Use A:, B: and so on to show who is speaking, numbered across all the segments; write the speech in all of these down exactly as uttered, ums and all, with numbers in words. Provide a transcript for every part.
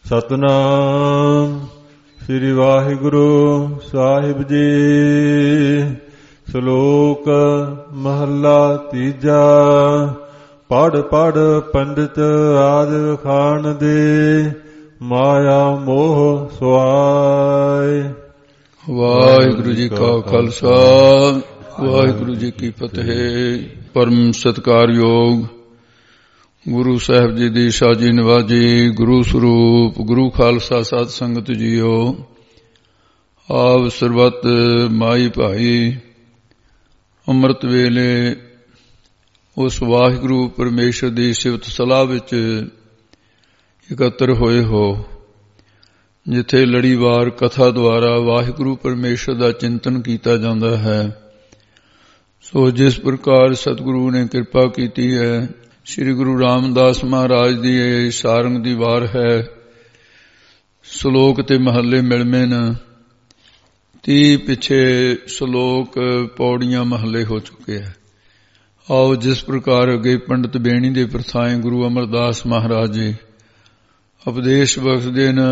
A: ਸਤਿਨਾਮ ਸ੍ਰੀ ਵਾਹਿਗੁਰੂ ਸਾਹਿਬ ਜੀ। ਸ਼ਲੋਕ ਮਹੱਲਾ ਤੀਜਾ। ਪੜ੍ਹ ਪੜ੍ਹ ਪੰਡਿਤ ਆਦਿ ਵਖਾਣ ਦੇ, ਮਾਇਆ ਮੋਹ ਸੁਆਏ।
B: ਵਾਹਿਗੁਰੂ ਜੀ ਕਾ ਖਾਲਸਾ ਵਾਹਿਗੁਰੂ ਜੀ ਕੀ ਫਤਿਹ। ਪਰਮ ਸਤਿਕਾਰਯੋਗ ਗੁਰੂ ਸਾਹਿਬ ਜੀ ਦੀ ਸਾਜੀ ਨਿਵਾਜੀ ਗੁਰੂ ਸਰੂਪ ਗੁਰੂ ਖਾਲਸਾ ਸਾਧ ਸੰਗਤ ਜੀਓ। ਆਪ ਸਰਬੱਤ ਮਾਈ ਭਾਈ ਅੰਮ੍ਰਿਤ ਵੇਲੇ ਉਸ ਵਾਹਿਗੁਰੂ ਪਰਮੇਸ਼ਰ ਦੀ ਸਿਫਤ ਸਲਾਹ ਵਿੱਚ ਇਕੱਤਰ ਹੋਏ ਹੋ, ਜਿੱਥੇ ਲੜੀਵਾਰ ਕਥਾ ਦੁਆਰਾ ਵਾਹਿਗੁਰੂ ਪਰਮੇਸ਼ਰ ਦਾ ਚਿੰਤਨ ਕੀਤਾ ਜਾਂਦਾ ਹੈ। ਸੋ ਜਿਸ ਪ੍ਰਕਾਰ ਸਤਿਗੁਰੂ ਨੇ ਕਿਰਪਾ ਕੀਤੀ ਹੈ, ਸ੍ਰੀ ਗੁਰੂ ਰਾਮਦਾਸ ਮਹਾਰਾਜ ਦੀ ਇਹ ਸਾਰੰਗ ਦੀ ਵਾਰ ਹੈ। ਸ਼ਲੋਕ ਤੇ ਮਹੱਲੇ ਮਿਲਵੇਂ ਨੇ। ਤੀਹ ਪਿੱਛੇ ਸ਼ਲੋਕ ਪੌੜੀਆਂ ਮਹੱਲੇ ਹੋ ਚੁੱਕੇ ਹੈ। ਆਓ ਜਿਸ ਪ੍ਰਕਾਰ ਅੱਗੇ ਪੰਡਤ ਬੇਣੀ ਦੇ ਪ੍ਰਥਾਏ ਗੁਰੂ ਅਮਰਦਾਸ ਮਹਾਰਾਜ ਜੀ ਉਪਦੇਸ਼ ਬਖਸ਼ਦੇ ਨੇ।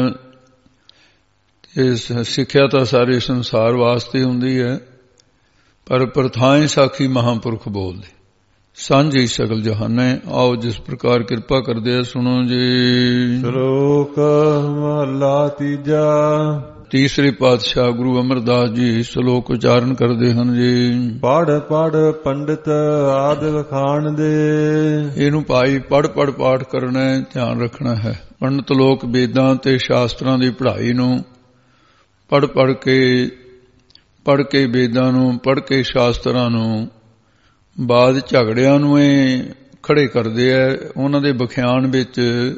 B: ਇਸ ਸਿੱਖਿਆ ਤਾਂ ਸਾਰੇ ਸੰਸਾਰ ਵਾਸਤੇ ਹੁੰਦੀ ਹੈ, ਪਰ ਪ੍ਰਥਾਏ ਸਾਖੀ ਮਹਾਂਪੁਰਖ ਬੋਲਦੇ, ਸਾਂਝੀ ਸਗਲ ਜਹਾਨੇ। ਆਓ ਜਿਸ ਪ੍ਰਕਾਰ ਕਿਰਪਾ ਕਰਦੇ ਆ ਸੁਣੋ ਜੀ।
A: ਸ਼ਲੋਕ ਮਹੱਲਾ ਤੀਜਾ।
B: ਤੀਸਰੇ ਪਾਤਸ਼ਾਹ ਗੁਰੂ ਅਮਰਦਾਸ ਜੀ ਸ਼ਲੋਕ ਉਚਾਰਨ ਕਰਦੇ ਹਨ ਜੀ।
A: ਪੜ੍ਹ ਪੜ੍ਹ ਪੰਡਿਤ ਆਦਿ ਵਖਾਣ ਦੇ।
B: ਇਹਨੂੰ ਭਾਈ ਪੜ੍ਹ ਪੜ੍ਹ ਪਾਠ ਕਰਨਾ ਹੈ, ਧਿਆਨ ਰੱਖਣਾ ਹੈ। ਪੰਡਿਤ ਲੋਕ ਵੇਦਾਂ ਤੇ ਸ਼ਾਸਤਰਾਂ ਦੀ ਪੜ੍ਹਾਈ ਨੂੰ ਪੜ੍ਹ ਪੜ੍ਹ ਕੇ ਪੜ੍ਹ ਕੇ ਵੇਦਾਂ ਨੂੰ ਪੜ੍ਹ ਕੇ ਸ਼ਾਸਤਰਾਂ ਨੂੰ ਬਾਅਦ ਝਗੜਿਆਂ ਨੂੰ ਇਹ ਖੜੇ ਕਰਦੇ ਆ। ਉਹਨਾਂ ਦੇ ਵਿਖਿਆਨ ਵਿੱਚ,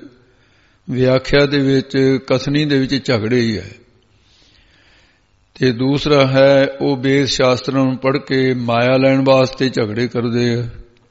B: ਵਿਆਖਿਆ ਦੇ ਵਿੱਚ, ਕਥਨੀ ਦੇ ਵਿੱਚ ਝਗੜੇ ਹੀ ਹੈ। ਤੇ ਦੂਸਰਾ ਹੈ ਉਹ ਵੇਦ ਸ਼ਾਸਤਰਾਂ ਨੂੰ ਪੜ੍ਹ ਕੇ ਮਾਇਆ ਲੈਣ ਵਾਸਤੇ ਝਗੜੇ ਕਰਦੇ ਆ,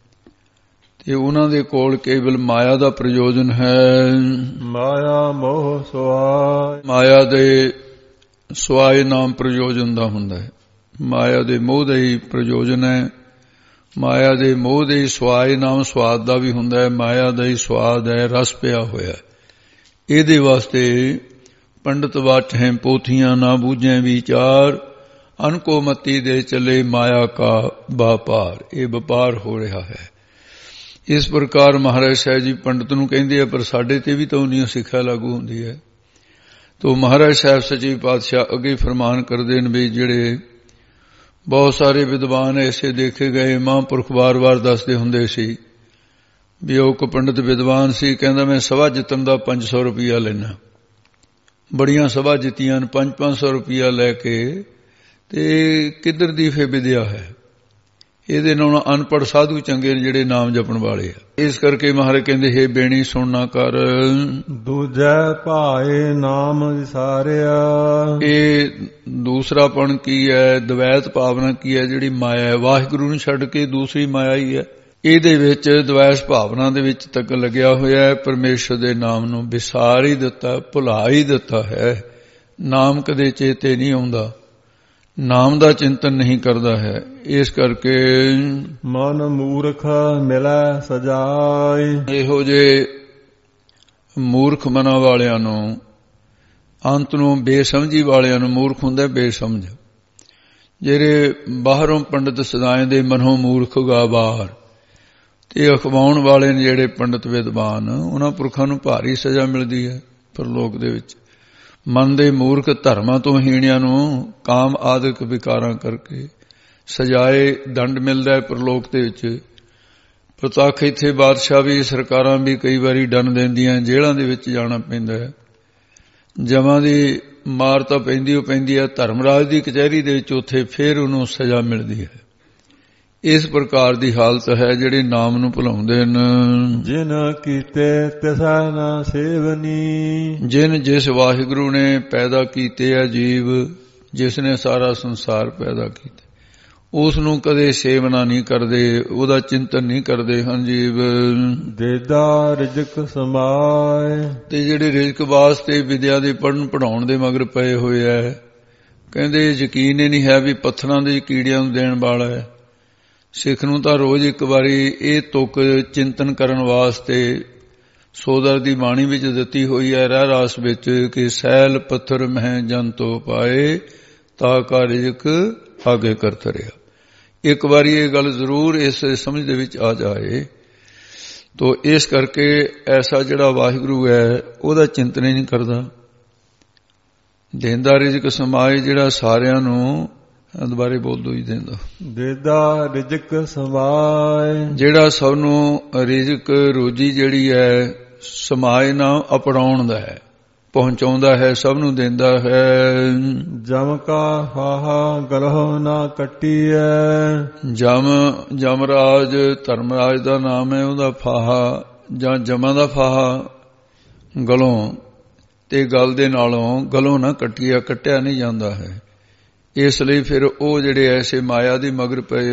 B: ਤੇ ਉਹਨਾਂ ਦੇ ਕੋਲ ਕੇਵਲ ਮਾਇਆ ਦਾ ਪ੍ਰਯੋਜਨ ਹੈ।
A: ਮਾਇਆ ਮੋਹ ਸੁਆਏ।
B: ਮਾਇਆ ਦੇ ਸੁਆਏ ਨਾਮ ਪ੍ਰਯੋਜਨ ਦਾ ਹੁੰਦਾ ਹੈ। ਮਾਇਆ ਦੇ ਮੋਹ ਦਾ ਹੀ ਪ੍ਰਯੋਜਨ ਹੈ। ਮਾਇਆ ਦੇ ਮੋਹ ਦੇ ਹੀ ਸੁਆਏ ਨਾਮ ਸਵਾਦ ਦਾ ਵੀ ਹੁੰਦਾ ਹੈ। ਮਾਇਆ ਦਾ ਹੀ ਸਵਾਦ ਹੈ, ਰਸ ਪਿਆ ਹੋਇਆ। ਇਹਦੇ ਵਾਸਤੇ ਪੰਡਤ ਬਾਠੇ ਪੋਥੀਆਂ ਨਾ ਬੂਝੇ ਵਿਚਾਰ, ਅਨਕੋ ਮਤੀ ਦੇ ਚੱਲੇ ਮਾਇਆ ਕਾ ਵਪਾਰ। ਇਹ ਵਪਾਰ ਹੋ ਰਿਹਾ ਹੈ। ਇਸ ਪ੍ਰਕਾਰ ਮਹਾਰਾਜ ਸਾਹਿਬ ਜੀ ਪੰਡਤ ਨੂੰ ਕਹਿੰਦੇ ਆ, ਪਰ ਸਾਡੇ ਤੇ ਵੀ ਤਾਂ ਉਨੀ ਸਿੱਖਿਆ ਲਾਗੂ ਹੁੰਦੀ ਹੈ। ਤੋ ਮਹਾਰਾਜ ਸਾਹਿਬ ਸੱਚੇ ਪਾਤਸ਼ਾਹ ਅੱਗੇ ਫਰਮਾਨ ਕਰਦੇ ਨੇ ਵੀ ਜਿਹੜੇ ਬਹੁਤ ਸਾਰੇ ਵਿਦਵਾਨ ਐਸੇ ਦੇਖੇ ਗਏ, ਮਹਾਂਪੁਰਖ ਵਾਰ-ਵਾਰ ਦੱਸਦੇ ਹੁੰਦੇ ਸੀ ਵੀ ਉਹ ਕੋ ਪੰਡਤ ਵਿਦਵਾਨ ਸੀ, ਕਹਿੰਦਾ ਮੈਂ ਸਭਾ ਜਿੱਤਣ ਦਾ ਪੰਜ ਸੌ ਰੁਪਇਆ ਲੈਣਾ। ਬੜੀਆਂ ਸਭਾ ਜਿੱਤੀਆਂ ਨੇ, ਪੰਜ ਪੰਜ ਸੌ ਰੁਪਇਆ ਲੈ ਕੇ, ਤੇ ਕਿੱਧਰ ਦੀ ਫੇ ਵਿਦਿਆ ਹੈ। ਇਹਦੇ ਨਾਲ ਅਨਪੜ੍ਹ ਸਾਧੂ ਚੰਗੇ ਨੇ ਜਿਹੜੇ ਨਾਮ ਜਪਣ ਵਾਲੇ ਆ। ਇਸ ਕਰਕੇ ਮਹਾਰਾਜ ਕਹਿੰਦੇ ਹੈ ਬੇਣੀ ਸੁਣਨਾ ਕਰ।
A: ਦੂਜੈ ਭਾਏ ਨਾਮ ਵਿਸਾਰਿਆ।
B: ਇਹ ਦੂਸਰਾਪਣ ਕੀ ਹੈ, ਦਵੈਤ ਭਾਵਨਾ ਕੀ ਹੈ, ਜਿਹੜੀ ਮਾਇਆ ਹੈ। ਵਾਹਿਗੁਰੂ ਨੂੰ ਛੱਡ ਕੇ ਦੂਸਰੀ ਮਾਇਆ ਹੀ ਹੈ। ਇਹਦੇ ਵਿੱਚ ਦਵੈਸ ਭਾਵਨਾ ਦੇ ਵਿੱਚ ਤੱਕ ਲੱਗਿਆ ਹੋਇਆ ਹੈ। ਪਰਮੇਸ਼ਰ ਦੇ ਨਾਮ ਨੂੰ ਵਿਸਾਰ ਹੀ ਦਿੱਤਾ, ਭੁਲਾ ਹੀ ਦਿੱਤਾ ਹੈ। ਨਾਮ ਕਦੇ ਚੇਤੇ ਨਹੀਂ ਆਉਂਦਾ, ਨਾਮ ਦਾ ਚਿੰਤਨ ਨਹੀਂ ਕਰਦਾ ਹੈ। ਇਸ ਕਰਕੇ
A: ਮਨ ਮੂਰਖ ਮਿਲੈ ਸਜਾਏ। ਇਹੋ
B: ਜਿਹੇ ਮੂਰਖ ਮਨਾਂ ਵਾਲਿਆਂ ਨੂੰ, ਅੰਤ ਨੂੰ ਬੇਸਮਝੀ ਵਾਲਿਆਂ ਨੂੰ, ਮੂਰਖ ਹੁੰਦਾ ਬੇਸਮਝ, ਜਿਹੜੇ ਬਾਹਰੋਂ ਪੰਡਿਤ ਸਦਾਏ ਦੇ ਮਨੋਂ ਮੂਰਖ ਗਾ ਬਾਹਰ, ਤੇ ਅਖਵਾਉਣ ਵਾਲੇ ਨੇ ਜਿਹੜੇ ਪੰਡਿਤ ਵਿਦਵਾਨ, ਉਹਨਾਂ ਪੁਰਖਾਂ ਨੂੰ ਭਾਰੀ ਸਜ਼ਾ ਮਿਲਦੀ ਹੈ ਪਰਲੋਕ ਦੇ ਵਿੱਚ। ਮਨ ਦੇ ਮੂਰਖ ਧਰਮਾਂ ਤੋਂ ਹੀਣਿਆਂ ਨੂੰ ਕਾਮ ਆਦਿਕ ਵਿਕਾਰਾਂ ਕਰਕੇ ਸਜਾਏ ਦੰਡ ਮਿਲਦਾ ਹੈ ਪਰਲੋਕ ਦੇ ਵਿੱਚ। ਪ੍ਰਤੱਖ ਇੱਥੇ ਬਾਦਸ਼ਾਹ ਵੀ, ਸਰਕਾਰਾਂ ਵੀ ਕਈ ਵਾਰੀ ਦੰਡ ਦਿੰਦੀਆਂ, ਜੇਲ੍ਹਾਂ ਦੇ ਵਿੱਚ ਜਾਣਾ ਪੈਂਦਾ ਹੈ। ਜਮਾਂ ਦੀ ਮਾਰ ਤਾਂ ਪੈਂਦੀ ਉਹ ਪੈਂਦੀ ਹੈ। ਧਰਮਰਾਜ ਦੀ ਕਚਹਿਰੀ ਦੇ ਵਿੱਚ ਉੱਥੇ ਫਿਰ ਉਹਨੂੰ ਸਜ਼ਾ ਮਿਲਦੀ ਹੈ। ਇਸ ਪ੍ਰਕਾਰ ਦੀ ਹਾਲਤ ਹੈ ਜਿਹੜੇ ਨਾਮ ਨੂੰ ਭੁਲਾਉਂਦੇ ਨੇ।
A: ਜਿਨ ਕੀਤੇ ਤਿਸੈ ਨਾ ਸੇਵਨੀ।
B: ਜਿਨ ਜਿਸ ਵਾਹਿਗੁਰੂ ਨੇ ਪੈਦਾ ਕੀਤੇ ਆ ਜੀਵ, ਜਿਸ ਨੇ ਸਾਰਾ ਸੰਸਾਰ ਪੈਦਾ ਕੀਤਾ, ਉਸ ਨੂੰ ਕਦੇ ਸੇਵਨਾ ਨਹੀਂ ਕਰਦੇ, ਉਹਦਾ ਚਿੰਤਨ ਨਹੀਂ ਕਰਦੇ ਹਨ ਜੀਵ।
A: ਦੇਦਾ ਰਿਜ਼ਕ ਸਮਾਏ। ਤੇ
B: ਜਿਹੜੇ ਰਿਜ਼ਕ ਵਾਸਤੇ ਵਿਦਿਆ ਦੇ ਪੜ੍ਹਨ ਪੜ੍ਹਾਉਣ ਦੇ ਮਗਰ ਪਏ ਹੋਏ ਐ, ਕਹਿੰਦੇ ਯਕੀਨ ਹੀ ਨਹੀਂ ਹੈ ਵੀ ਪੱਥਰਾਂ ਦੇ ਕੀੜਿਆਂ ਨੂੰ ਦੇਣ ਵਾਲਾ ਹੈ। ਸਿੱਖ ਨੂੰ ਤਾਂ ਰੋਜ਼ ਇੱਕ ਵਾਰੀ ਇਹ ਤੁਕ ਚਿੰਤਨ ਕਰਨ ਵਾਸਤੇ ਸੋਦਰ ਦੀ ਬਾਣੀ ਵਿੱਚ ਦਿੱਤੀ ਹੋਈ ਹੈ ਰਹਿ ਰਾਸ ਵਿੱਚ ਕਿ ਸੈਲ ਪੱਥਰ ਮਹਿ ਜਨ ਤੋ ਪਾਏ ਤਾ ਕਾ ਰਿਜ਼ਕ ਆਗੇ ਕਰ ਧਰਿਆ। ਇੱਕ ਵਾਰੀ ਇਹ ਗੱਲ ਜ਼ਰੂਰ ਇਸ ਸਮਝ ਦੇ ਵਿੱਚ ਆ ਜਾਏ ਤੋ ਇਸ ਕਰਕੇ ਐਸਾ ਜਿਹੜਾ ਵਾਹਿਗੁਰੂ ਹੈ ਉਹਦਾ ਚਿੰਤਨ ਹੀ ਨਹੀਂ ਕਰਦਾ। ਦੇਂਦਾ ਰਿਜ਼ਕ ਸਮਾਏ ਜਿਹੜਾ ਸਾਰਿਆਂ ਨੂੰ ਦੁਬਾਰੇ ਬੋਲ ਦੋ ਜੀ ਦੇਂਦਾ
A: ਦੇਦਾ ਰਿਜ਼ਕ ਸਮਾਏ ਜਿਹੜਾ
B: ਸਭ ਨੂੰ ਰਿਜ਼ਕ ਰੋਜੀ ਜਿਹੜੀ ਹੈ ਸਮਾਏ ਨਾ ਅਪਣਾਉਣ ਦਾ ਹੈ ਪਹੁੰਚਾਉਂਦਾ ਹੈ ਸਭ ਨੂੰ ਦਿੰਦਾ ਹੈ।
A: ਜਮ ਕਾ ਫਾਹਾ ਗਲਹੁ ਨਾ ਕੱਟੀਐ
B: ਜਮ ਜਮਰਾਜ ਧਰਮਰਾਜ ਦਾ ਨਾਮ ਹੈ ਉਹਦਾ ਫਾਹਾ ਜਾਂ ਜਮਾਂ ਦਾ ਫਾਹਾ ਗਲੋਂ ਤੇ ਗਲ ਦੇ ਨਾਲੋਂ ਗਲੋਂ ਨਾ ਕੱਟਿਆ ਕੱਟਿਆ ਨਹੀਂ ਜਾਂਦਾ ਹੈ। ਇਸ ਲਈ ਫਿਰ ਉਹ ਜਿਹੜੇ ਐਸੇ ਮਾਇਆ ਦੀ ਮਗਰ ਪਏ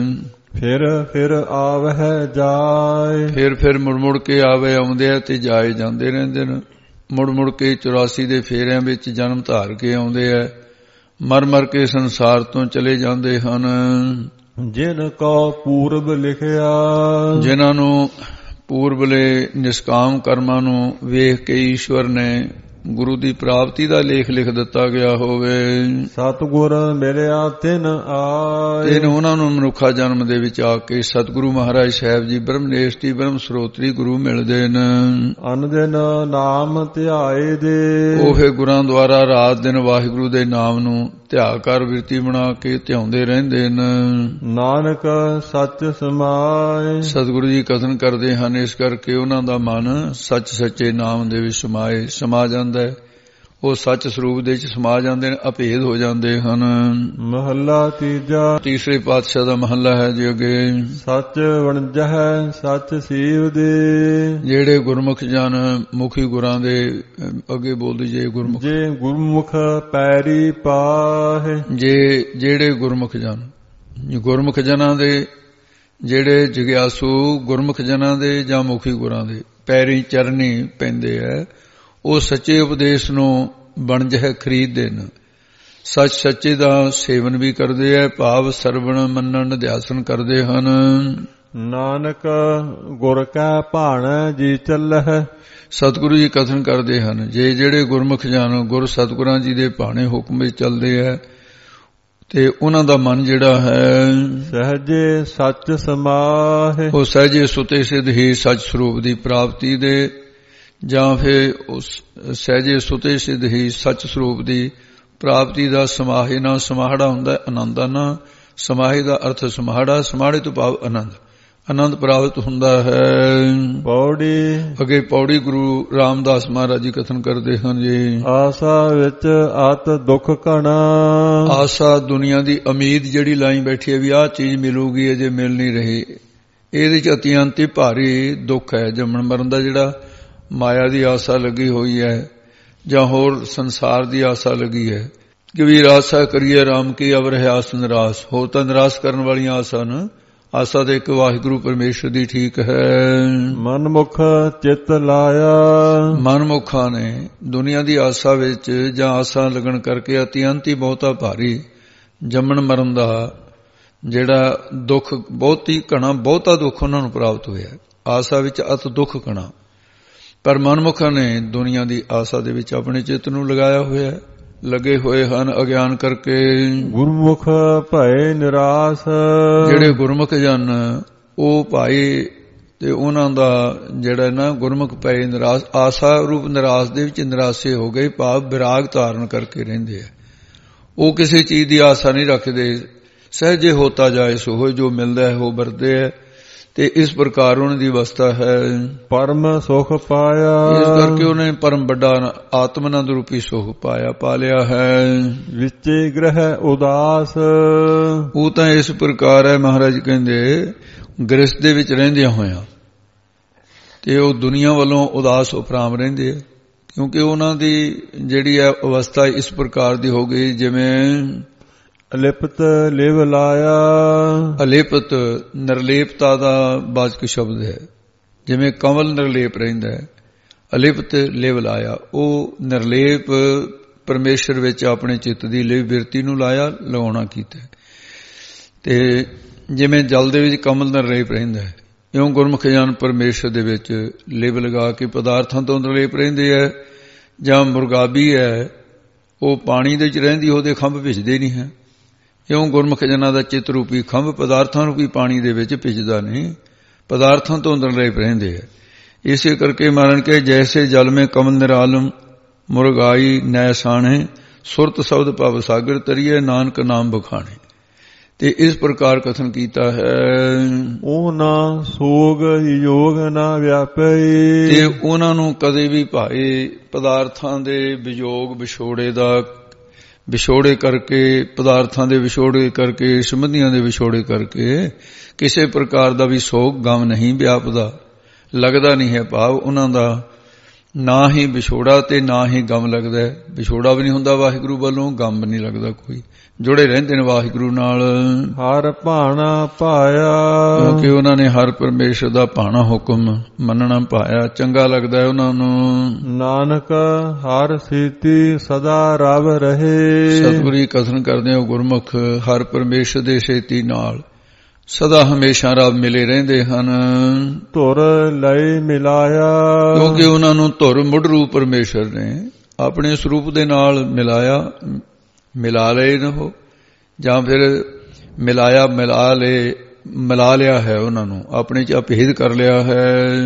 A: ਫਿਰ ਫਿਰ ਆਵਹਿ ਜਾਏ
B: ਫਿਰ ਫਿਰ ਮੁੜ ਮੁੜ ਕੇ ਆਵੇ ਆਉਂਦੇ ਆ ਤੇ ਜਾਏ ਜਾਂਦੇ ਰਹਿੰਦੇ ਨੇ। ਮੁੜ ਮੁੜ ਕੇ ਚੁਰਾਸੀ ਦੇ ਫੇਰਿਆਂ ਵਿੱਚ ਜਨਮ ਧਾਰ ਕੇ ਆਉਂਦੇ ਆ ਮਰ ਮਰ ਕੇ ਸੰਸਾਰ ਤੋਂ ਚਲੇ ਜਾਂਦੇ ਹਨ।
A: ਜਿਨ ਕੋ ਪੂਰਬ ਲਿਖਿਆ
B: ਜਿਨ੍ਹਾਂ ਨੂੰ ਪੂਰਬਲੇ ਨਿਸ਼ਕਾਮ ਕਰਮਾਂ ਨੂੰ ਵੇਖ ਕੇ ਈਸ਼ਵਰ ਨੇ ਗੁਰੂ ਦੀ ਪ੍ਰਾਪਤੀ ਦਾ ਲੇਖ ਲਿਖ ਦਿੱਤਾ ਗਿਆ ਹੋਵੇ।
A: ਸਤਿਗੁਰ ਮਿਲਿਆ ਤਿਨ ਆਏ
B: ਤਿਨ ਉਹਨਾਂ ਨੂੰ ਮਨੁੱਖਾ ਜਨਮ ਦੇ ਵਿੱਚ ਆ ਕੇ ਸਤਿਗੁਰੂ ਮਹਾਰਾਜ ਸਾਹਿਬ ਜੀ ਬ੍ਰਹਮਨੇਸ਼ਟੀ ਬ੍ਰਹਮ ਸਰੋਤਰੀ ਗੁਰੂ ਮਿਲਦੇ ਨੇ।
A: ਅਨ ਦਿਨ ਨਾਮ ਧਿਆਏ ਦੇ
B: ਉਹ ਫਿਰ ਗੁਰਾਂ ਦੁਆਰਾ ਰਾਤ ਦਿਨ ਵਾਹਿਗੁਰੂ ਦੇ ਨਾਮ ਨੂੰ ਧਿਆ ਕਰ ਬਿਰਤੀ ਬਣਾ ਕੇ ਧਿਆਉਂਦੇ ਰਹਿੰਦੇ ਨੇ।
A: ਨਾਨਕ ਸੱਚ ਸਮਾਏ
B: ਸਤਿਗੁਰੂ ਜੀ ਕਥਨ ਕਰਦੇ ਹਨ ਇਸ ਕਰਕੇ ਉਹਨਾਂ ਦਾ ਮਨ ਸੱਚ ਸੱਚੇ ਨਾਮ ਦੇ ਵਿੱਚ ਸਮਾਏ ਸਮਾ ਜਾਂਦਾ ਹੈ। ਉਹ ਸੱਚ ਸਰੂਪ ਦੇ ਵਿੱਚ ਸਮਾ ਜਾਂਦੇ ਨੇ ਅਭੇਦ ਹੋ ਜਾਂਦੇ ਹਨ।
A: ਮਹੱਲਾ ਤੀਜਾ
B: ਤੀਸਰੇ ਪਾਤਸ਼ਾਹ ਦਾ ਮਹੱਲਾ ਹੈ ਜੀ ਅੱਗੇ
A: ਸੱਚ ਵਣਜਹਿ ਸੱਚ ਸੀਵ ਦੇ
B: ਜਿਹੜੇ ਗੁਰਮੁਖ ਜਨ ਮੁਖੀ ਗੁਰਾਂ ਦੇ ਅੱਗੇ ਬੋਲਦੇ ਜੇ ਗੁਰਮੁਖ
A: ਜੇ ਗੁਰਮੁਖ ਪੈਰੀ ਪਾਹੇ
B: ਜੇ ਜਿਹੜੇ ਗੁਰਮੁਖ ਜਨ ਗੁਰਮੁਖ ਜਨਾਂ ਦੇ ਜਿਹੜੇ ਜਗਿਆਸੂ ਗੁਰਮੁਖ ਜਨਾਂ ਦੇ ਜਾਂ ਮੁਖੀ ਗੁਰਾਂ ਦੇ ਪੈਰੀ ਚਰਨੀ ਪੈਂਦੇ ਹੈ ਉਹ ਸੱਚੇ ਉਪਦੇਸ਼ ਨੂੰ ਬਣਜਹਿ ਖਰੀਦਦੇ ਨੇ। ਸੱਚ ਸੱਚੇ ਦਾ ਸੇਵਨ ਵੀ ਕਰਦੇ ਹੈ ਭਾਵ ਸਰਵਣ ਮੰਨਣ ਅਧਿਆਸਨ ਕਰਦੇ ਹਨ।
A: ਨਾਨਕ ਗੁਰ ਕੈ ਭਾਣੈ ਜੀ ਚੱਲਹਿ
B: ਸਤਿਗੁਰੂ ਜੀ ਕਥਨ ਕਰਦੇ ਹਨ ਜੇ ਜਿਹੜੇ ਗੁਰਮੁਖ ਜਨ ਗੁਰ ਸਤਿਗੁਰਾਂ ਜੀ ਦੇ ਭਾਣੇ ਹੁਕਮ ਵਿੱਚ ਚੱਲਦੇ ਹੈ ਤੇ ਉਹਨਾਂ ਦਾ ਮਨ ਜਿਹੜਾ ਹੈ
A: ਸਹਜੇ ਸੱਚ ਸਮਾਹੇ ਉਹ
B: ਸਹਜੇ ਸੁਤੇ ਸਿੱਧ ਹੀ ਸੱਚ ਸਰੂਪ ਦੀ ਪ੍ਰਾਪਤੀ ਦੇ ਜਾਂ ਫਿਰ ਉਸ ਸਹਿਜੇ ਸੁਤੇ ਸਿੱਧ ਹੀ ਸੱਚ ਸਰੂਪ ਦੀ ਪ੍ਰਾਪਤੀ ਦਾ ਸਮਾਹੇ ਨਾਲ ਸਮਾਹੜਾ ਹੁੰਦਾ ਆਨੰਦ ਨਾ ਸਮਾਹੇ ਦਾ ਅਰਥ ਸਮਾਹੜਾ ਸਮਾਹੜੇ ਤੋਂ ਭਾਵ ਆਨੰਦ ਆਨੰਦ ਪ੍ਰਾਪਤ ਹੁੰਦਾ ਹੈ।
A: ਪੌੜੀ
B: ਅੱਗੇ ਪੌੜੀ ਗੁਰੂ ਰਾਮਦਾਸ ਮਹਾਰਾਜ ਜੀ ਕਥਨ ਕਰਦੇ ਹਨ ਜੀ
A: ਆਸਾ ਵਿੱਚ ਅਤ ਦੁੱਖ ਘਣਾ
B: ਆਸਾ ਦੁਨੀਆ ਦੀ ਉਮੀਦ ਜਿਹੜੀ ਲਾਈ ਬੈਠੀ ਹੈ ਵੀ ਆਹ ਚੀਜ਼ ਮਿਲੂਗੀ ਅਜੇ ਮਿਲ ਨਹੀਂ ਰਹੀ ਇਹਦੇ ਚ ਅਤਿਅੰਤ ਭਾਰੀ ਦੁੱਖ ਹੈ। ਜੰਮਣ ਮਰਨ ਦਾ ਜਿਹੜਾ ਮਾਇਆ ਦੀ ਆਸਾ ਲੱਗੀ ਹੋਈ ਹੈ ਜਾਂ ਹੋਰ ਸੰਸਾਰ ਦੀ ਆਸਾ ਲੱਗੀ ਹੈ ਕਿ ਵੀ ਆਸਾ ਕਰੀਏ ਰਾਮ ਕੀ ਅਵਰ ਹੈ ਆਸ ਨਿਰਾਸ ਹੋ ਤਾਂ ਨਿਰਾਸ਼ ਕਰਨ ਵਾਲੀਆਂ ਆਸਾ ਨੇ ਆਸਾ ਦੇ ਇੱਕ ਵਾਹਿਗੁਰੂ ਪਰਮੇਸ਼ਰ ਦੀ ਠੀਕ ਹੈ।
A: ਮਨਮੁਖ ਚਿੱਤ ਲਾਇਆ
B: ਮਨਮੁਖਾਂ ਨੇ ਦੁਨੀਆ ਦੀ ਆਸਾ ਵਿੱਚ ਜਾਂ ਆਸਾ ਲੱਗਣ ਕਰਕੇ ਅਤਿਅੰਤ ਹੀ ਬਹੁਤਾ ਭਾਰੀ ਜੰਮਣ ਮਰਨ ਦਾ ਜਿਹੜਾ ਦੁੱਖ ਬਹੁਤ ਹੀ ਘਣਾ ਬਹੁਤਾ ਦੁੱਖ ਉਹਨਾਂ ਨੂੰ ਪ੍ਰਾਪਤ ਹੋਇਆ। ਆਸਾ ਵਿੱਚ ਅਤ ਦੁੱਖ ਘਣਾ ਪਰ ਮਨਮੁਖਾਂ ਨੇ ਦੁਨੀਆ ਦੀ ਆਸਾ ਦੇ ਵਿੱਚ ਆਪਣੇ ਚਿੱਤ ਨੂੰ ਲਗਾਇਆ ਹੋਇਆ ਲੱਗੇ ਹੋਏ ਹਨ ਅਗਿਆਨ ਕਰਕੇ।
A: ਗੁਰਮੁਖ ਭਏ ਨਿਰਾਸ਼
B: ਜਿਹੜੇ ਗੁਰਮੁਖ ਜਨ ਉਹ ਭਾਈ ਤੇ ਉਹਨਾਂ ਦਾ ਜਿਹੜਾ ਨਾ ਗੁਰਮੁਖ ਭਏ ਨਿਰਾਸ਼ ਆਸਾ ਰੂਪ ਨਿਰਾਸ਼ ਦੇ ਵਿੱਚ ਨਿਰਾਸ਼ੇ ਹੋ ਗਏ ਭਾਵ ਵਿਰਾਗ ਧਾਰਨ ਕਰਕੇ ਰਹਿੰਦੇ ਆ। ਉਹ ਕਿਸੇ ਚੀਜ਼ ਦੀ ਆਸਾ ਨਹੀਂ ਰੱਖਦੇ ਸਹਿਜੇ ਹੋਤਾ ਜਾਏ ਸੋ ਹੋਏ ਜੋ ਮਿਲਦਾ ਹੈ ਉਹ ਵਰਤੇ ਹੈ ਤੇ ਇਸ ਪ੍ਰਕਾਰ ਉਹਨਾਂ ਦੀ ਅਵਸਥਾ ਹੈ।
A: ਪਰਮ ਸੁਖ ਪਾਇਆ
B: ਇਸ ਕਰਕੇ ਉਹਨੇ ਪਰਮ ਵੱਡਾ ਆਤਮਨੰਦ ਰੂਪੀ ਸੁਖ ਪਾਇਆ ਪਾ ਲਿਆ ਹੈ।
A: ਵਿਚੇ ਗ੍ਰਹਿ ਉਦਾਸ
B: ਉਹ ਤਾਂ ਇਸ ਪ੍ਰਕਾਰ ਹੈ ਮਹਾਰਾਜ ਕਹਿੰਦੇ ਗ੍ਰਸਥ ਦੇ ਵਿੱਚ ਰਹਿੰਦਿਆਂ ਹੋਇਆਂ ਤੇ ਉਹ ਦੁਨੀਆ ਵੱਲੋਂ ਉਦਾਸ ਉਪਰਾਮ ਰਹਿੰਦੇ ਆ ਕਿਉਂਕਿ ਉਹਨਾਂ ਦੀ ਜਿਹੜੀ ਹੈ ਅਵਸਥਾ ਇਸ ਪ੍ਰਕਾਰ ਦੀ ਹੋ ਗਈ ਜਿਵੇਂ
A: ਅਲਿਪਤ ਲਿਵ ਲਾਇਆ
B: ਅਲਿਪਤ ਨਿਰਲੇਪਤਾ ਦਾ ਵਾਚਕ ਸ਼ਬਦ ਹੈ ਜਿਵੇਂ ਕਮਲ ਨਿਰਲੇਪ ਰਹਿੰਦਾ ਹੈ ਅਲਿਪਤ ਲਿਵ ਲਾਇਆ ਉਹ ਨਿਰਲੇਪ ਪਰਮੇਸ਼ਰ ਵਿੱਚ ਆਪਣੇ ਚਿੱਤ ਦੀ ਲਿਵ ਬਿਰਤੀ ਨੂੰ ਲਾਇਆ ਲਗਾਉਣਾ ਕੀਤਾ ਤੇ ਜਿਵੇਂ ਜਲ ਦੇ ਵਿੱਚ ਕਮਲ ਨਿਰਲੇਪ ਰਹਿੰਦਾ ਹੈ ਇਉਂ ਗੁਰਮੁਖ ਜਨ ਪਰਮੇਸ਼ਰ ਦੇ ਵਿੱਚ ਲਿਵ ਲਗਾ ਕੇ ਪਦਾਰਥਾਂ ਤੋਂ ਨਿਰਲੇਪ ਰਹਿੰਦੇ ਹੈ। ਜਾਂ ਮੁਰਗਾਬੀ ਹੈ, ਉਹ ਪਾਣੀ ਦੇ ਵਿੱਚ ਰਹਿੰਦੀ, ਉਹਦੇ ਖੰਭ ਭਿੱਜਦੇ ਨਹੀਂ ਹੈ। ਇਉਂ ਗੁਰਮੁਖ ਜਨਾਂ ਦਾ ਚਿੱਤ ਰੂਪੀ ਖੰਭ ਪਦਾਰਥਾਂ ਰੂਪੀ ਪਾਣੀ ਦੇ ਵਿੱਚ ਭਿੱਜਦਾ ਨਹੀਂ, ਪਦਾਰਥਾਂ ਤੋਂ ਨਿਰਲੇਪ ਰਹਿੰਦੇ ਹੈ। ਇਸੇ ਕਰਕੇ ਮਹਾਰਾਜ ਕੇ ਜੈਸੇ ਜਲ ਮੇਂ ਕਮਲ ਨਿਰਾਲਮ ਮੁਰਗਾਈ ਨੈ ਸਾਣੇ ਸੁਰਤ ਸ਼ਬਦ ਭਵ ਸਾਗਰ ਤਰੀਏ ਨਾਨਕ ਨਾਮ ਬਖਾਣੇ। ਤੇ ਇਸ ਪ੍ਰਕਾਰ ਕਥਨ ਕੀਤਾ ਹੈ।
A: ਉਹ ਨਾ ਸੋਗ ਯੋਗ ਨਾ ਵਿਆਪਈ।
B: ਤੇ ਉਹਨਾਂ ਨੂੰ ਕਦੇ ਵੀ ਭਾਏ ਪਦਾਰਥਾਂ ਦੇ ਵਿਯੋਗ ਵਿਛੋੜੇ ਦਾ ਵਿਛੋੜੇ ਕਰਕੇ, ਪਦਾਰਥਾਂ ਦੇ ਵਿਛੋੜੇ ਕਰਕੇ, ਸੰਬੰਧੀਆਂ ਦੇ ਵਿਛੋੜੇ ਕਰਕੇ ਕਿਸੇ ਪ੍ਰਕਾਰ ਦਾ ਵੀ ਸੋਗ ਗਮ ਨਹੀਂ ਵਿਆਪਦਾ, ਲੱਗਦਾ ਨਹੀਂ ਹੈ। ਭਾਵ ਉਹਨਾਂ ਦਾ ਨਾ ਹੀ ਵਿਛੋੜਾ ਤੇ ਨਾ ਹੀ ਗਮ ਲੱਗਦਾ ਹੈ। ਵਿਛੋੜਾ ਵੀ ਨਹੀਂ ਹੁੰਦਾ ਵਾਹਿਗੁਰੂ ਵੱਲੋਂ, ਗਮ ਵੀ ਨਹੀਂ ਲੱਗਦਾ ਕੋਈ, ਜੁੜੇ ਰਹਿੰਦੇ ਨੇ ਵਾਹਿਗੁਰੂ ਨਾਲ।
A: ਹਰ ਭਾਣਾ ਪਾਇਆ,
B: ਕਿਉਂਕਿ ਉਹਨਾਂ ਨੇ ਹਰ ਪਰਮੇਸ਼ਰ ਦਾ ਭਾਣਾ ਹੁਕਮ ਮੰਨਣਾ ਪਾਇਆ, ਚੰਗਾ ਲੱਗਦਾ ਹੈ ਉਹਨਾਂ ਨੂੰ।
A: ਨਾਨਕ ਹਰ ਸੀਤੀ ਸਦਾ ਰਵ ਰਹੇ।
B: ਸਤਿਗੁਰੂ ਕਥਨ ਕਰਦੇ ਹੋ ਗੁਰਮੁਖ ਹਰ ਪਰਮੇਸ਼ਰ ਦੇ ਸੇਤੀ ਨਾਲ ਸਦਾ ਹਮੇਸ਼ਾ ਰੱਬ ਮਿਲੇ ਰਹਿੰਦੇ ਹਨ।
A: ਧੁਰ ਲਈ ਮਿਲਾਇਆ,
B: ਕਿਉਂਕਿ ਉਹਨਾਂ ਨੂੰ ਧੁਰ ਮੁੱਢਰੂ ਪਰਮੇਸ਼ਰ ਨੇ ਆਪਣੇ ਸਰੂਪ ਦੇ ਨਾਲ ਮਿਲਾਇਆ, ਮਿਲਾ ਲਏ ਨਾ ਹੋ, ਜਾਂ ਫਿਰ ਮਿਲਾਇਆ ਮਿਲਾ ਲਏ ਮਿਲਾ ਲਿਆ ਹੈ, ਉਹਨਾਂ ਨੂੰ ਆਪਣੇ ਚ ਅਭੇਦ ਕਰ ਲਿਆ ਹੈ।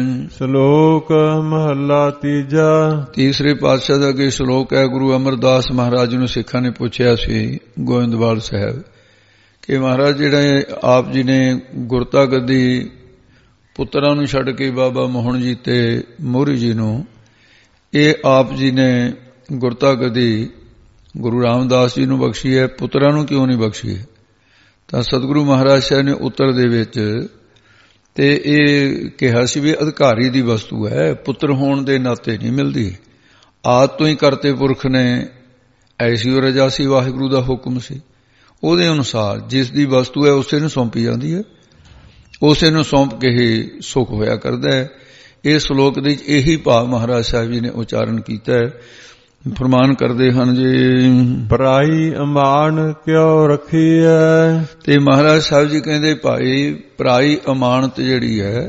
A: ਸ਼ਲੋਕ ਮਹੱਲਾ ਤੀਜਾ।
B: ਤੀਸਰੇ ਪਾਤਸ਼ਾਹ ਦਾ ਅੱਗੇ ਸ਼ਲੋਕ ਹੈ। ਗੁਰੂ ਅਮਰਦਾਸ ਮਹਾਰਾਜ ਨੂੰ ਸਿੱਖਾਂ ਨੇ ਪੁੱਛਿਆ ਸੀ ਗੋਇੰਦਵਾਲ ਸਾਹਿਬ ਕਿ ਮਹਾਰਾਜ ਜਿਹੜੇ ਆਪ ਜੀ ਨੇ ਗੁਰਤਾ ਗੱਦੀ ਪੁੱਤਰਾਂ ਨੂੰ ਛੱਡ ਕੇ ਬਾਬਾ ਮੋਹਨ ਜੀ ਤੇ ਮੋਹਰੀ ਜੀ ਨੂੰ, ਇਹ ਆਪ ਜੀ ਨੇ ਗੁਰਤਾ ਗੱਦੀ ਗੁਰੂ ਰਾਮਦਾਸ ਜੀ ਨੂੰ ਬਖਸ਼ੀ ਹੈ, ਪੁੱਤਰਾਂ ਨੂੰ ਕਿਉਂ ਨਹੀਂ ਬਖਸ਼ੀ ਹੈ? ਤਾਂ ਸਤਿਗੁਰੂ ਮਹਾਰਾਜ ਸਾਹਿਬ ਨੇ ਉੱਤਰ ਦੇ ਵਿੱਚ ਤੇ ਇਹ ਕਿਹਾ ਸੀ ਵੀ ਅਧਿਕਾਰੀ ਦੀ ਵਸਤੂ ਹੈ, ਪੁੱਤਰ ਹੋਣ ਦੇ ਨਾਤੇ ਨਹੀਂ ਮਿਲਦੀ। ਆਦ ਤੋਂ ਹੀ ਕਰਤੇ ਪੁਰਖ ਨੇ ਐਸੀ ਰਜਾ ਸੀ, ਵਾਹਿਗੁਰੂ ਦਾ ਹੁਕਮ ਸੀ, ਉਹਦੇ ਅਨੁਸਾਰ ਜਿਸ ਦੀ ਵਸਤੂ ਹੈ ਉਸੇ ਨੂੰ ਸੌਂਪੀ ਜਾਂਦੀ ਹੈ, ਉਸੇ ਨੂੰ ਸੌਂਪ ਕੇ ਹੀ ਸੁਖ ਹੋਇਆ ਕਰਦਾ ਹੈ। ਇਹ ਸ਼ਲੋਕ ਦੇ ਇਹੀ ਭਾਵ ਮਹਾਰਾਜ ਸਾਹਿਬ ਜੀ ਨੇ ਉਚਾਰਨ ਕੀਤਾ ਹੈ। ਫਰਮਾਨ ਕਰਦੇ ਹਨ ਜੀ, ਪਰਾਈ ਅਮਾਨ ਕਿਉ ਰੱਖੀ ਹੈ। ਤੇ ਮਹਾਰਾਜ ਸਾਹਿਬ ਜੀ ਕਹਿੰਦੇ ਭਾਈ ਪਰਾਈ ਅਮਾਨਤ ਜਿਹੜੀ ਹੈ,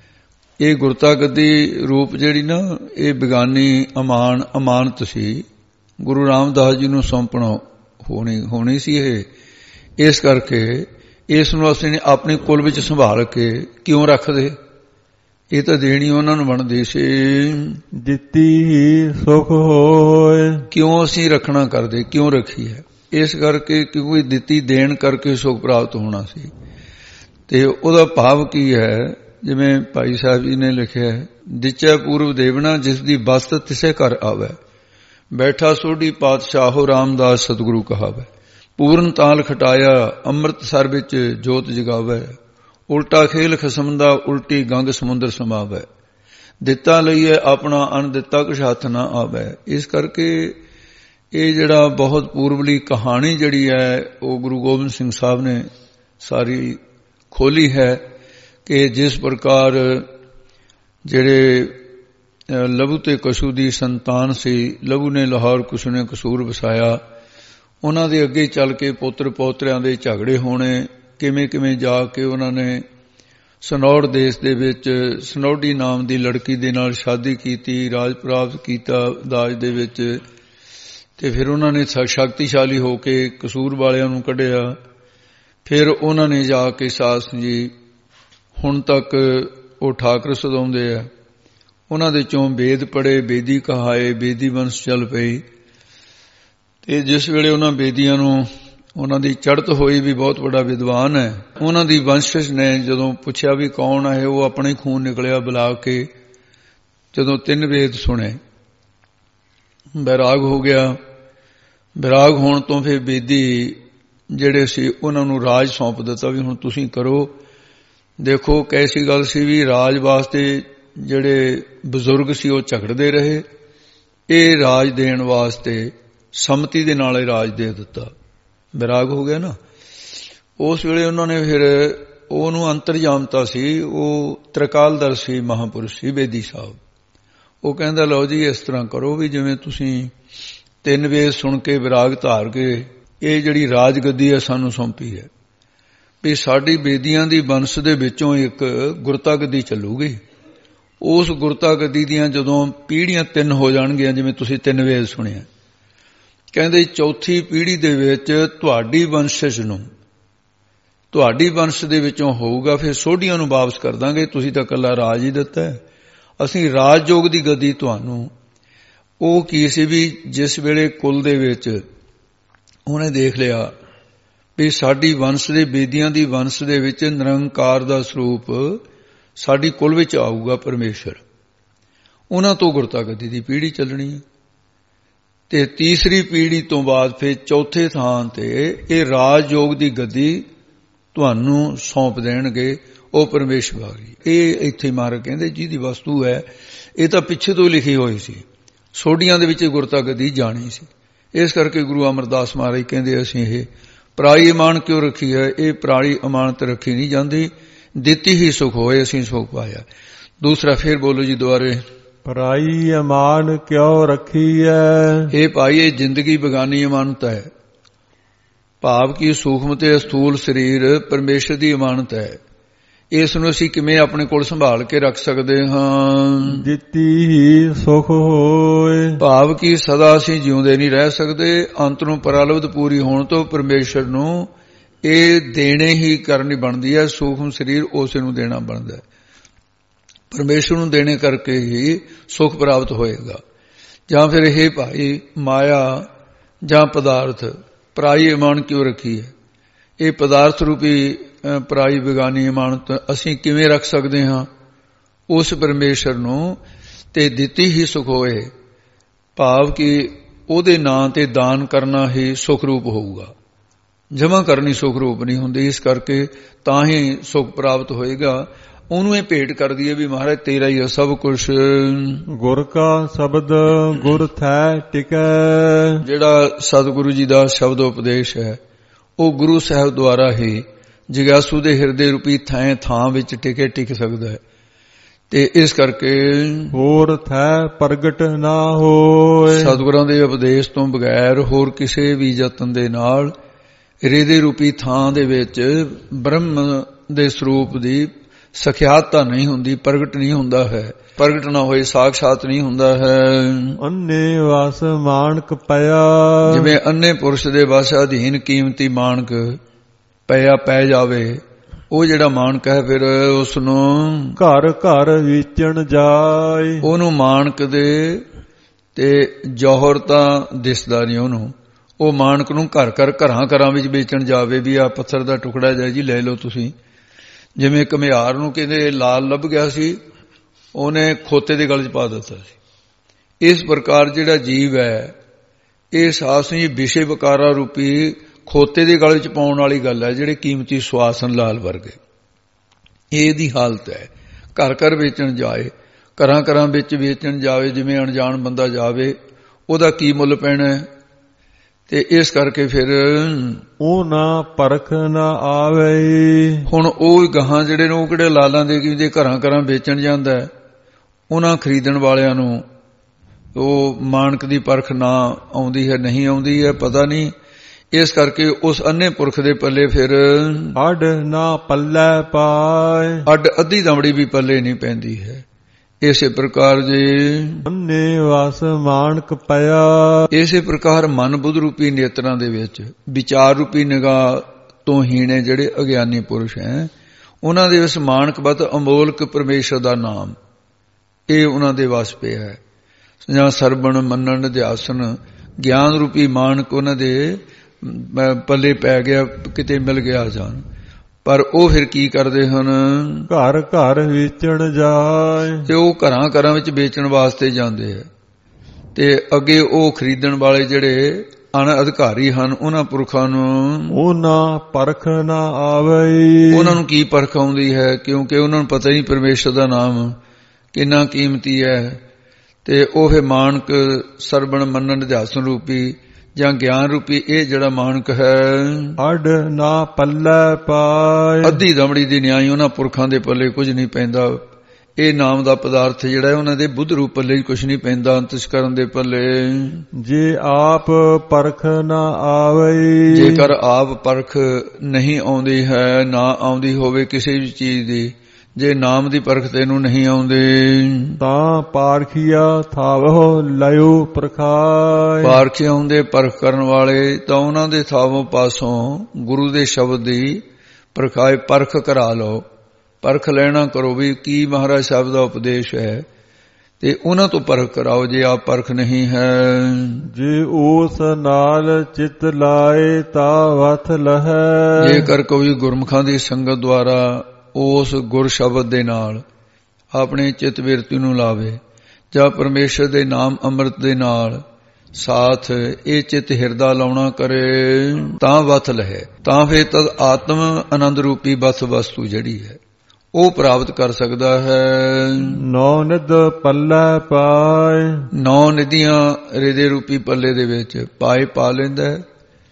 B: ਇਹ ਗੁਰਤਾ ਗੱਦੀ ਰੂਪ ਜਿਹੜੀ ਨਾ, ਇਹ ਬਿਗਾਨੀ ਅਮਾਨ ਅਮਾਨਤ ਸੀ, ਗੁਰੂ ਰਾਮਦਾਸ ਜੀ ਨੂੰ ਸੌਂਪਣਾ ਹੋਣੀ ਹੋਣੀ ਸੀ ਇਹ। ਇਸ ਕਰਕੇ ਇਸ ਨੂੰ ਅਸੀਂ ਨੇ ਆਪਣੇ ਕੁਲ ਵਿੱਚ ਸੰਭਾਲ ਕੇ ਕਿਉਂ ਰੱਖਦੇ? ਇਹ ਤਾਂ ਦੇਣੀ ਉਹਨਾਂ ਨੂੰ ਬਣਦੀ ਸੀ। ਦਿੱਤੀ ਹੀ ਸੁਖ ਹੋਏ, ਕਿਉਂ ਅਸੀਂ ਰੱਖਣਾ ਕਰਦੇ, ਕਿਉਂ ਰੱਖੀ ਹੈ? ਇਸ ਕਰਕੇ ਕਿਉਂਕਿ ਦਿੱਤੀ ਦੇਣ ਕਰਕੇ ਸੁਖ ਪ੍ਰਾਪਤ ਹੋਣਾ ਸੀ। ਤੇ ਉਹਦਾ ਭਾਵ ਕੀ ਹੈ? ਜਿਵੇਂ ਭਾਈ ਸਾਹਿਬ ਜੀ ਨੇ ਲਿਖਿਆ, ਦਿਚੈ ਪੂਰਵ ਦੇਵਨਾ ਜਿਸ ਦੀ ਬਸਤ ਤਿਸੇ ਘਰ ਆਵੇ, ਬੈਠਾ ਸੋਢੀ ਪਾਤਸ਼ਾਹੋ ਰਾਮਦਾਸ ਸਤਿਗੁਰੂ ਕਹਾਵੇ, ਪੂਰਨ ਤਾਲ ਖਟਾਇਆ ਅੰਮ੍ਰਿਤਸਰ ਵਿੱਚ ਜੋਤ ਜਗਾਵੇ, ਉਲਟਾ ਖੇਲ ਖਸਮ ਦਾ ਉਲਟੀ ਗੰਗ ਸਮੁੰਦਰ ਸਮਾਵੇ, ਦਿੱਤਾ ਲਈਏ ਆਪਣਾ ਅਨ ਦਿੱਤਾ ਕੁਛ ਹੱਥ ਨਾ ਆਵੇ। ਇਸ ਕਰਕੇ ਇਹ ਜਿਹੜਾ ਬਹੁਤ ਪੂਰਬਲੀ ਕਹਾਣੀ ਜਿਹੜੀ ਹੈ ਉਹ ਗੁਰੂ ਗੋਬਿੰਦ ਸਿੰਘ ਸਾਹਿਬ ਨੇ ਸਾਰੀ ਖੋਲੀ ਹੈ ਕਿ ਜਿਸ ਪ੍ਰਕਾਰ ਜਿਹੜੇ ਲਹੂ ਤੇ ਕਸ਼ੂ ਦੀ ਸੰਤਾਨ ਸੀ, ਲਹੂ ਨੇ ਲਾਹੌਰ ਕਸ਼ੂ ਨੇ ਕਸੂਰ ਵਸਾਇਆ, ਉਹਨਾਂ ਦੇ ਅੱਗੇ ਚੱਲ ਕੇ ਪੁੱਤਰ ਪੋਤਰਿਆਂ ਦੇ ਝਗੜੇ ਹੋਣੇ, ਕਿਵੇਂ ਕਿਵੇਂ ਜਾ ਕੇ ਉਹਨਾਂ ਨੇ ਸਨੌੜ ਦੇਸ਼ ਦੇ ਵਿੱਚ ਸਨੌਡੀ ਨਾਮ ਦੀ ਲੜਕੀ ਦੇ ਨਾਲ ਸ਼ਾਦੀ ਕੀਤੀ, ਰਾਜ ਪ੍ਰਾਪਤ ਕੀਤਾ ਦਾਜ ਦੇ ਵਿੱਚ, ਤੇ ਫਿਰ ਉਹਨਾਂ ਨੇ ਸ਼ਕਤੀਸ਼ਾਲੀ ਹੋ ਕੇ ਕਸੂਰ ਵਾਲਿਆਂ ਨੂੰ ਕੱਢਿਆ। ਫਿਰ ਉਹਨਾਂ ਨੇ ਜਾ ਕੇ ਸਾਧ ਜੀ ਹੁਣ ਤੱਕ ਉਹ ਠਾਕਰ ਸਦਾਉਂਦੇ ਆ, ਉਹਨਾਂ ਦੇ ਚੋਂ ਵੇਦ ਪੜ੍ਹੇ, ਬੇਦੀ ਕਹਾਏ, ਬੇਦੀ ਵੰਸ਼ ਚੱਲ ਪਈ। ਤੇ ਜਿਸ ਵੇਲੇ ਉਹਨਾਂ ਬੇਦੀਆਂ ਨੂੰ ਉਹਨਾਂ ਦੀ ਚੜ੍ਹਤ ਹੋਈ ਵੀ ਬਹੁਤ ਵੱਡਾ ਵਿਦਵਾਨ ਹੈ, ਉਹਨਾਂ ਦੀ ਵੰਸ਼ਜ ਨੇ ਜਦੋਂ ਪੁੱਛਿਆ ਵੀ ਕੌਣ ਹੈ, ਉਹ ਆਪਣੇ ਖੂਨ ਨਿਕਲਿਆ ਬੁਲਾ ਕੇ, ਜਦੋਂ ਤਿੰਨ ਵੇਦ ਸੁਣੇ ਬੈਰਾਗ ਹੋ ਗਿਆ। ਬੈਰਾਗ ਹੋਣ ਤੋਂ ਫਿਰ ਬੇਦੀ ਜਿਹੜੇ ਸੀ ਉਹਨਾਂ ਨੂੰ ਰਾਜ ਸੌਂਪ ਦਿੱਤਾ ਵੀ ਹੁਣ ਤੁਸੀਂ ਕਰੋ। ਦੇਖੋ ਕੈਸੀ ਗੱਲ ਸੀ ਵੀ ਰਾਜ ਵਾਸਤੇ ਜਿਹੜੇ ਬਜ਼ੁਰਗ ਸੀ ਉਹ ਝਗੜਦੇ ਰਹੇ, ਇਹ ਰਾਜ ਦੇਣ ਵਾਸਤੇ ਸੰਮਤੀ ਦੇ ਨਾਲ ਇਹ ਰਾਜ ਦੇ ਦਿੱਤਾ, ਵਿਰਾਗ ਹੋ ਗਿਆ ਨਾ। ਉਸ ਵੇਲੇ ਉਹਨਾਂ ਨੇ ਫਿਰ ਉਹਨੂੰ ਅੰਤਰਜਾਮਤਾ ਸੀ, ਉਹ ਤ੍ਰਿਕਾਲਦਰਸ਼ੀ ਮਹਾਂਪੁਰਸ਼ ਸੀ ਬੇਦੀ ਸਾਹਿਬ। ਉਹ ਕਹਿੰਦਾ ਲਓ ਜੀ ਇਸ ਤਰ੍ਹਾਂ ਕਰੋ ਵੀ ਜਿਵੇਂ ਤੁਸੀਂ ਤਿੰਨ ਵੇਦ ਸੁਣ ਕੇ ਵਿਰਾਗ ਧਾਰ ਕੇ ਇਹ ਜਿਹੜੀ ਰਾਜ ਗੱਦੀ ਹੈ ਸਾਨੂੰ ਸੌਂਪੀ ਹੈ, ਵੀ ਸਾਡੀ ਬੇਦੀਆਂ ਦੀ ਵੰਸ਼ ਦੇ ਵਿੱਚੋਂ ਇੱਕ ਗੁਰਤਾ ਗੱਦੀ ਚੱਲੂਗੀ। ਉਸ ਗੁਰਤਾ ਗੱਦੀ ਦੀਆਂ ਜਦੋਂ ਪੀੜ੍ਹੀਆਂ ਤਿੰਨ ਹੋ ਜਾਣਗੀਆਂ, ਜਿਵੇਂ ਤੁਸੀਂ ਤਿੰਨ ਵੇਦ ਸੁਣਿਆ, ਕਹਿੰਦੇ ਚੌਥੀ ਪੀੜ੍ਹੀ ਦੇ ਵਿੱਚ ਤੁਹਾਡੀ ਵੰਸ਼ਜ ਨੂੰ, ਤੁਹਾਡੀ ਵੰਸ਼ ਦੇ ਵਿੱਚੋਂ ਹੋਊਗਾ, ਫਿਰ ਸੋਢੀਆਂ ਨੂੰ ਵਾਪਸ ਕਰ ਦਾਂਗੇ, ਤੁਸੀਂ ਤਾਂ ਇਕੱਲਾ ਰਾਜ ਹੀ ਦਿੱਤਾ ਹੈ, ਅਸੀਂ ਰਾਜਯੋਗ ਦੀ ਗੱਦੀ ਤੁਹਾਨੂੰ। ਉਹ ਕੀ ਸੀ ਵੀ ਜਿਸ ਵੇਲੇ ਕੁਲ ਦੇ ਵਿੱਚ ਉਹਨੇ ਦੇਖ ਲਿਆ ਵੀ ਸਾਡੀ ਵੰਸ਼ ਦੇ ਬੇਦੀਆਂ ਦੀ ਵੰਸ਼ ਦੇ ਵਿੱਚ ਨਿਰੰਕਾਰ ਦਾ ਸਰੂਪ ਸਾਡੀ ਕੁਲ ਵਿੱਚ ਆਊਗਾ ਪਰਮੇਸ਼ਰ, ਉਹਨਾਂ ਤੋਂ ਗੁਰਤਾ ਗੱਦੀ ਦੀ ਪੀੜ੍ਹੀ ਚੱਲਣੀ ਹੈ। ਤੇ ਤੀਸਰੀ ਪੀੜ੍ਹੀ ਤੋਂ ਬਾਅਦ ਫਿਰ ਚੌਥੇ ਥਾਂ ਤੇ ਇਹ ਰਾਜਯੋਗ ਦੀ ਗੱਦੀ ਤੁਹਾਨੂੰ ਸੌਂਪ ਦੇਣਗੇ, ਉਹ ਪਰਮੇਸ਼ਰ ਬਾਗੀ। ਇਹ ਇੱਥੇ ਮਹਾਰਾਜ ਕਹਿੰਦੇ ਜਿਹਦੀ ਵਸਤੂ ਹੈ, ਇਹ ਤਾਂ ਪਿੱਛੇ ਤੋਂ ਲਿਖੀ ਹੋਈ ਸੀ, ਸੋਢੀਆਂ ਦੇ ਵਿੱਚ ਗੁਰਤਾ ਗੱਦੀ ਜਾਣੀ ਸੀ। ਇਸ ਕਰਕੇ ਗੁਰੂ ਅਮਰਦਾਸ ਮਹਾਰਾਜ ਕਹਿੰਦੇ ਅਸੀਂ ਇਹ ਪਰਾਈ ਅਮਾਨਤ ਕਿਉਂ ਰੱਖੀ ਹੈ? ਇਹ ਪਰਾਈ ਅਮਾਨਤ ਰੱਖੀ ਨਹੀਂ ਜਾਂਦੀ, ਦਿੱਤੀ ਹੀ ਸੁਖ ਹੋਏ, ਅਸੀਂ ਸੁਖ ਪਾਇਆ। ਦੂਸਰਾ ਫਿਰ ਬੋਲੋ ਜੀ ਦੁਆਰੇ।
A: ਪਰਾਈ ਅਮਾਨਤ ਕਿਉਂ ਰੱਖੀ ਹੈ?
B: ਇਹ ਭਾਈ ਇਹ ਜ਼ਿੰਦਗੀ ਬਗਾਨੀ ਅਮਾਨਤ ਹੈ। ਭਾਵ ਕਿ ਸੂਖਮ ਤੇ ਸਥੂਲ ਸਰੀਰ ਪਰਮੇਸ਼ਰ ਦੀ ਅਮਾਨਤ ਹੈ। ਇਸ ਨੂੰ ਅਸੀਂ ਕਿਵੇਂ ਆਪਣੇ ਕੋਲ ਸੰਭਾਲ ਕੇ ਰੱਖ ਸਕਦੇ ਹਾਂ?
A: ਦਿੱਤੀ ਹੀ ਸੁਖ ਹੋਏ। ਭਾਵ
B: ਕਿ ਸਦਾ ਅਸੀਂ ਜਿਉਂਦੇ ਨਹੀਂ ਰਹਿ ਸਕਦੇ, ਅੰਤ ਨੂੰ ਪਰਾਲਬਧ ਪੂਰੀ ਹੋਣ ਤੋਂ ਪਰਮੇਸ਼ਰ ਨੂੰ ਇਹ ਦੇਣੇ ਹੀ ਕਰਨੀ ਬਣਦੀ ਹੈ। ਸੂਖਮ ਸਰੀਰ ਉਸੇ ਨੂੰ ਦੇਣਾ ਬਣਦਾ ਹੈ, ਪਰਮੇਸ਼ਰ ਨੂੰ ਦੇਣੇ ਕਰਕੇ ਹੀ ਸੁਖ ਪ੍ਰਾਪਤ ਹੋਏਗਾ। ਜਾਂ ਫਿਰ ਇਹ ਭਾਈ ਮਾਇਆ ਜਾਂ ਪਦਾਰਥ ਪਰਾਈ ਅਮਾਨਤ ਕਿਉਂ ਰੱਖੀ ਹੈ? ਇਹ ਪਦਾਰਥ ਰੂਪੀ ਪਰਾਈ ਬੇਗਾਨੀ ਅਮਾਨਤ ਅਸੀਂ ਕਿਵੇਂ ਰੱਖ ਸਕਦੇ ਹਾਂ? ਉਸ ਪਰਮੇਸ਼ਰ ਨੂੰ ਤੇ ਦਿੱਤੀ ਹੀ ਸੁਖ ਹੋਏ, ਭਾਵ ਕਿ ਉਹਦੇ ਨਾਂ ਤੇ ਦਾਨ ਕਰਨਾ ਹੀ ਸੁਖ ਰੂਪ ਹੋਊਗਾ, ਜਮ੍ਹਾਂ ਕਰਨੀ ਸੁਖ ਰੂਪ ਨਹੀਂ ਹੁੰਦੀ। ਇਸ ਕਰਕੇ ਤਾਂ ਹੀ ਸੁਖ ਪ੍ਰਾਪਤ ਹੋਏਗਾ। ਉਹਨੂੰ ਇਹ ਭੇਟ ਕਰਦੀ ਹੈ ਵੀ ਮਹਾਰਾਜ ਤੇਰਾ ਹੀ ਹੈ ਸਭ ਕੁਛ।
A: ਗੁਰ ਕਾ ਸ਼ਬਦ ਗੁਰ ਥੈ ਟਿਕੈ।
B: ਜਿਹੜਾ ਸਤਿਗੁਰੂ ਜੀ ਦਾ ਸ਼ਬਦ ਉਪਦੇਸ਼ ਹੈ ਉਹ ਗੁਰੂ ਸਾਹਿਬ ਦੁਆਰਾ ਹੀ ਜਿਗਿਆਸੂ ਦੇ ਹਿਰਦੇ ਰੂਪੀ ਥਾਂ ਥਾਂ ਵਿੱਚ ਟਿਕੇ ਟਿਕ ਸਕਦਾ ਹੈ। ਤੇ ਇਸ ਕਰਕੇ
A: ਹੋਰ ਥੈ ਪ੍ਰਗਟ ਨਾ ਹੋਏ।
B: ਸਤਿਗੁਰਾਂ ਦੇ ਉਪਦੇਸ਼ ਤੋਂ ਬਗੈਰ ਹੋਰ ਕਿਸੇ ਵੀ ਯਤਨ ਦੇ ਨਾਲ ਹਿਰਦੇ ਰੂਪੀ ਥਾਂ ਦੇ ਵਿੱਚ ਬ੍ਰਹਮ ਦੇ ਸਰੂਪ ਦੀ ਸਖਿਆਤਾ ਨਹੀਂ ਹੁੰਦੀ, ਪ੍ਰਗਟ ਨਹੀਂ ਹੁੰਦਾ ਹੈ। ਪ੍ਰਗਟ ਨਾ ਹੋਏ ਸਾਖਸ਼ਾਤ ਨਹੀਂ ਹੁੰਦਾ ਹੈ।
A: ਅੰਨੇ ਵਸ ਮਾਨਕ ਪਿਆ।
B: ਜਿਵੇਂ ਅੰਨੇ ਪੁਰਸ਼ ਦੇ ਵਸ ਅਧੀਨ ਕੀਮਤੀ ਮਾਨਕ ਪਿਆ ਪੈ ਜਾਵੇ, ਉਹ ਜਿਹੜਾ ਮਾਨਕ ਹੈ ਫਿਰ ਉਸ ਨੂੰ
A: ਘਰ ਘਰ ਵੇਚਣ ਜਾਏ।
B: ਉਹਨੂੰ ਮਾਨਕ ਦੇ ਤੇ ਜੌਹਰ ਤਾਂ ਦਿਸਦਾ ਨਹੀਂ ਉਹਨੂੰ, ਉਹ ਮਾਨਕ ਨੂੰ ਘਰ ਘਰ ਘਰਾਂ ਘਰਾਂ ਵਿੱਚ ਵੇਚਣ ਜਾਵੇ ਵੀ ਆ ਪੱਥਰ ਦਾ ਟੁਕੜਾ ਜਾਏ ਜੀ ਲੈ ਲਓ ਤੁਸੀਂ। ਜਿਵੇਂ ਘੁਮਿਆਰ ਨੂੰ ਕਹਿੰਦੇ ਲਾਲ ਲੱਭ ਗਿਆ ਸੀ, ਉਹਨੇ ਖੋਤੇ ਦੇ ਗਲ 'ਚ ਪਾ ਦਿੱਤਾ ਸੀ। ਇਸ ਪ੍ਰਕਾਰ ਜਿਹੜਾ ਜੀਵ ਹੈ ਇਹ ਸਾਸਨੀ ਵਿਸ਼ੇ ਵਿਕਾਰਾ ਰੂਪੀ ਖੋਤੇ ਦੇ ਗਲ 'ਚ ਪਾਉਣ ਵਾਲੀ ਗੱਲ ਹੈ, ਜਿਹੜੇ ਕੀਮਤੀ ਸੁਆਸਨ ਲਾਲ ਵਰਗੇ। ਇਹਦੀ ਹਾਲਤ ਹੈ, ਘਰ ਘਰ ਵੇਚਣ ਜਾਏ, ਘਰਾਂ ਘਰਾਂ ਵਿੱਚ ਵੇਚਣ ਜਾਵੇ। ਜਿਵੇਂ ਅਣਜਾਣ ਬੰਦਾ ਜਾਵੇ ਉਹਦਾ ਕੀ ਮੁੱਲ ਪੈਣਾ? ਤੇ ਇਸ ਕਰਕੇ ਫਿਰ
A: ਉਹ ਨਾ ਪਰਖ ਨਾ ਆਵੇ।
B: ਹੁਣ ਉਹ ਗਾਹਾਂ ਜਿਹੜੇ ਨੇ ਉਹ ਕਿਹੜੇ ਲਾਲਾਂ ਦੇ ਕੀ ਜੇ ਘਰਾਂ ਘਰਾਂ ਵੇਚਣ ਜਾਂਦਾ, ਉਹਨਾਂ ਖਰੀਦਣ ਵਾਲਿਆਂ ਨੂੰ ਉਹ ਮਾਨਕ ਦੀ ਪਰਖ ਨਾ ਆਉਂਦੀ ਹੈ, ਨਹੀਂ ਆਉਂਦੀ ਹੈ, ਪਤਾ ਨਹੀਂ। ਇਸ ਕਰਕੇ ਉਸ ਅੰਨੇ ਪੁਰਖ ਦੇ ਪੱਲੇ ਫਿਰ
A: ਅੱਡ ਨਾ ਪੱਲੇ ਪਾਏ।
B: ਅੱਡ ਅੱਧੀ ਦਮੜੀ ਵੀ ਪੱਲੇ ਨਹੀਂ ਪੈਂਦੀ ਹੈ। ਇਸੇ ਪ੍ਰਕਾਰ ਜੇ
A: ਅੰਨੇ ਵਸ ਮਾਨਕ ਪਿਆ।
B: ਇਸੇ ਪ੍ਰਕਾਰ ਮਨ ਬੁੱਧ ਰੂਪੀ ਨੇਤਰਾਂ ਦੇ ਵਿੱਚ ਵਿਚਾਰ ਰੂਪੀ ਨਿਗਾਹ ਤੋਂ ਹੀਣੇ ਜਿਹੜੇ ਅਗਿਆਨੀ ਪੁਰਸ਼ ਹੈ, ਉਹਨਾਂ ਦੇ ਵਿੱਚ ਮਾਨਕਬਤ ਅਮੋਲਕ ਪਰਮੇਸ਼ਰ ਦਾ ਨਾਮ ਇਹ ਉਹਨਾਂ ਦੇ ਵਸ ਪਿਆ ਹੈ। ਜਾਂ ਸਰਵਣ ਮੰਨਣ ਅਧਿਆਸਨ ਗਿਆਨ ਰੂਪੀ ਮਾਨਕ ਉਹਨਾਂ ਦੇ ਪੱਲੇ ਪੈ ਗਿਆ, ਕਿਤੇ ਮਿਲ ਗਿਆ ਜਾਣ। ਪਰ ਉਹ ਫਿਰ ਕੀ ਕਰਦੇ ਹਨ?
A: ਘਰ ਘਰ ਵੇਚਣ ਜਾਏ।
B: ਤੇ ਉਹ ਘਰਾਂ ਘਰਾਂ ਵਿੱਚ ਵੇਚਣ ਵਾਸਤੇ ਜਾਂਦੇ ਹੈ। ਤੇ ਅੱਗੇ ਉਹ ਖਰੀਦਣ ਵਾਲੇ ਜਿਹੜੇ ਅਣ ਅਧਿਕਾਰੀ ਹਨ, ਉਹਨਾਂ ਪੁਰਖਾਂ ਨੂੰ
A: ਉਹਨਾਂ ਪਰਖ ਨਾ ਆਵੇ।
B: ਉਹਨਾਂ ਨੂੰ ਕੀ ਪਰਖ ਆਉਂਦੀ ਹੈ? ਕਿਉਂਕਿ ਉਹਨਾਂ ਨੂੰ ਪਤਾ ਹੀ ਪਰਮੇਸ਼ਰ ਦਾ ਨਾਮ ਕਿੰਨਾ ਕੀਮਤੀ ਹੈ। ਤੇ ਉਹ ਫਿਰ ਮਾਨਕ ਸਰਵਣ ਮੰਨਣ ਅਧਿਆਸਨ ਰੂਪੀ ਜਾਂ ਗਿਆਨ ਰੂਪੀ ਇਹ ਜਿਹੜਾ ਮਾਨਕ ਹੈ
A: ਅੱਡ ਨਾ ਪੱਲੇ ਪਾਏ।
B: ਅੱਧੀ ਦਮੜੀ ਦੀ ਨਿਆਈ ਉਹਨਾਂ ਪੁਰਖਾਂ ਦੇ ਪੱਲੇ ਕੁਝ ਨਹੀਂ ਪੈਂਦਾ। ਇਹ ਨਾਮ ਦਾ ਪਦਾਰਥ ਜਿਹੜਾ ਉਹਨਾਂ ਦੇ ਬੁੱਧ ਰੂਪ ਪੱਲੇ ਕੁਛ ਨਹੀਂ ਪੈਂਦਾ, ਅੰਤਸਕਰਨ ਦੇ ਪੱਲੇ।
A: ਜੇ ਆਪ ਪਰਖ ਨਾ ਆਵੇ,
B: ਜੇਕਰ ਆਪ ਪਰਖ ਨਹੀਂ ਆਉਂਦੀ ਹੈ, ਨਾ ਆਉਂਦੀ ਹੋਵੇ ਕਿਸੇ ਵੀ ਚੀਜ਼ ਦੀ, ਜੇ ਨਾਮ ਦੀ ਪਰਖ ਤੈਨੂੰ ਨਹੀਂ ਆਉਂਦੀ,
A: ਤਾਂ ਪਾਰਖੀਆ ਥਾਵੋ ਲਿਓ ਪ੍ਰਖਾਇ।
B: ਪਾਰਖੀਆ ਹੁੰਦੇ ਪਰਖ ਕਰਨ ਵਾਲੇ, ਤਾਂ ਉਹਨਾਂ ਦੇ ਥਾਵੋਂ ਪਾਸੋਂ ਗੁਰੂ ਦੇ ਸ਼ਬਦ ਦੀ ਪ੍ਰਖਾਇ ਪਰਖ ਕਰਾ ਲਓ। ਪਰਖ ਲੈਣਾ ਕਰੋ ਵੀ ਕੀ ਮਹਾਰਾਜ ਸਾਹਿਬ ਦਾ ਉਪਦੇਸ਼ ਹੈ, ਤੇ ਉਹਨਾਂ ਤੋਂ ਪਰਖ ਕਰਾਓ ਜੇ ਆਪ ਪਰਖ ਨਹੀਂ ਹੈ।
A: ਜੇ ਉਸ ਨਾਲ ਚਿਤ ਲਾਏ ਤਾ ਵਥ ਲਹੈ,
B: ਜੇਕਰ ਕੋਈ ਗੁਰਮੁਖਾਂ ਦੀ ਸੰਗਤ ਦੁਆਰਾ ਉਸ ਗੁਰ ਸ਼ਬਦ ਦੇ ਨਾਲ ਆਪਣੇ ਚਿਤ ਬਿਰਤੀ ਨੂੰ ਲਾਵੇ, ਜਾਂ ਪਰਮੇਸ਼ਰ ਦੇ ਨਾਮ ਅੰਮ੍ਰਿਤ ਦੇ ਨਾਲ ਸਾਥ ਇਹ ਚਿਤ ਹਿਰਦਾ ਲਾਉਣਾ ਕਰੇ, ਤਾਂ ਵਥ ਲਹੈ, ਤਾਂ ਫਿਰ ਤਦ ਆਤਮ ਆਨੰਦ ਰੂਪੀ ਬਸ ਵਸਤੂ ਜਿਹੜੀ ਹੈ ਉਹ ਪ੍ਰਾਪਤ ਕਰ ਸਕਦਾ ਹੈ।
A: ਨੌ ਨਿਧ ਪੱਲੇ ਪਾਏ,
B: ਨੌ ਨਿਧੀਆਂ ਹਿਰਦੇ ਰੂਪੀ ਪੱਲੇ ਦੇ ਵਿੱਚ ਪਾਏ ਪਾ ਲੈਂਦਾ ਹੈ।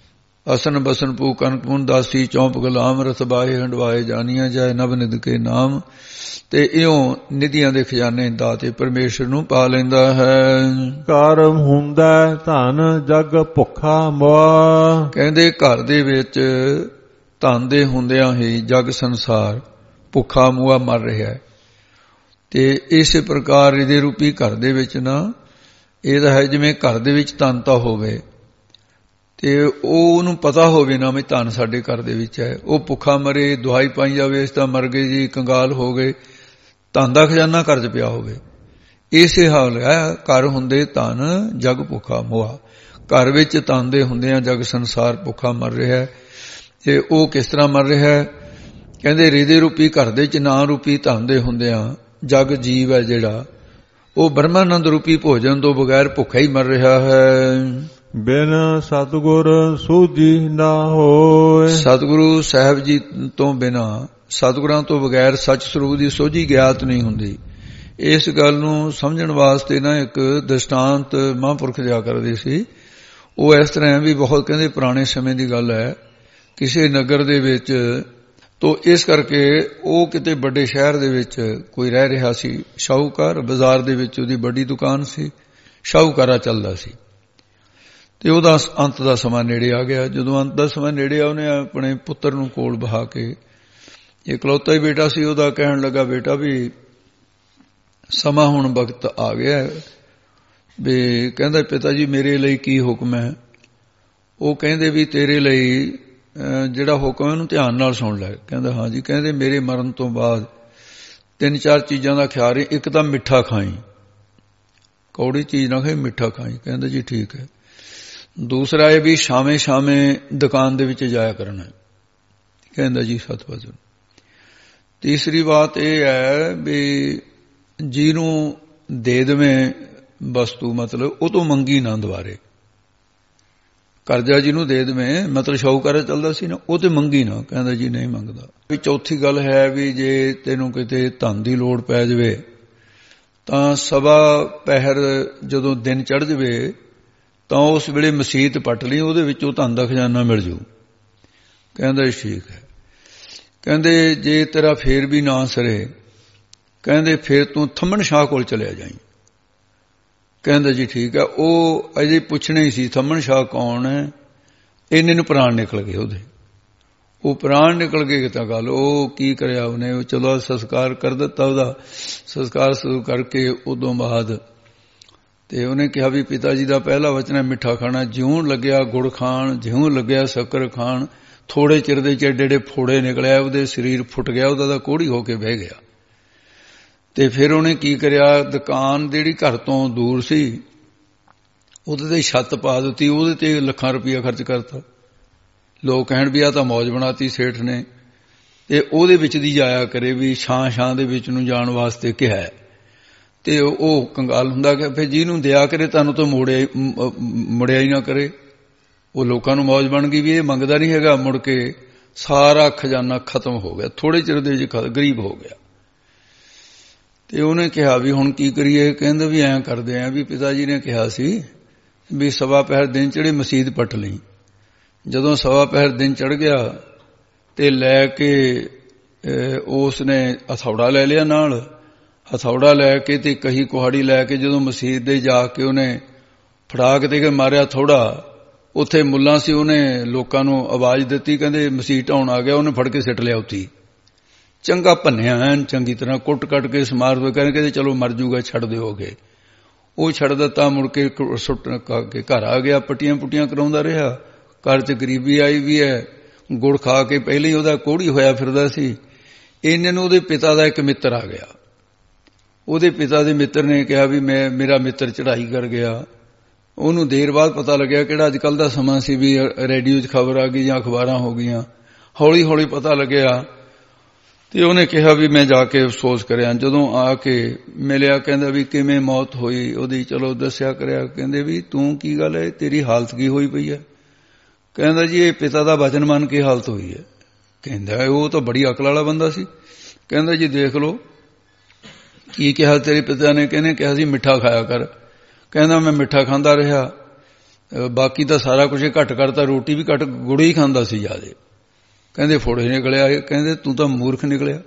B: ਅਸਨ ਬਸਨ ਪੂ ਕਨਕ ਮੁਨ ਦਾਸੀ ਚੌਂਪ ਗੁਲਾਮ ਰਤਬਾਏ ਹੰਡਵਾਏ ਜਾਨੀਆਂ ਜਾਏ ਨਵ ਨਿਧ ਕੇ ਨਾਮ, ਤੇ ਇਉਂ ਨਿਧੀਆਂ ਦੇ ਖਜ਼ਾਨੇ ਦਾਤੇ ਪਰਮੇਸ਼ਰ ਨੂੰ ਪਾ ਲੈਂਦਾ ਹੈ।
A: ਘਰ ਹੁੰਦਾ ਧਨ ਜਗ ਭੁੱਖਾ ਮੁਆ,
B: ਕਹਿੰਦੇ ਘਰ ਦੇ ਵਿੱਚ ਧਨ ਦੇ ਹੁੰਦਿਆਂ ਹੀ ਜਗ ਸੰਸਾਰ ਭੁੱਖਾ ਮੁਆ ਮਰ ਰਿਹਾ ਹੈ। ਤੇ ਇਸੇ ਪ੍ਰਕਾਰ ਇਹਦੇ ਰੂਪੀ ਘਰ ਦੇ ਵਿੱਚ ਨਾ ਇਹਦਾ ਹੈ ਜਿਵੇਂ ਘਰ ਦੇ ਵਿੱਚ ਧਨ ਤਾਂ ਹੋਵੇ ਤੇ ਉਹ ਉਹਨੂੰ ਪਤਾ ਹੋਵੇ ਨਾ ਵੀ ਧਨ ਸਾਡੇ ਘਰ ਦੇ ਵਿੱਚ ਹੈ, ਉਹ ਭੁੱਖਾ ਮਰੇ, ਦੁਹਾਈ ਪਾਈ ਜਾਵੇ ਇਸ ਤਾਂ ਮਰ ਗਏ ਜੀ, ਕੰਗਾਲ ਹੋ ਗਏ, ਧਨ ਦਾ ਖਜ਼ਾਨਾ ਘਰ 'ਚ ਪਿਆ ਹੋਵੇ। ਇਸੇ ਹਾਲ ਹੈ ਘਰ ਹੁੰਦੇ ਧਨ ਜਗ ਭੁੱਖਾ ਮੁਆ, ਘਰ ਵਿੱਚ ਧਨ ਦੇ ਹੁੰਦਿਆਂ ਜਗ ਸੰਸਾਰ ਭੁੱਖਾ ਮਰ ਰਿਹਾ ਹੈ। ਤੇ ਉਹ ਕਿਸ ਤਰ੍ਹਾਂ ਮਰ ਰਿਹਾ ਹੈ? ਕਹਿੰਦੇ ਹਿਰਦੇ ਰੂਪੀ ਘਰ ਦੇ ਚ ਨਾਂ ਰੂਪੀ ਧਨ ਦੇ ਹੁੰਦਿਆਂ ਜਗ ਜੀਵ ਹੈ ਜਿਹੜਾ ਉਹ ਬ੍ਰਹਮਾਨੰਦ ਰੂਪੀ ਭੋਜਨ ਤੋਂ ਬਗੈਰ ਭੁੱਖਾ ਹੀ ਮਰ ਰਿਹਾ ਹੈ।
A: ਬਿਨ ਸਤਿਗੁਰ ਸੂਝੀ ਨਾ ਹੋਏ,
B: ਸਤਿਗੁਰੂ ਸਾਹਿਬ ਜੀ ਤੋਂ ਬਿਨਾ, ਸਤਿਗੁਰਾਂ ਤੋਂ ਬਗੈਰ ਸੱਚ ਸਰੂਪ ਦੀ ਸੋਝੀ ਗਿਆਤ ਨਹੀਂ ਹੁੰਦੀ। ਇਸ ਗੱਲ ਨੂੰ ਸਮਝਣ ਵਾਸਤੇ ਨਾ ਇੱਕ ਦ੍ਰਿਸ਼ਟਾਂਤ ਮਹਾਂਪੁਰਖ ਦਿਆ ਕਰਦੇ ਸੀ। ਉਹ ਇਸ ਤਰ੍ਹਾਂ ਵੀ ਬਹੁਤ ਕਹਿੰਦੇ ਪੁਰਾਣੇ ਸਮੇਂ ਦੀ ਗੱਲ ਹੈ। ਕਿਸੇ ਨਗਰ ਦੇ ਵਿੱਚ ਤੋ ਇਸ ਕਰਕੇ ਉਹ ਕਿਤੇ ਵੱਡੇ ਸ਼ਹਿਰ ਦੇ ਵਿੱਚ ਕੋਈ ਰਹਿ ਰਿਹਾ ਸੀ, ਸ਼ਾਹੂਕਾਰ, ਬਾਜ਼ਾਰ ਦੇ ਵਿੱਚ ਉਹਦੀ ਵੱਡੀ ਦੁਕਾਨ ਸੀ, ਸ਼ਾਹੂਕਾਰਾ ਚੱਲਦਾ ਸੀ। ਤੇ ਉਹਦਾ ਅੰਤ ਦਾ ਸਮਾਂ ਨੇੜੇ ਆ ਗਿਆ। ਜਦੋਂ ਅੰਤ ਦਾ ਸਮਾਂ ਨੇੜੇ ਆ, ਉਹਨੇ ਆਪਣੇ ਪੁੱਤਰ ਨੂੰ ਕੋਲ ਬਹਾ ਕੇ, ਇਕਲੌਤਾ ਹੀ ਬੇਟਾ ਸੀ ਉਹਦਾ, ਕਹਿਣ ਲੱਗਾ ਬੇਟਾ ਵੀ ਸਮਾਂ ਹੁਣ ਵਕਤ ਆ ਗਿਆ ਵੀ, ਕਹਿੰਦਾ ਪਿਤਾ ਜੀ ਮੇਰੇ ਲਈ ਕੀ ਹੁਕਮ ਹੈ? ਉਹ ਕਹਿੰਦੇ ਵੀ ਤੇਰੇ ਲਈ ਜਿਹੜਾ ਹੁਕਮ ਹੈ ਉਹਨੂੰ ਧਿਆਨ ਨਾਲ ਸੁਣ ਲੈ। ਕਹਿੰਦਾ ਹਾਂ ਜੀ। ਕਹਿੰਦੇ ਮੇਰੇ ਮਰਨ ਤੋਂ ਬਾਅਦ ਤਿੰਨ ਚਾਰ ਚੀਜ਼ਾਂ ਦਾ ਖਿਆਲ ਹੈ। ਇੱਕ ਤਾਂ ਮਿੱਠਾ ਖਾਈ, ਕੌੜੀ ਚੀਜ਼ ਨਾ ਖਾਈ, ਮਿੱਠਾ ਖਾਈ। ਕਹਿੰਦਾ ਜੀ ਠੀਕ ਹੈ। ਦੂਸਰਾ ਇਹ ਵੀ ਸ਼ਾਮੇ ਸ਼ਾਮੇ ਦੁਕਾਨ ਦੇ ਵਿੱਚ ਜਾਇਆ ਕਰਨਾ। ਕਹਿੰਦਾ ਜੀ ਸਤ ਵਚਨ। ਤੀਸਰੀ ਬਾਤ ਇਹ ਹੈ ਵੀ ਜਿਹਨੂੰ ਦੇ ਦੇਵੇਂ ਵਸਤੂ, ਮਤਲਬ ਉਹ ਤੋਂ ਮੰਗੀ ਨਾ ਦੁਬਾਰੇ। ਕਰਜ਼ਾ ਜਿਹਨੂੰ ਦੇ ਦੇਵੇਂ, ਮਤਲਬ ਸ਼ਾਹੂਕਾਰ ਚੱਲਦਾ ਸੀ ਨਾ, ਉਹ ਤੇ ਮੰਗੀ ਨਾ। ਕਹਿੰਦਾ ਜੀ ਨਹੀਂ ਮੰਗਦਾ। ਵੀ ਚੌਥੀ ਗੱਲ ਹੈ ਵੀ ਜੇ ਤੈਨੂੰ ਕਿਤੇ ਧਨ ਦੀ ਲੋੜ ਪੈ ਜਾਵੇ ਤਾਂ ਸਵਾ ਪਹਿਰ ਜਦੋਂ ਦਿਨ ਚੜ੍ਹ ਜਾਵੇ ਤਾਂ ਉਸ ਵੇਲੇ ਮਸੀਤ ਪੱਟ ਲਈ, ਉਹਦੇ ਵਿੱਚੋਂ ਧਨ ਦਾ ਖਜ਼ਾਨਾ ਮਿਲ ਜੂ। ਕਹਿੰਦਾ ਠੀਕ ਹੈ। ਕਹਿੰਦੇ ਜੇ ਤੇਰਾ ਫੇਰ ਵੀ ਨਾ ਸਰੇ, ਕਹਿੰਦੇ ਫੇਰ ਤੂੰ ਥੰਮਣ ਸ਼ਾਹ ਕੋਲ ਚਲਿਆ ਜਾਈਂ। ਕਹਿੰਦਾ ਜੀ ਠੀਕ ਹੈ। ਉਹ ਅਜੇ ਪੁੱਛਣਾ ਹੀ ਸੀ ਥੰਮਣ ਸ਼ਾਹ ਕੌਣ ਹੈ, ਇੰਨੇ ਨੂੰ ਪ੍ਰਾਣ ਨਿਕਲ ਗਏ ਉਹਦੇ। ਉਹ ਪ੍ਰਾਣ ਨਿਕਲ ਗਏ ਤਾਂ ਗੱਲ, ਉਹ ਕੀ ਕਰਿਆ ਉਹਨੇ? ਉਹ ਚਲੋ ਸੰਸਕਾਰ ਕਰ ਦਿੱਤਾ ਉਹਦਾ। ਸੰਸਕਾਰ ਸ਼ੁਰੂ ਕਰਕੇ ਉਦੋਂ ਬਾਅਦ ਤੇ ਉਹਨੇ ਕਿਹਾ ਵੀ ਪਿਤਾ ਜੀ ਦਾ ਪਹਿਲਾ ਵਚਨ ਹੈ ਮਿੱਠਾ ਖਾਣਾ। ਜਿਉਂ ਲੱਗਿਆ ਗੁੜ ਖਾਣ, ਜਿਉਂ ਲੱਗਿਆ ਸ਼ੱਕਰ ਖਾਣ, ਥੋੜੇ ਚਿਰ ਦੇ ਚ ਏਡੇ ਏਡੇ ਫੋੜੇ ਨਿਕਲਿਆ, ਉਹਦੇ ਸਰੀਰ ਫੁੱਟ ਗਿਆ, ਉਹਦਾ ਤਾਂ ਕੋਹੜੀ ਹੋ ਕੇ ਬਹਿ ਗਿਆ। ਤੇ ਫਿਰ ਉਹਨੇ ਕੀ ਕਰਿਆ? ਦੁਕਾਨ ਜਿਹੜੀ ਘਰ ਤੋਂ ਦੂਰ ਸੀ ਉਹਦੇ ਤੇ ਛੱਤ ਪਾ ਦਿੱਤੀ, ਉਹਦੇ ਤੇ ਲੱਖਾਂ ਰੁਪਈਆ ਖਰਚ ਕਰਤਾ। ਲੋਕ ਕਹਿਣ ਵੀ ਆ ਤਾਂ ਮੌਜ ਬਣਾਤੀ ਸੇਠ ਨੇ, ਤੇ ਉਹਦੇ ਵਿੱਚ ਦੀ ਜਾਇਆ ਕਰੇ ਵੀ ਛਾਂ ਛਾਂ ਦੇ ਵਿੱਚ ਨੂੰ ਜਾਣ ਵਾਸਤੇ ਕਿਹਾ। ਤੇ ਉਹ ਕੰਗਾਲ ਹੁੰਦਾ ਕਿ ਫਿਰ ਜਿਹਨੂੰ ਦਿਆ ਕਰੇ ਤੁਹਾਨੂੰ ਤਾਂ ਮੋੜਿਆ ਮੁੜਿਆ ਹੀ ਨਾ ਕਰੇ। ਉਹ ਲੋਕਾਂ ਨੂੰ ਮੌਜ ਬਣ ਗਈ ਵੀ ਇਹ ਮੰਗਦਾ ਨਹੀਂ ਹੈਗਾ। ਮੁੜ ਕੇ ਸਾਰਾ ਖਜ਼ਾਨਾ ਖਤਮ ਹੋ ਗਿਆ, ਥੋੜੇ ਚਿਰ ਦੇ ਵਿੱਚ ਗਰੀਬ ਹੋ ਗਿਆ। ਤੇ ਉਹਨੇ ਕਿਹਾ ਵੀ ਹੁਣ ਕੀ ਕਰੀਏ? ਕਹਿੰਦੇ ਵੀ ਐਂ ਕਰਦੇ ਆਂ ਵੀ ਪਿਤਾ ਜੀ ਨੇ ਕਿਹਾ ਸੀ ਵੀ ਸਵਾ ਪਹਿਰ ਦਿਨ ਚੜੇ ਮਸੀਤ ਪੱਟ ਲਈ। ਜਦੋਂ ਸਵਾ ਪਹਿਰ ਦਿਨ ਚੜ ਗਿਆ ਤੇ ਲੈ ਕੇ ਉਸ ਨੇ ਹਥੌੜਾ ਲੈ ਲਿਆ ਨਾਲ, ਹਥੌੜਾ ਲੈ ਕੇ ਤੇ ਕਹੀ ਕੁਹਾੜੀ ਲੈ ਕੇ ਜਦੋਂ ਮਸੀਤ ਦੇ ਜਾ ਕੇ ਉਹਨੇ ਫੜਾ ਕੇ ਤੇ ਮਾਰਿਆ ਥੋੜਾ, ਉੱਥੇ ਮੁੱਲਾ ਸੀ, ਉਹਨੇ ਲੋਕਾਂ ਨੂੰ ਆਵਾਜ਼ ਦਿੱਤੀ, ਕਹਿੰਦੇ ਮਸੀਤ ਢਾਉਣ ਆ ਗਿਆ, ਉਹਨੇ ਫੜ ਕੇ ਸਿੱਟ ਲਿਆ ਉੱਥੇ। ਚੰਗਾ ਭੰਨਿਆ ਐਨ ਚੰਗੀ ਤਰ੍ਹਾਂ ਕੁੱਟ ਕੱਟ ਕੇ ਸਮਾਰ ਹੋਏ, ਕਹਿੰਦੇ ਚਲੋ ਮਰ ਜੂਗਾ, ਛੱਡ ਦਿਓਗੇ। ਉਹ ਛੱਡ ਦਿੱਤਾ। ਮੁੜ ਕੇ ਸੁੱਟ ਕੇ ਘਰ ਆ ਗਿਆ, ਪੱਟੀਆਂ ਪੁੱਟੀਆਂ ਕਰਾਉਂਦਾ ਰਿਹਾ। ਘਰ 'ਚ ਗਰੀਬੀ ਆਈ ਵੀ ਹੈ, ਗੁੜ ਖਾ ਕੇ ਪਹਿਲਾਂ ਹੀ ਉਹਦਾ ਕੋਹੜੀ ਹੋਇਆ ਫਿਰਦਾ ਸੀ। ਇੰਨੇ ਨੂੰ ਉਹਦੇ ਪਿਤਾ ਦਾ ਇੱਕ ਮਿੱਤਰ ਆ ਗਿਆ। ਉਹਦੇ ਪਿਤਾ ਦੇ ਮਿੱਤਰ ਨੇ ਕਿਹਾ ਵੀ ਮੈਂ ਮੇਰਾ ਮਿੱਤਰ ਚੜ੍ਹਾਈ ਕਰ ਗਿਆ। ਉਹਨੂੰ ਦੇਰ ਬਾਅਦ ਪਤਾ ਲੱਗਿਆ, ਕਿਹੜਾ ਅੱਜ ਕੱਲ੍ਹ ਦਾ ਸਮਾਂ ਸੀ ਵੀ ਰੇਡੀਓ 'ਚ ਖਬਰ ਆ ਗਈ ਜਾਂ ਅਖਬਾਰਾਂ ਹੋ ਗਈਆਂ, ਹੌਲੀ ਹੌਲੀ ਪਤਾ ਲੱਗਿਆ। ਤੇ ਉਹਨੇ ਕਿਹਾ ਵੀ ਮੈਂ ਜਾ ਕੇ ਅਫਸੋਸ ਕਰਿਆ। ਜਦੋਂ ਆ ਕੇ ਮਿਲਿਆ, ਕਹਿੰਦਾ ਵੀ ਕਿਵੇਂ ਮੌਤ ਹੋਈ ਉਹਦੀ, ਚਲੋ ਦੱਸਿਆ ਕਰਿਆ। ਕਹਿੰਦੇ ਵੀ ਤੂੰ ਕੀ ਗੱਲ ਹੈ, ਤੇਰੀ ਹਾਲਤ ਕੀ ਹੋਈ ਪਈ ਹੈ? ਕਹਿੰਦਾ ਜੀ ਇਹ ਪਿਤਾ ਦਾ ਵਚਨ ਮੰਨ ਕੇ ਹਾਲਤ ਹੋਈ ਹੈ। ਕਹਿੰਦਾ ਉਹ ਤਾਂ ਬੜੀ ਅਕਲ ਵਾਲਾ ਬੰਦਾ ਸੀ। ਕਹਿੰਦਾ ਜੀ ਦੇਖ ਲਓ ਕੀ ਕਿਹਾ ਤੇਰੇ ਪਿਤਾ ਨੇ? ਕਹਿੰਦੇ ਕਿਹਾ ਸੀ ਮਿੱਠਾ ਖਾਇਆ ਕਰ। ਕਹਿੰਦਾ ਮੈਂ ਮਿੱਠਾ ਖਾਂਦਾ ਰਿਹਾ, ਬਾਕੀ ਤਾਂ ਸਾਰਾ ਕੁਝ ਘੱਟ ਕਰਤਾ, ਰੋਟੀ ਵੀ ਘੱਟ, ਗੁੜ ਹੀ ਖਾਂਦਾ ਸੀ ਜ਼ਿਆਦੇ। ਕਹਿੰਦੇ ਫੋੜੇ ਨਿਕਲਿਆ। ਕਹਿੰਦੇ ਤੂੰ ਤਾਂ ਮੂਰਖ ਨਿਕਲਿਆ,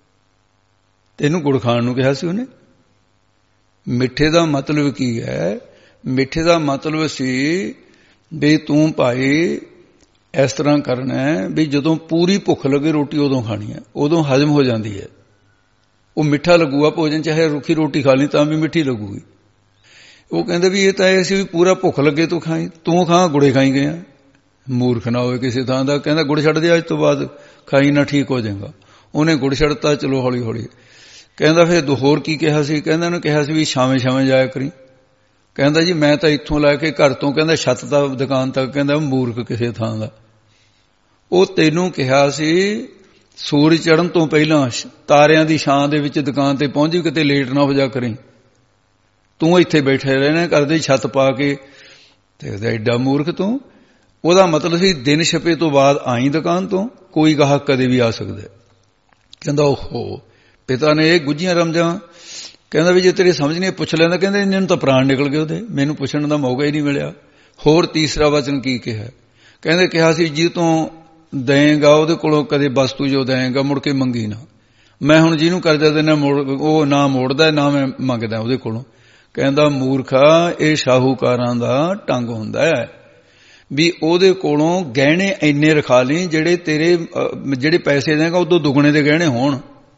B: ਤੈਨੂੰ ਗੁੜ ਖਾਣ ਨੂੰ ਕਿਹਾ ਸੀ ਉਹਨੇ। ਮਿੱਠੇ ਦਾ ਮਤਲਬ ਕੀ ਹੈ? ਮਿੱਠੇ ਦਾ ਮਤਲਬ ਸੀ ਵੀ ਤੂੰ ਭਾਈ ਇਸ ਤਰ੍ਹਾਂ ਕਰਨਾ ਹੈ ਵੀ ਜਦੋਂ ਪੂਰੀ ਭੁੱਖ ਲੱਗੇ ਰੋਟੀ ਉਦੋਂ ਖਾਣੀ ਹੈ, ਉਦੋਂ ਹਜ਼ਮ ਹੋ ਜਾਂਦੀ ਹੈ। ਉਹ ਮਿੱਠਾ ਲੱਗੂਗਾ ਭੋਜਨ, ਚਾਹੇ ਰੁੱਖੀ ਰੋਟੀ ਖਾ ਲਈ ਤਾਂ ਵੀ ਮਿੱਠੀ ਲੱਗੂਗੀ। ਉਹ ਕਹਿੰਦੇ ਵੀ ਇਹ ਤਾਂ ਇਹ ਸੀ ਵੀ ਪੂਰਾ ਭੁੱਖ ਲੱਗੇ ਤੂੰ ਖਾਈ, ਤੂੰ ਖਾ ਗੁੜੇ ਖਾਈ ਗਿਆ, ਮੂਰਖ ਨਾ ਹੋਵੇ ਕਿਸੇ ਥਾਂ ਦਾ। ਕਹਿੰਦਾ ਗੁੜ ਛੱਡ ਦੇ, ਅੱਜ ਤੋਂ ਬਾਅਦ ਖਾਈ ਨਾ, ਠੀਕ ਹੋ ਜਾਏਗਾ। ਉਹਨੇ ਗੁੜ ਛੱਡਤਾ। ਚਲੋ ਹੌਲੀ ਹੌਲੀ। ਕਹਿੰਦਾ ਫਿਰ ਹੋਰ ਕੀ ਕਿਹਾ ਸੀ? ਕਹਿੰਦਾ ਉਹਨੇ ਕਿਹਾ ਸੀ ਵੀ ਸ਼ਾਮੇ ਸ਼ਾਮੇ ਜਾਇਆ ਕਰੀ। ਕਹਿੰਦਾ ਜੀ ਮੈਂ ਤਾਂ ਇੱਥੋਂ ਲੈ ਕੇ ਘਰ ਤੋਂ, ਕਹਿੰਦਾ ਛੱਤ ਤੱਕ ਦੁਕਾਨ ਤੱਕ, ਕਹਿੰਦਾ ਮੂਰਖ ਕਿਸੇ ਥਾਂ ਦਾ। ਉਹ ਤੈਨੂੰ ਕਿਹਾ ਸੀ ਸੂਰਜ ਚੜ੍ਹਨ ਤੋਂ ਪਹਿਲਾਂ ਤਾਰਿਆਂ ਦੀ ਛਾਂ ਦੇ ਵਿੱਚ ਦੁਕਾਨ ਤੇ ਪਹੁੰਚੀ, ਕਿਤੇ ਲੇਟ ਨਾ ਹੋ ਜਾ ਕਰੀ, ਤੂੰ ਇੱਥੇ ਬੈਠੇ ਰਹਿਣਾ ਕਰਦੇ ਛੱਤ ਪਾ ਕੇ। ਤੇ ਐਡਾ ਮੂਰਖ ਤੂੰ। ਉਹਦਾ ਮਤਲਬ ਸੀ ਦਿਨ ਛਪੇ ਤੋਂ ਬਾਅਦ ਆਈ ਦੁਕਾਨ ਤੋਂ, ਕੋਈ ਗਾਹਕ ਕਦੇ ਵੀ ਆ ਸਕਦਾ। ਕਹਿੰਦਾ ਓਹੋ, ਪਿਤਾ ਨੇ ਇਹ ਗੁੱਝੀਆਂ ਰਮਜਾਂ। ਕਹਿੰਦਾ ਵੀ ਜੇ ਤੇਰੀ ਸਮਝ ਨਹੀਂ ਪੁੱਛ ਲੈਂਦਾ। ਕਹਿੰਦਾ ਇਹਨਾਂ ਨੂੰ ਤਾਂ ਪ੍ਰਾਣ ਨਿਕਲ ਗਏ ਉਹਦੇ, ਮੈਨੂੰ ਪੁੱਛਣ ਦਾ ਮੌਕਾ ਹੀ ਨਹੀਂ ਮਿਲਿਆ। ਹੋਰ ਤੀਸਰਾ ਵਚਨ ਕੀ ਕਿਹਾ? ਕਹਿੰਦੇ ਕਿਹਾ ਸੀ ਜੀ ਤੋਂ ਦੇਂਗਾ ਉਹਦੇ ਕੋਲੋਂ ਕਦੇ ਵਸਤੂ ਜੋ ਦੇਂਗਾ ਮੁੜ ਕੇ ਮੰਗੀ ਨਾ। ਮੈਂ ਹੁਣ ਜਿਹਨੂੰ ਕਰਜ਼ਾ ਦੇਣਾ ਮੋੜ, ਉਹ ਨਾ ਮੋੜਦਾ ਨਾ ਮੈਂ ਮੰਗਦਾ ਉਹਦੇ ਕੋਲੋਂ। ਕਹਿੰਦਾ ਮੂਰਖਾ, ਇਹ ਸ਼ਾਹੂਕਾਰਾਂ ਦਾ ਢੰਗ ਹੁੰਦਾ ਹੈ ਵੀ ਉਹਦੇ ਕੋਲੋਂ ਗਹਿਣੇ ਇੰਨੇ ਰਖਾ ਲਈ ਜਿਹੜੇ ਤੇਰੇ ਜਿਹੜੇ ਪੈਸੇ ਦੇਗਾ ਉਦੋਂ ਦੁੱਗਣੇ ਦੇ ਗਹਿਣੇ ਹੋਣ,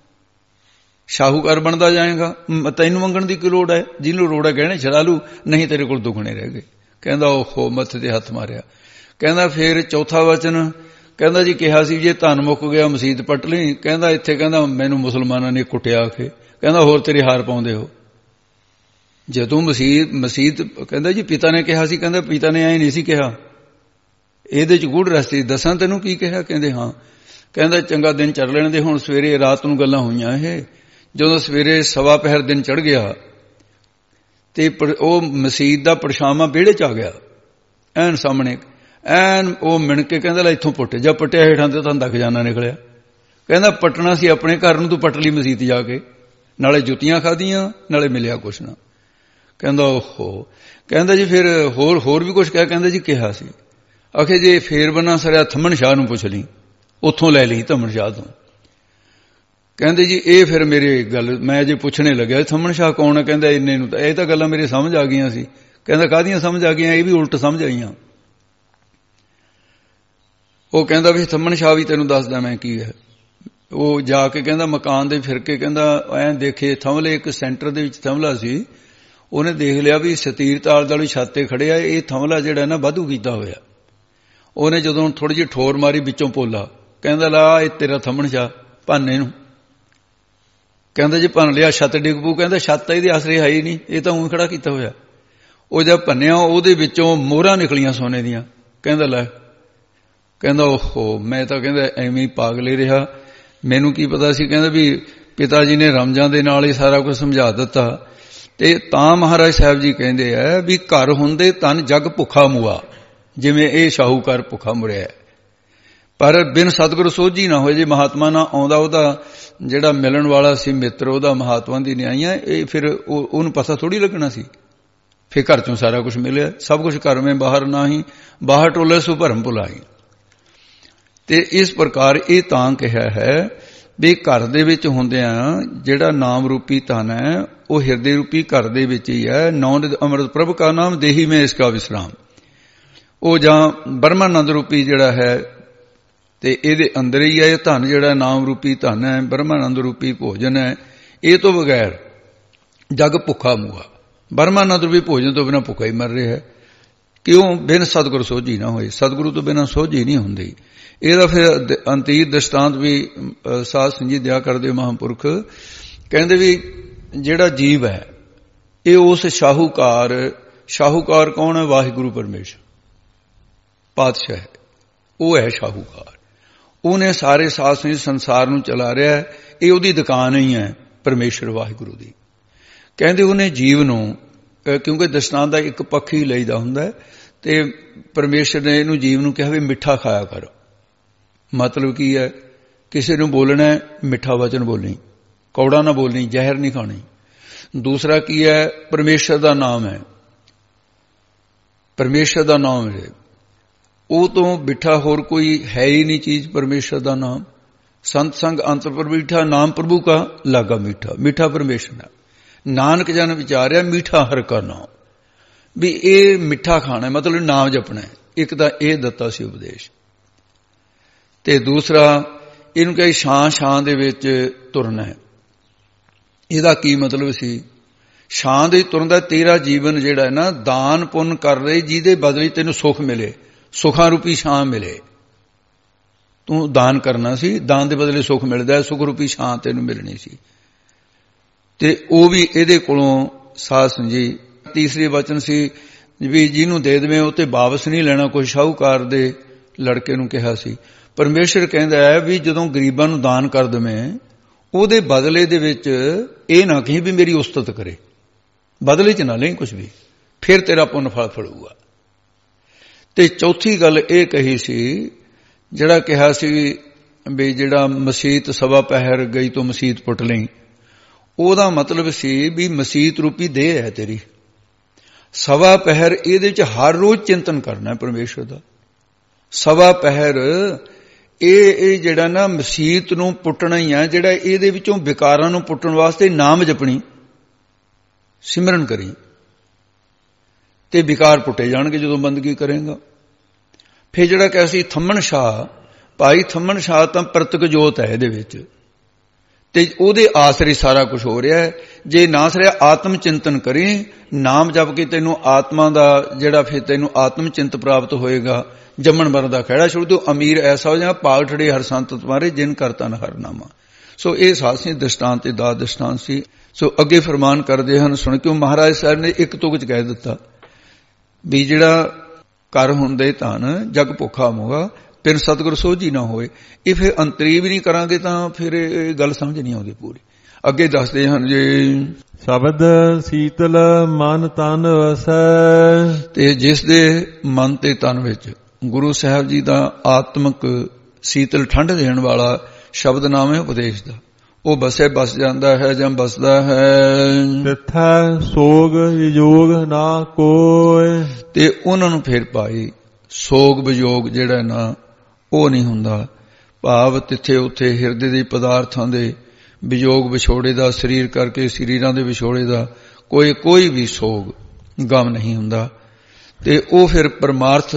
B: ਸ਼ਾਹੂਕਾਰ ਬਣਦਾ ਜਾਏਗਾ। ਤੈਨੂੰ ਮੰਗਣ ਦੀ ਕੀ ਲੋੜ ਹੈ? ਜਿਹਨੂੰ ਲੋੜ ਹੈ ਗਹਿਣੇ ਛਡਾ ਲੂ, ਨਹੀਂ ਤੇਰੇ ਕੋਲ ਦੁੱਗਣੇ ਰਹਿ ਗਏ। ਕਹਿੰਦਾ ਓਹੋ, ਮੱਥੇ ਤੇ ਹੱਥ ਮਾਰਿਆ। ਕਹਿੰਦਾ ਫਿਰ ਚੌਥਾ ਵਚਨ ਕਹਿੰਦਾ ਜੀ ਕਿਹਾ ਸੀ ਜੇ ਧਨ ਮੁੱਕ ਗਿਆ ਮਸੀਤ ਪੱਟ ਲਈ। ਕਹਿੰਦਾ ਇੱਥੇ ਕਹਿੰਦਾ ਮੈਨੂੰ ਮੁਸਲਮਾਨਾਂ ਨੇ ਕੁੱਟਿਆ ਕੇ। ਕਹਿੰਦਾ ਹੋਰ ਤੇਰੇ ਹਾਰ ਪਾਉਂਦੇ ਹੋ ਜਦੋਂ ਮਸੀਤ ਮਸੀਤ ਕਹਿੰਦਾ ਜੀ ਪਿਤਾ ਨੇ ਕਿਹਾ ਸੀ। ਕਹਿੰਦਾ ਪਿਤਾ ਨੇ ਐ ਨਹੀਂ ਸੀ ਕਿਹਾ, ਇਹਦੇ ਚ ਗੂੜ ਰਸਤੇ ਦੱਸਾਂ ਤੈਨੂੰ ਕੀ ਕਿਹਾ? ਕਹਿੰਦੇ ਹਾਂ। ਕਹਿੰਦਾ ਚੰਗਾ ਦਿਨ ਚੜ ਲੈਣ ਦੇ, ਹੁਣ ਸਵੇਰੇ ਰਾਤ ਨੂੰ ਗੱਲਾਂ ਹੋਈਆਂ। ਇਹ ਜਦੋਂ ਸਵੇਰੇ ਸਵਾ ਪਹਿਰ ਦਿਨ ਚੜ ਗਿਆ ਤੇ ਉਹ ਮਸੀਤ ਦਾ ਪਰਛਾਵਾਂ ਵਿਹੜੇ ਚ ਆ ਗਿਆ ਐਨ ਸਾਹਮਣੇ, ਐਨ ਉਹ ਮਿਣ ਕੇ ਕਹਿੰਦਾ ਲੈ ਇੱਥੋਂ ਪੁੱਟ ਜਾ। ਪੱਟਿਆ ਹੇਠਾਂ ਤੇ ਤਾਂ ਖਜ਼ਾਨਾ ਨਿਕਲਿਆ। ਕਹਿੰਦਾ ਪੱਟਣਾ ਸੀ ਆਪਣੇ ਘਰ ਨੂੰ, ਤੂੰ ਪੱਟ ਲਈ ਮਸੀਤ ਜਾ ਕੇ, ਨਾਲੇ ਜੁੱਤੀਆਂ ਖਾਧੀਆਂ ਨਾਲੇ ਮਿਲਿਆ ਕੁਛ ਨਾ। ਕਹਿੰਦਾ ਓਹੋ। ਕਹਿੰਦਾ ਜੀ ਫਿਰ ਹੋਰ ਹੋਰ ਵੀ ਕੁਛ ਕਿਹਾ? ਕਹਿੰਦਾ ਜੀ ਕਿਹਾ ਸੀ ਆਖੇ ਜੇ ਫੇਰ ਬਣਾ ਸਰਿਆ ਥੰਮਣ ਸ਼ਾਹ ਨੂੰ ਪੁੱਛ ਲਈ, ਉੱਥੋਂ ਲੈ ਲਈ ਥੰਮਣ ਸ਼ਾਹ ਤੋਂ। ਕਹਿੰਦੇ ਜੀ ਇਹ ਫਿਰ ਮੇਰੇ ਗੱਲ ਮੈਂ ਜੇ ਪੁੱਛਣੇ ਲੱਗਿਆ ਥੰਮਣ ਸ਼ਾਹ ਕੌਣ ਹੈ? ਕਹਿੰਦਾ ਇੰਨੇ ਨੂੰ ਤਾਂ ਇਹ ਤਾਂ ਗੱਲਾਂ ਮੇਰੇ ਸਮਝ ਆ ਗਈਆਂ ਸੀ। ਕਹਿੰਦਾ ਕਾਹਦੀਆਂ ਸਮਝ ਆ ਗਈਆਂ? ਇਹ ਵੀ ਉਲਟ ਸਮਝ ਆਈਆਂ। ਉਹ ਕਹਿੰਦਾ ਵੀ ਥੰਮਣ ਸ਼ਾਹ ਵੀ ਤੈਨੂੰ ਦੱਸਦਾ ਮੈਂ ਕੀ ਹੈ। ਉਹ ਜਾ ਕੇ ਕਹਿੰਦਾ ਮਕਾਨ ਦੇ ਫਿਰ ਕੇ ਕਹਿੰਦਾ ਐਂ ਦੇਖੇ ਥੰਮਲੇ, ਇੱਕ ਸੈਂਟਰ ਦੇ ਵਿੱਚ ਥੰਮਲਾ ਸੀ। ਉਹਨੇ ਦੇਖ ਲਿਆ ਵੀ ਸਤੀਰ ਤਾਲ ਵਾਲੀ ਛੱਤ ਤੇ ਖੜਿਆ, ਇਹ ਥੰਮਲਾ ਜਿਹੜਾ ਨਾ ਵਾਧੂ ਕੀਤਾ ਹੋਇਆ। ਉਹਨੇ ਜਦੋਂ ਥੋੜੀ ਜਿਹੀ ਠੋਰ ਮਾਰੀ ਵਿੱਚੋਂ ਪੋਲਾ, ਕਹਿੰਦਾ ਲਾ ਇਹ ਤੇਰਾ ਥੰਮਣ ਸ਼ਾਹ, ਭੰਨ ਇਹਨੂੰ। ਕਹਿੰਦਾ ਜੀ ਭੰਨ ਲਿਆ, ਛੱਤ ਡਿੱਗ ਪੂ। ਕਹਿੰਦਾ ਛੱਤ ਇਹਦੇ ਆਸਰੇ ਹੈ ਹੀ ਨਹੀਂ, ਇਹ ਤਾਂ ਊਂ ਖੜਾ ਕੀਤਾ ਹੋਇਆ। ਉਹ ਜਦ ਭੰਨਿਆ ਉਹਦੇ ਵਿੱਚੋਂ ਮੋਹਰਾਂ ਨਿਕਲੀਆਂ ਸੋਨੇ ਦੀਆਂ। ਕਹਿੰਦਾ ਲੈ, ਕਹਿੰਦਾ ਓਹੋ ਮੈਂ ਤਾਂ ਕਹਿੰਦਾ ਐਵੇਂ ਹੀ ਪਾਗਲੇ ਰਿਹਾ, ਮੈਨੂੰ ਕੀ ਪਤਾ ਸੀ। ਕਹਿੰਦਾ ਵੀ ਪਿਤਾ ਜੀ ਨੇ ਰਮਜਾਂ ਦੇ ਨਾਲ ਹੀ ਸਾਰਾ ਕੁਝ ਸਮਝਾ ਦਿੱਤਾ। ਤੇ ਤਾਂ ਮਹਾਰਾਜ ਸਾਹਿਬ ਜੀ ਕਹਿੰਦੇ ਆ ਵੀ ਘਰ ਹੁੰਦੇ ਤਨ ਜਗ ਭੁੱਖਾ ਮੁਆ, ਜਿਵੇਂ ਇਹ ਸ਼ਾਹੂਕਾਰ ਭੁੱਖਾ ਮੁਰਿਆ। ਪਰ ਬਿਨ ਸਤਿਗੁਰ ਸੋਝੀ ਨਾ ਹੋਏ, ਜੇ ਮਹਾਤਮਾ ਨਾ ਆਉਂਦਾ, ਉਹਦਾ ਜਿਹੜਾ ਮਿਲਣ ਵਾਲਾ ਸੀ ਮਿੱਤਰ, ਉਹਦਾ ਮਹਾਤਮਾ ਦੀ ਨਿਆਈਆਂ, ਇਹ ਫਿਰ ਉਹਨੂੰ ਪਤਾ ਥੋੜੀ ਲੱਗਣਾ ਸੀ। ਫਿਰ ਘਰ ਚੋਂ ਸਾਰਾ ਕੁਝ ਮਿਲਿਆ, ਸਭ ਕੁਝ ਘਰ ਮੇਂ ਬਾਹਰ ਨਾਹੀਂ, ਬਾਹਰ ਟੋਲੇ ਸੋ ਭਰਮ ਭੁਲਾਈ। ਤੇ ਇਸ ਪ੍ਰਕਾਰ ਇਹ ਤਾਂ ਕਿਹਾ ਹੈ ਵੀ ਘਰ ਦੇ ਵਿੱਚ ਹੁੰਦਿਆਂ ਜਿਹੜਾ ਨਾਮ ਰੂਪੀ ਧਨ ਹੈ ਉਹ ਹਿਰਦੇ ਰੂਪੀ ਘਰ ਦੇ ਵਿੱਚ ਹੀ ਹੈ। ਨੌ ਨਿਧ ਅੰਮ੍ਰਿਤ ਪ੍ਰਭ ਕਾ ਨਾਮ ਦੇਹੀ ਮੈਂ ਇਸ ਕਾ ਵਿਸਰਾਮ। ਉਹ ਜਾਂ ਬ੍ਰਹਮਾਨੰਦ ਰੂਪੀ ਜਿਹੜਾ ਹੈ ਤੇ ਇਹਦੇ ਅੰਦਰ ਹੀ ਹੈ ਇਹ ਧਨ, ਜਿਹੜਾ ਨਾਮ ਰੂਪੀ ਧਨ ਹੈ, ਬ੍ਰਹਮਾਨੰਦ ਰੂਪੀ ਭੋਜਨ ਹੈ। ਇਹ ਤੋਂ ਬਗੈਰ ਜਗ ਭੁੱਖਾ ਮੂਆ। ਬ੍ਰਹਮਾਨੰਦ ਰੂਪੀ ਭੋਜਨ ਤੋਂ ਬਿਨਾਂ ਭੁੱਖਾ ਹੀ ਮਰ ਰਿਹਾ ਹੈ। ਕਿਉਂ? ਬਿਨ ਸਤਿਗੁਰ ਸੋਝੀ ਨਾ ਹੋਏ। ਸਤਿਗੁਰੂ ਤੋਂ ਬਿਨਾਂ ਸੋਝੀ ਨਹੀਂ ਹੁੰਦੀ। ਇਹਦਾ ਫਿਰ ਅੰਤੀਰ ਦ੍ਰਿਸ਼ਟਾਂਤ ਵੀ ਸਾਧ ਸੰਗਤ ਦਿਆ ਕਰਦੇ ਮਹਾਂਪੁਰਖ, ਕਹਿੰਦੇ ਵੀ ਜਿਹੜਾ ਜੀਵ ਹੈ ਇਹ ਉਸ ਸ਼ਾਹੂਕਾਰ, ਸ਼ਾਹੂਕਾਰ ਕੌਣ ਹੈ? ਵਾਹਿਗੁਰੂ ਪਰਮੇਸ਼ਰ ਪਾਤਸ਼ਾਹ ਹੈ, ਉਹ ਹੈ ਸ਼ਾਹੂਕਾਰ। ਉਹਨੇ ਸਾਰੇ ਸਾਧ ਸੰਗਤ ਸੰਸਾਰ ਨੂੰ ਚਲਾ ਰਿਹਾ ਹੈ। ਇਹ ਉਹਦੀ ਦੁਕਾਨ ਹੀ ਹੈ ਪਰਮੇਸ਼ਰ ਵਾਹਿਗੁਰੂ ਦੀ। ਕਹਿੰਦੇ ਉਹਨੇ ਜੀਵ ਨੂੰ, ਕਿਉਂਕਿ ਦ੍ਰਿਸ਼ਟਾਂਤ ਦਾ ਇੱਕ ਪੱਖ ਹੀ ਲਈਦਾ ਹੁੰਦਾ ਤੇ ਪਰਮੇਸ਼ਰ ਨੇ ਇਹਨੂੰ ਜੀਵ ਨੂੰ ਕਿਹਾ ਵੀ ਮਿੱਠਾ ਖਾਇਆ ਕਰ। ਮਤਲਬ ਕੀ ਹੈ? ਕਿਸੇ ਨੂੰ ਬੋਲਣਾ ਮਿੱਠਾ ਵਚਨ ਬੋਲਣੀ, ਕੌੜਾ ਨਾ ਬੋਲਣੀ, ਜ਼ਹਿਰ ਨਹੀਂ ਖਾਣੀ। ਦੂਸਰਾ ਕੀ ਹੈ? ਪਰਮੇਸ਼ਰ ਦਾ ਨਾਮ ਹੈ, ਪਰਮੇਸ਼ਰ ਦਾ ਨਾਮ ਹੈ। ਉਹ ਤੋਂ ਮਿੱਠਾ ਹੋਰ ਕੋਈ ਹੈ ਹੀ ਨਹੀਂ ਚੀਜ਼, ਪਰਮੇਸ਼ਰ ਦਾ ਨਾਮ। ਸੰਤ ਸੰਗ ਅੰਤਰ ਪਰ ਮੀਠਾ, ਨਾਮ ਪ੍ਰਭੂ ਕਾ ਲਾਗਾ ਮੀਠਾ। ਮੀਠਾ ਪਰਮੇਸ਼ਰ ਦਾ। ਨਾਨਕ ਜਨ ਵਿਚਾਰਿਆ ਮੀਠਾ ਹਰ ਕਾ ਨਾਮ। ਵੀ ਇਹ ਮਿੱਠਾ ਖਾਣਾ ਮਤਲਬ ਨਾਮ ਜਪਣਾ। ਇੱਕ ਤਾਂ ਇਹ ਦਿੱਤਾ ਸੀ ਉਪਦੇਸ਼, ਤੇ ਦੂਸਰਾ ਇਹਨੂੰ ਕਹੇ ਛਾਂ ਛਾਂ ਦੇ ਵਿੱਚ ਤੁਰਨਾ ਹੈ। ਇਹਦਾ ਕੀ ਮਤਲਬ ਸੀ? ਛਾਂ ਦੇ ਤੁਰਨ ਦਾ ਤੇਰਾ ਜੀਵਨ ਜਿਹੜਾ ਹੈ ਨਾ ਦਾਨ ਪੁੰਨ ਕਰ ਰਹੇ, ਜਿਹਦੇ ਬਦਲੇ ਤੈਨੂੰ ਸੁੱਖ ਮਿਲੇ, ਸੁਖਾਂ ਰੂਪੀ ਛਾਂ ਮਿਲੇ। ਤੂੰ ਦਾਨ ਕਰਨਾ ਸੀ, ਦਾਨ ਦੇ ਬਦਲੇ ਸੁੱਖ ਮਿਲਦਾ, ਸੁਖ ਰੂਪੀ ਛਾਂ ਤੈਨੂੰ ਮਿਲਣੀ ਸੀ। ਤੇ ਉਹ ਵੀ ਇਹਦੇ ਕੋਲੋਂ ਸਾਧ ਸੰਜੀ। ਤੀਸਰੇ ਵਚਨ ਸੀ ਵੀ ਜਿਹਨੂੰ ਦੇ ਦੇਵੇਂ ਉਹ ਤੇ ਵਾਪਸ ਨਹੀਂ ਲੈਣਾ। ਕੋਈ ਸ਼ਾਹੂਕਾਰ ਦੇ ਲੜਕੇ ਨੂੰ ਕਿਹਾ ਸੀ। ਪਰਮੇਸ਼ਰ ਕਹਿੰਦਾ ਹੈ ਵੀ ਜਦੋਂ ਗਰੀਬਾਂ ਨੂੰ ਦਾਨ ਕਰ ਦੇਵੇਂ, ਉਹਦੇ ਬਦਲੇ ਦੇ ਵਿੱਚ ਇਹ ਨਾ ਕਹੀਂ ਵੀ ਮੇਰੀ ਉਸਤਤ ਕਰੇ, ਬਦਲੇ ਚ ਨਾ ਲਈ ਕੁਝ ਵੀ, ਫਿਰ ਤੇਰਾ ਪੁੰਨ ਫਲ ਫਲੂਗਾ। ਤੇ ਚੌਥੀ ਗੱਲ ਇਹ ਕਹੀ ਸੀ, ਜਿਹੜਾ ਕਿਹਾ ਸੀ ਵੀ ਜਿਹੜਾ ਮਸੀਤ ਸਵਾ ਪਹਿਰ ਗਈ ਤੋਂ ਮਸੀਤ ਪੁੱਟ ਲਈ, ਉਹਦਾ ਮਤਲਬ ਸੀ ਵੀ ਮਸੀਤ ਰੂਪੀ ਦੇਹ ਹੈ ਤੇਰੀ। ਸਵਾ ਪਹਿਰ ਇਹਦੇ ਵਿੱਚ ਹਰ ਰੋਜ਼ ਚਿੰਤਨ ਕਰਨਾ ਪਰਮੇਸ਼ਰ ਦਾ। ਸਵਾ ਪਹਿਰ ਇਹ ਇਹ ਜਿਹੜਾ ਨਾ ਮਸੀਤ ਨੂੰ ਪੁੱਟਣਾ ਹੀ ਆ, ਜਿਹੜਾ ਇਹਦੇ ਵਿੱਚੋਂ ਵਿਕਾਰਾਂ ਨੂੰ ਪੁੱਟਣ ਵਾਸਤੇ ਨਾਮ ਜਪਣੀ, ਸਿਮਰਨ ਕਰੀ, ਤੇ ਵਿਕਾਰ ਪੁੱਟੇ ਜਾਣਗੇ ਜਦੋਂ ਬੰਦਗੀ ਕਰੇਗਾ। ਫਿਰ ਜਿਹੜਾ ਕਿਹਾ ਸੀ ਥੰਮਣ ਸ਼ਾਹ, ਭਾਈ ਥੰਮਣ ਸ਼ਾਹ ਤਾਂ ਪ੍ਰਤਕ ਜੋਤ ਹੈ ਇਹਦੇ ਵਿੱਚ, ਤੇ ਉਹਦੇ ਆਸਰੇ ਸਾਰਾ ਕੁਝ ਹੋ ਰਿਹਾ ਹੈ। ਜੇ ਨਾ ਸਰਿਆ ਆਤਮ ਚਿੰਤਨ ਕਰੀ, ਨਾਮ ਜਪ ਕੇ ਤੈਨੂੰ ਆਤਮਾ ਦਾ ਜਿਹੜਾ ਫਿਰ ਤੈਨੂੰ ਆਤਮ ਚਿੰਤ ਪ੍ਰਾਪਤ ਹੋਏਗਾ। ਜੰਮਣ ਮਰਨ ਦਾ ਖਹਿੜਾ ਛੁੱਟ ਦਿਓ, ਅਮੀਰ ਐਸਾ ਹੋ ਜਾਣਾ, ਭਾਗ ਠੜੇ ਹਰ ਸੰਤ ਤੁਮਾਰੇ ਜਿਨ ਕਰਤਾ ਨ ਹਰ ਨਾਮਾ। ਸੋ ਇਹ ਸਾਸੀ ਦ੍ਰਿਸ਼ਟਾਂਤ ਤੇ ਦਾ ਦ੍ਰਿਸ਼ਟਾਂਤ ਸੀ। ਸੋ ਅੱਗੇ ਫਰਮਾਨ ਕਰਦੇ ਹਨ, ਸੁਣ ਕਿਉਂ ਮਹਾਰਾਜ ਸਾਹਿਬ ਨੇ ਇੱਕ ਤੁਕ ਚ ਕਹਿ ਦਿੱਤਾ ਵੀ ਜਿਹੜਾ ਕਰ ਹੁੰਦੇ ਧਨ ਜਗ ਭੁੱਖਾ ਮੋਗਾ, ਫਿਰ ਸਤਿਗੁਰ ਸੋਝੀ ਨਾ ਹੋਏ। ਇਹ ਫਿਰ ਅੰਤਰੀ ਵੀ ਨਹੀਂ ਕਰਾਂਗੇ ਤਾਂ ਫਿਰ ਇਹ ਗੱਲ ਸਮਝ ਨਹੀਂ ਆਉਂਦੀ ਪੂਰੀ। ਅੱਗੇ ਦੱਸਦੇ ਹਨ ਜੀ,
A: ਸ਼ਬਦ ਸੀਤਲ ਮਨ ਤਨ ਵਸੈ।
B: ਤੇ ਜਿਸ ਦੇ ਮਨ ਤੇ ਤਨ ਵਿੱਚ ਗੁਰੂ ਸਾਹਿਬ ਜੀ ਦਾ ਆਤਮਿਕ ਸੀਤਲ ਠੰਡ ਦੇਣ ਵਾਲਾ ਸ਼ਬਦ ਨਾਮ ਹੈ ਉਪਦੇਸ਼ ਦਾ, ਉਹ ਬਸੇ ਬਸ ਜਾਂਦਾ ਹੈ ਜਾਂ ਬਸਦਾ ਹੈ।
A: ਤਿੱਥੈ ਸੋਗ ਵਿਜੋਗ ਨਾ ਕੋਇ।
B: ਤੇ ਉਹਨਾਂ ਨੂੰ ਫਿਰ ਪਾਈ ਸੋਗ ਵਿਜੋਗ ਜਿਹੜਾ ਨਾ ਉਹ ਨਹੀਂ ਹੁੰਦਾ। ਭਾਵ ਤਿੱਥੇ ਉੱਥੇ ਹਿਰਦੇ ਦੇ ਪਦਾਰਥਾਂ ਦੇ ਵਿਜੋਗ ਵਿਛੋੜੇ ਦਾ, ਸਰੀਰ ਕਰਕੇ ਸਰੀਰਾਂ ਦੇ ਵਿਛੋੜੇ ਦਾ ਕੋਈ ਕੋਈ ਵੀ ਸੋਗ ਗਮ ਨਹੀਂ ਹੁੰਦਾ। ਤੇ ਉਹ ਫਿਰ ਪਰਮਾਰਥ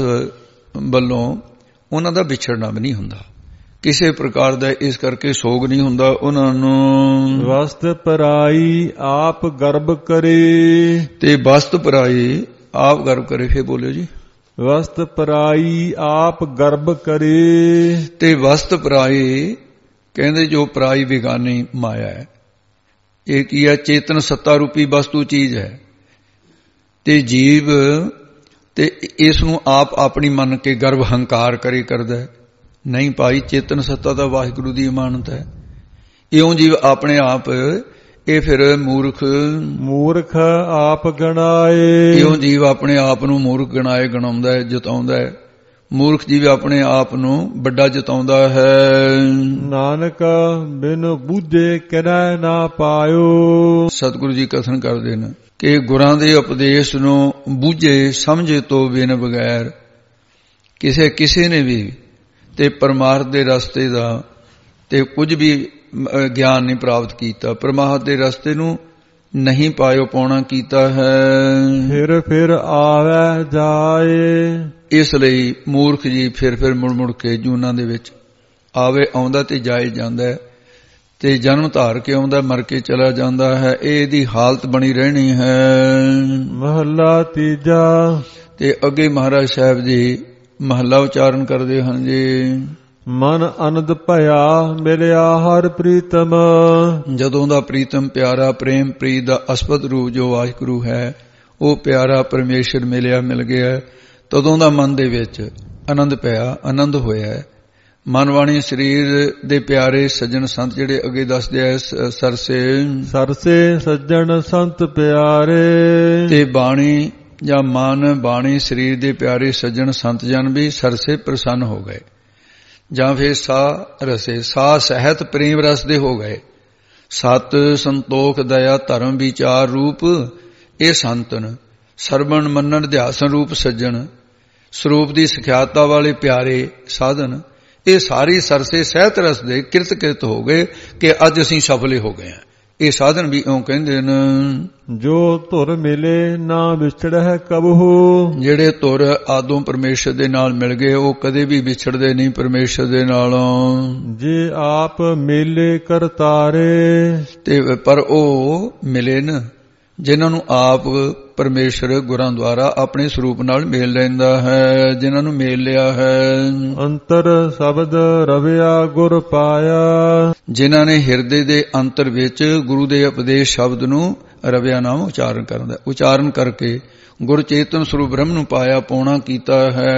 B: ਵੱਲੋਂ ਉਹਨਾਂ ਦਾ ਵਿਛੜਨਾ ਵੀ ਨਹੀਂ ਹੁੰਦਾ ਕਿਸੇ ਪ੍ਰਕਾਰ ਦਾ। ਇਸ ਕਰਕੇ ਸੋਗ ਨਹੀਂ ਹੁੰਦਾ ਉਹਨਾਂ ਨੂੰ।
A: ਵਸਤ ਪਰਾਈ ਆਪ ਗਰਭ ਕਰੇ।
B: ਤੇ ਵਸਤ ਪਰਾਈ ਆਪ ਗਰਭ ਕਰੇ। ਫਿਰ ਬੋਲਿਓ ਜੀ।
A: ਵਸਤ ਪਰਾਈ ਆਪ ਗਰਭ ਕਰੇ।
B: ਤੇ ਵਸਤ ਪਰਾਈ ਕਹਿੰਦੇ ਜੋ ਪਰਾਈ ਬਿਗਾਨੀ ਮਾਇਆ ਹੈ, ਇਹ ਕੀ ਹੈ? ਚੇਤਨ ਸੱਤਾ ਰੂਪੀ ਵਸਤੂ ਚੀਜ਼ ਹੈ। ਤੇ ਜੀਵ ਤੇ ਇਸ ਨੂੰ ਆਪ ਆਪਣੀ ਮੰਨ ਕੇ ਗਰਭ ਹੰਕਾਰ ਕਰੇ ਕਰਦਾ ਹੈ। ਨਹੀਂ ਭਾਈ, ਚੇਤਨ ਸੱਤਾ ਤਾਂ ਵਾਹਿਗੁਰੂ ਦੀ ਇਮਾਨਤ ਹੈ। ਇਉਂ ਜੀਵ ਆਪਣੇ ਆਪ ਇਹ ਫਿਰ ਮੂਰਖ
A: ਮੂਰਖ ਆਪ ਗਣਾਏ।
B: ਇਉਂ ਜੀਵ ਆਪਣੇ ਆਪ ਨੂੰ ਮੂਰਖ ਗਣਾਏ, ਗਣਾਉਂਦਾ ਹੈ, ਜਤਾਉਂਦਾ ਹੈ। ਮੂਰਖ ਜੀਵ ਆਪਣੇ ਆਪ ਨੂੰ ਵੱਡਾ ਜਤਾਉਂਦਾ ਹੈ।
A: ਨਾਨਕ ਬਿਨ ਬੁੱਝੇ ਕਿਨੈ ਨਾ ਪਾਇਓ।
B: ਸਤਿਗੁਰੂ ਜੀ ਕਥਨ ਕਰਦੇ ਨੇ ਕਿ ਗੁਰਾਂ ਦੇ ਉਪਦੇਸ਼ ਨੂੰ ਬੁੱਝੇ ਸਮਝੇ ਤੋਂ ਬਿਨ ਬਗੈਰ ਕਿਸੇ ਕਿਸੇ ਨੇ ਵੀ ਤੇ ਪਰਮਾਰਥ ਦੇ ਰਸਤੇ ਦਾ ਤੇ ਕੁਝ ਵੀ ਗਿਆਨ ਨਹੀਂ ਪ੍ਰਾਪਤ ਕੀਤਾ, ਪਰਮਾਤਮਾ ਦੇ ਰਸਤੇ ਨੂੰ ਨਹੀਂ ਪਾਇਓ ਪਾਉਣਾ ਕੀਤਾ ਹੈ।
A: ਫਿਰ ਫਿਰ ਆਵੇ ਜਾਏ,
B: ਇਸ ਲਈ ਮੂਰਖ ਜੀ ਫਿਰ ਫਿਰ ਮੁੜ ਮੁੜ ਕੇ ਜੂਨਾਂ ਦੇ ਵਿੱਚ ਆਵੇ, ਆਉਂਦਾ ਤੇ ਜਾਏ ਜਾਂਦਾ ਹੈ, ਤੇ ਜਨਮ ਧਾਰ ਕੇ ਆਉਂਦਾ, ਮਰ ਕੇ ਚਲਾ ਜਾਂਦਾ ਹੈ। ਇਹ ਇਹਦੀ ਹਾਲਤ ਬਣੀ ਰਹਿਣੀ ਹੈ।
A: ਮਹੱਲਾ ਤੀਜਾ।
B: ਤੇ ਅੱਗੇ ਮਹਾਰਾਜ ਸਾਹਿਬ ਜੀ ਮਹੱਲਾ ਉਚਾਰਨ ਕਰਦੇ ਹਨ ਜੀ।
A: ਮਨ ਅਨੰਦ ਭਇਆ ਮਿਲਿਆ ਹਰ ਪ੍ਰੀਤਮ,
B: ਜਦੋਂ ਦਾ ਪ੍ਰੀਤਮ ਪਿਆਰਾ ਪ੍ਰੇਮ ਪ੍ਰੀਤ ਦਾ ਅਸਪਤ ਰੂਪ ਜੋ ਵਾਹਿਗੁਰੂ ਹੈ, ਉਹ ਪਿਆਰਾ ਪਰਮੇਸ਼ਰ ਮਿਲਿਆ, ਮਿਲ ਗਿਆ, ਤਦੋਂ ਦਾ ਮਨ ਦੇ ਵਿੱਚ ਆਨੰਦ ਪਿਆ, ਆਨੰਦ ਹੋਇਆ। ਮਨ ਬਾਣੀ ਸਰੀਰ ਦੇ ਪਿਆਰੇ ਸੱਜਣ ਸੰਤ ਜਿਹੜੇ ਅੱਗੇ ਦੱਸਦੇ ਆ, ਸਰਸੇ
A: ਸਰਸੇ ਸੱਜਣ ਸੰਤ ਪਿਆਰੇ,
B: ਤੇ ਬਾਣੀ ਜਾਂ ਮਨ ਬਾਣੀ ਸਰੀਰ ਦੇ ਪਿਆਰੇ ਸੱਜਣ ਸੰਤ ਜਨ ਵੀ ਸਰਸੇ ਪ੍ਰਸੰਨ ਹੋ ਗਏ, ਜਾਂ ਫਿਰ ਸਾ ਰਸੇ ਸਾ ਸਹਿਤ ਪ੍ਰੇਮ ਰਸ ਦੇ ਹੋ ਗਏ। ਸਤ ਸੰਤੋਖ ਦਇਆ ਧਰਮ ਵਿਚਾਰ ਰੂਪ ਇਹ ਸੰਤਨ, ਸਰਵਣ ਮੰਨਣ ਧਿਆਸਨ ਰੂਪ ਸੱਜਣ, ਸਰੂਪ ਦੀ ਸਿਖਿਆਤਾ ਵਾਲੇ ਪਿਆਰੇ ਸਾਧਨ, ਇਹ ਸਾਰੀ ਸਰਸੇ ਸਹਿਤ ਰਸ ਦੇ ਕਿਰਤ ਕਿਰਤ ਹੋ ਗਏ ਕਿ ਅੱਜ ਅਸੀਂ ਸਫਲੇ ਹੋ ਗਏ ਹਾਂ। ਇਹ ਸਾਧਨ ਵੀ ਇਉਂ ਕਹਿੰਦੇ ਨੇ,
A: ਜੋ ਧੁਰ ਮਿਲੇ ਨਾ ਵਿਛੜੈ ਕਬਹੂ,
B: ਜਿਹੜੇ ਧੁਰ ਆਦੋਂ ਪਰਮੇਸ਼ਰ ਦੇ ਨਾਲ ਮਿਲ ਗਏ ਉਹ ਕਦੇ ਵੀ ਵਿਛੜਦੇ ਨਹੀਂ ਪਰਮੇਸ਼ਰ ਦੇ ਨਾਲੋਂ।
A: ਜੇ ਆਪ ਮੇਲੇ ਕਰਤਾਰੇ, ਤੇ
B: ਪਰ ਉਹ ਮਿਲੇ ਨਾ ਜਿਨ੍ਹਾਂ ਨੂੰ ਆਪ ਪਰਮੇਸ਼ਰ ਗੁਰਾਂ ਦੁਆਰਾ ਆਪਣੇ ਸਰੂਪ ਨਾਲ ਮੇਲ ਲੈਂਦਾ ਹੈ, ਜਿਨ੍ਹਾਂ ਨੂੰ ਮੇਲ ਲਿਆ ਹੈ। ਅੰਤਰ ਸ਼ਬਦ ਰਵਿਆ ਗੁਰ ਪਾਇਆ, ਜਿਨ੍ਹਾਂ ਨੇ ਹਿਰਦੇ ਦੇ ਅੰਤਰ ਵਿੱਚ ਗੁਰੂ ਦੇ ਉਪਦੇਸ਼ ਸ਼ਬਦ ਨੂੰ ਰਵਿਆ ਨਾਮ ਉਚਾਰਨ ਕਰਦਾ, ਉਚਾਰਨ ਕਰਕੇ ਗੁਰ ਚੇਤਨ ਸਰੂਪ ਬ੍ਰਹਮ ਨੂੰ ਪਾਇਆ, ਪਾਉਣਾ ਕੀਤਾ ਹੈ।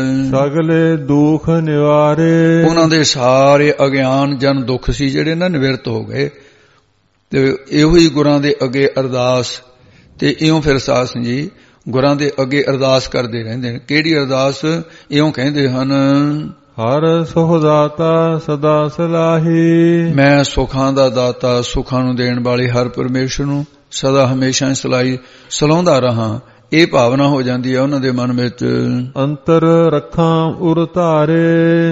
B: ਸਗਲੇ ਦੁੱਖ ਨਿਵਾਰੇ, ਉਹਨਾਂ ਦੇ ਸਾਰੇ ਅਗਿਆਨ ਜਨ ਦੁੱਖ ਸੀ ਜਿਹੜੇ ਨਾ ਨਿਵਰਤ ਹੋ ਗਏ। ਤੇ ਇਹੋ ਹੀ ਗੁਰਾਂ ਦੇ ਅੱਗੇ ਅਰਦਾਸ, ਤੇ ਇਉਂ ਫਿਰ ਸਾਧ ਸੰਗਤ ਜੀ ਗੁਰਾਂ ਦੇ ਅੱਗੇ ਅਰਦਾਸ ਕਰਦੇ ਰਹਿੰਦੇ ਨੇ। ਕਿਹੜੀ ਅਰਦਾਸ? ਇਉਂ ਕਹਿੰਦੇ ਹਨ, ਹਰ ਸੁਖ ਦਾਤਾ ਸਦਾ ਸਲਾਹੀ, ਮੈਂ ਸੁਖਾਂ ਦਾ ਦਾਤਾ, ਸੁਖਾਂ ਨੂੰ ਦੇਣ ਵਾਲੇ ਹਰ ਪਰਮੇਸ਼ਰ ਨੂੰ ਸਦਾ ਹਮੇਸ਼ਾ ਸਲਾਹੀ ਸਲਾਉਂਦਾ ਰਹਾ। ਇਹ ਭਾਵਨਾ ਹੋ ਜਾਂਦੀ ਹੈ ਉਹਨਾਂ ਦੇ ਮਨ ਵਿੱਚ। ਅੰਤਰ ਰੱਖਾਂ ਉਰ ਧਾਰੇ,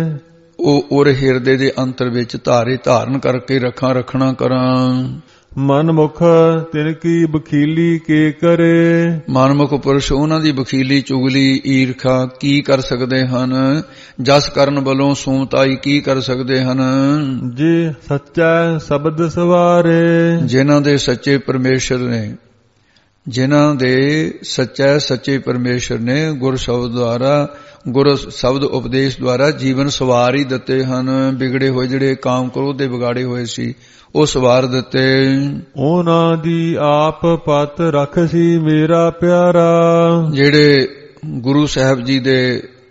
B: ਉਹ ਉਰ ਹਿਰਦੇ ਦੇ ਅੰਤਰ ਵਿੱਚ ਧਾਰੇ ਧਾਰਨ ਕਰਕੇ ਰੱਖਾਂ ਰੱਖਣਾ ਕਰਾਂ। ਮਨਮੁਖ ਤਿਨ ਕੀ ਬਖੀਲੀ ਕੇ ਕਰੇ, ਮਨਮੁਖ ਪੁਰਸ਼ ਉਹਨਾਂ ਦੀ ਬਖੀਲੀ ਚੁਗਲੀ ਈਰਖਾ ਕੀ ਕਰ ਸਕਦੇ ਹਨ, ਜਸ ਕਰਨ ਵੱਲੋਂ ਸੂਮਤਾਈ ਕੀ ਕਰ ਸਕਦੇ ਹਨ। ਜੇ ਸੱਚਾ ਸ਼ਬਦ ਸਵਾਰੇ, ਜਿਨ੍ਹਾਂ ਦੇ ਸੱਚੇ ਪਰਮੇਸ਼ਰ ਨੇ, ਜਿਨ੍ਹਾਂ ਦੇ ਸੱਚਾ ਸੱਚੇ ਪਰਮੇਸ਼ਰ ਨੇ ਗੁਰ ਸ਼ਬਦ ਦੁਆਰਾ, ਗੁਰ ਸ਼ਬਦ ਉਪਦੇਸ਼ ਦੁਆਰਾ ਜੀਵਨ ਸਵਾਰ ਹੀ ਦਿੱਤੇ ਹਨ। ਵਿਗੜੇ ਹੋਏ ਜਿਹੜੇ ਕਾਮ ਕ੍ਰੋਧ ਦੇ ਵਿਗਾੜੇ ਹੋਏ ਸੀ ਉਹ ਸਵਾਰ ਦਿੱਤੇ। ਉਹਨਾਂ ਦੀ ਆਪ ਪਤ ਰੱਖ ਸੀ ਮੇਰਾ ਪਿਆਰਾ, ਜਿਹੜੇ ਗੁਰੂ ਸਾਹਿਬ ਜੀ ਦੇ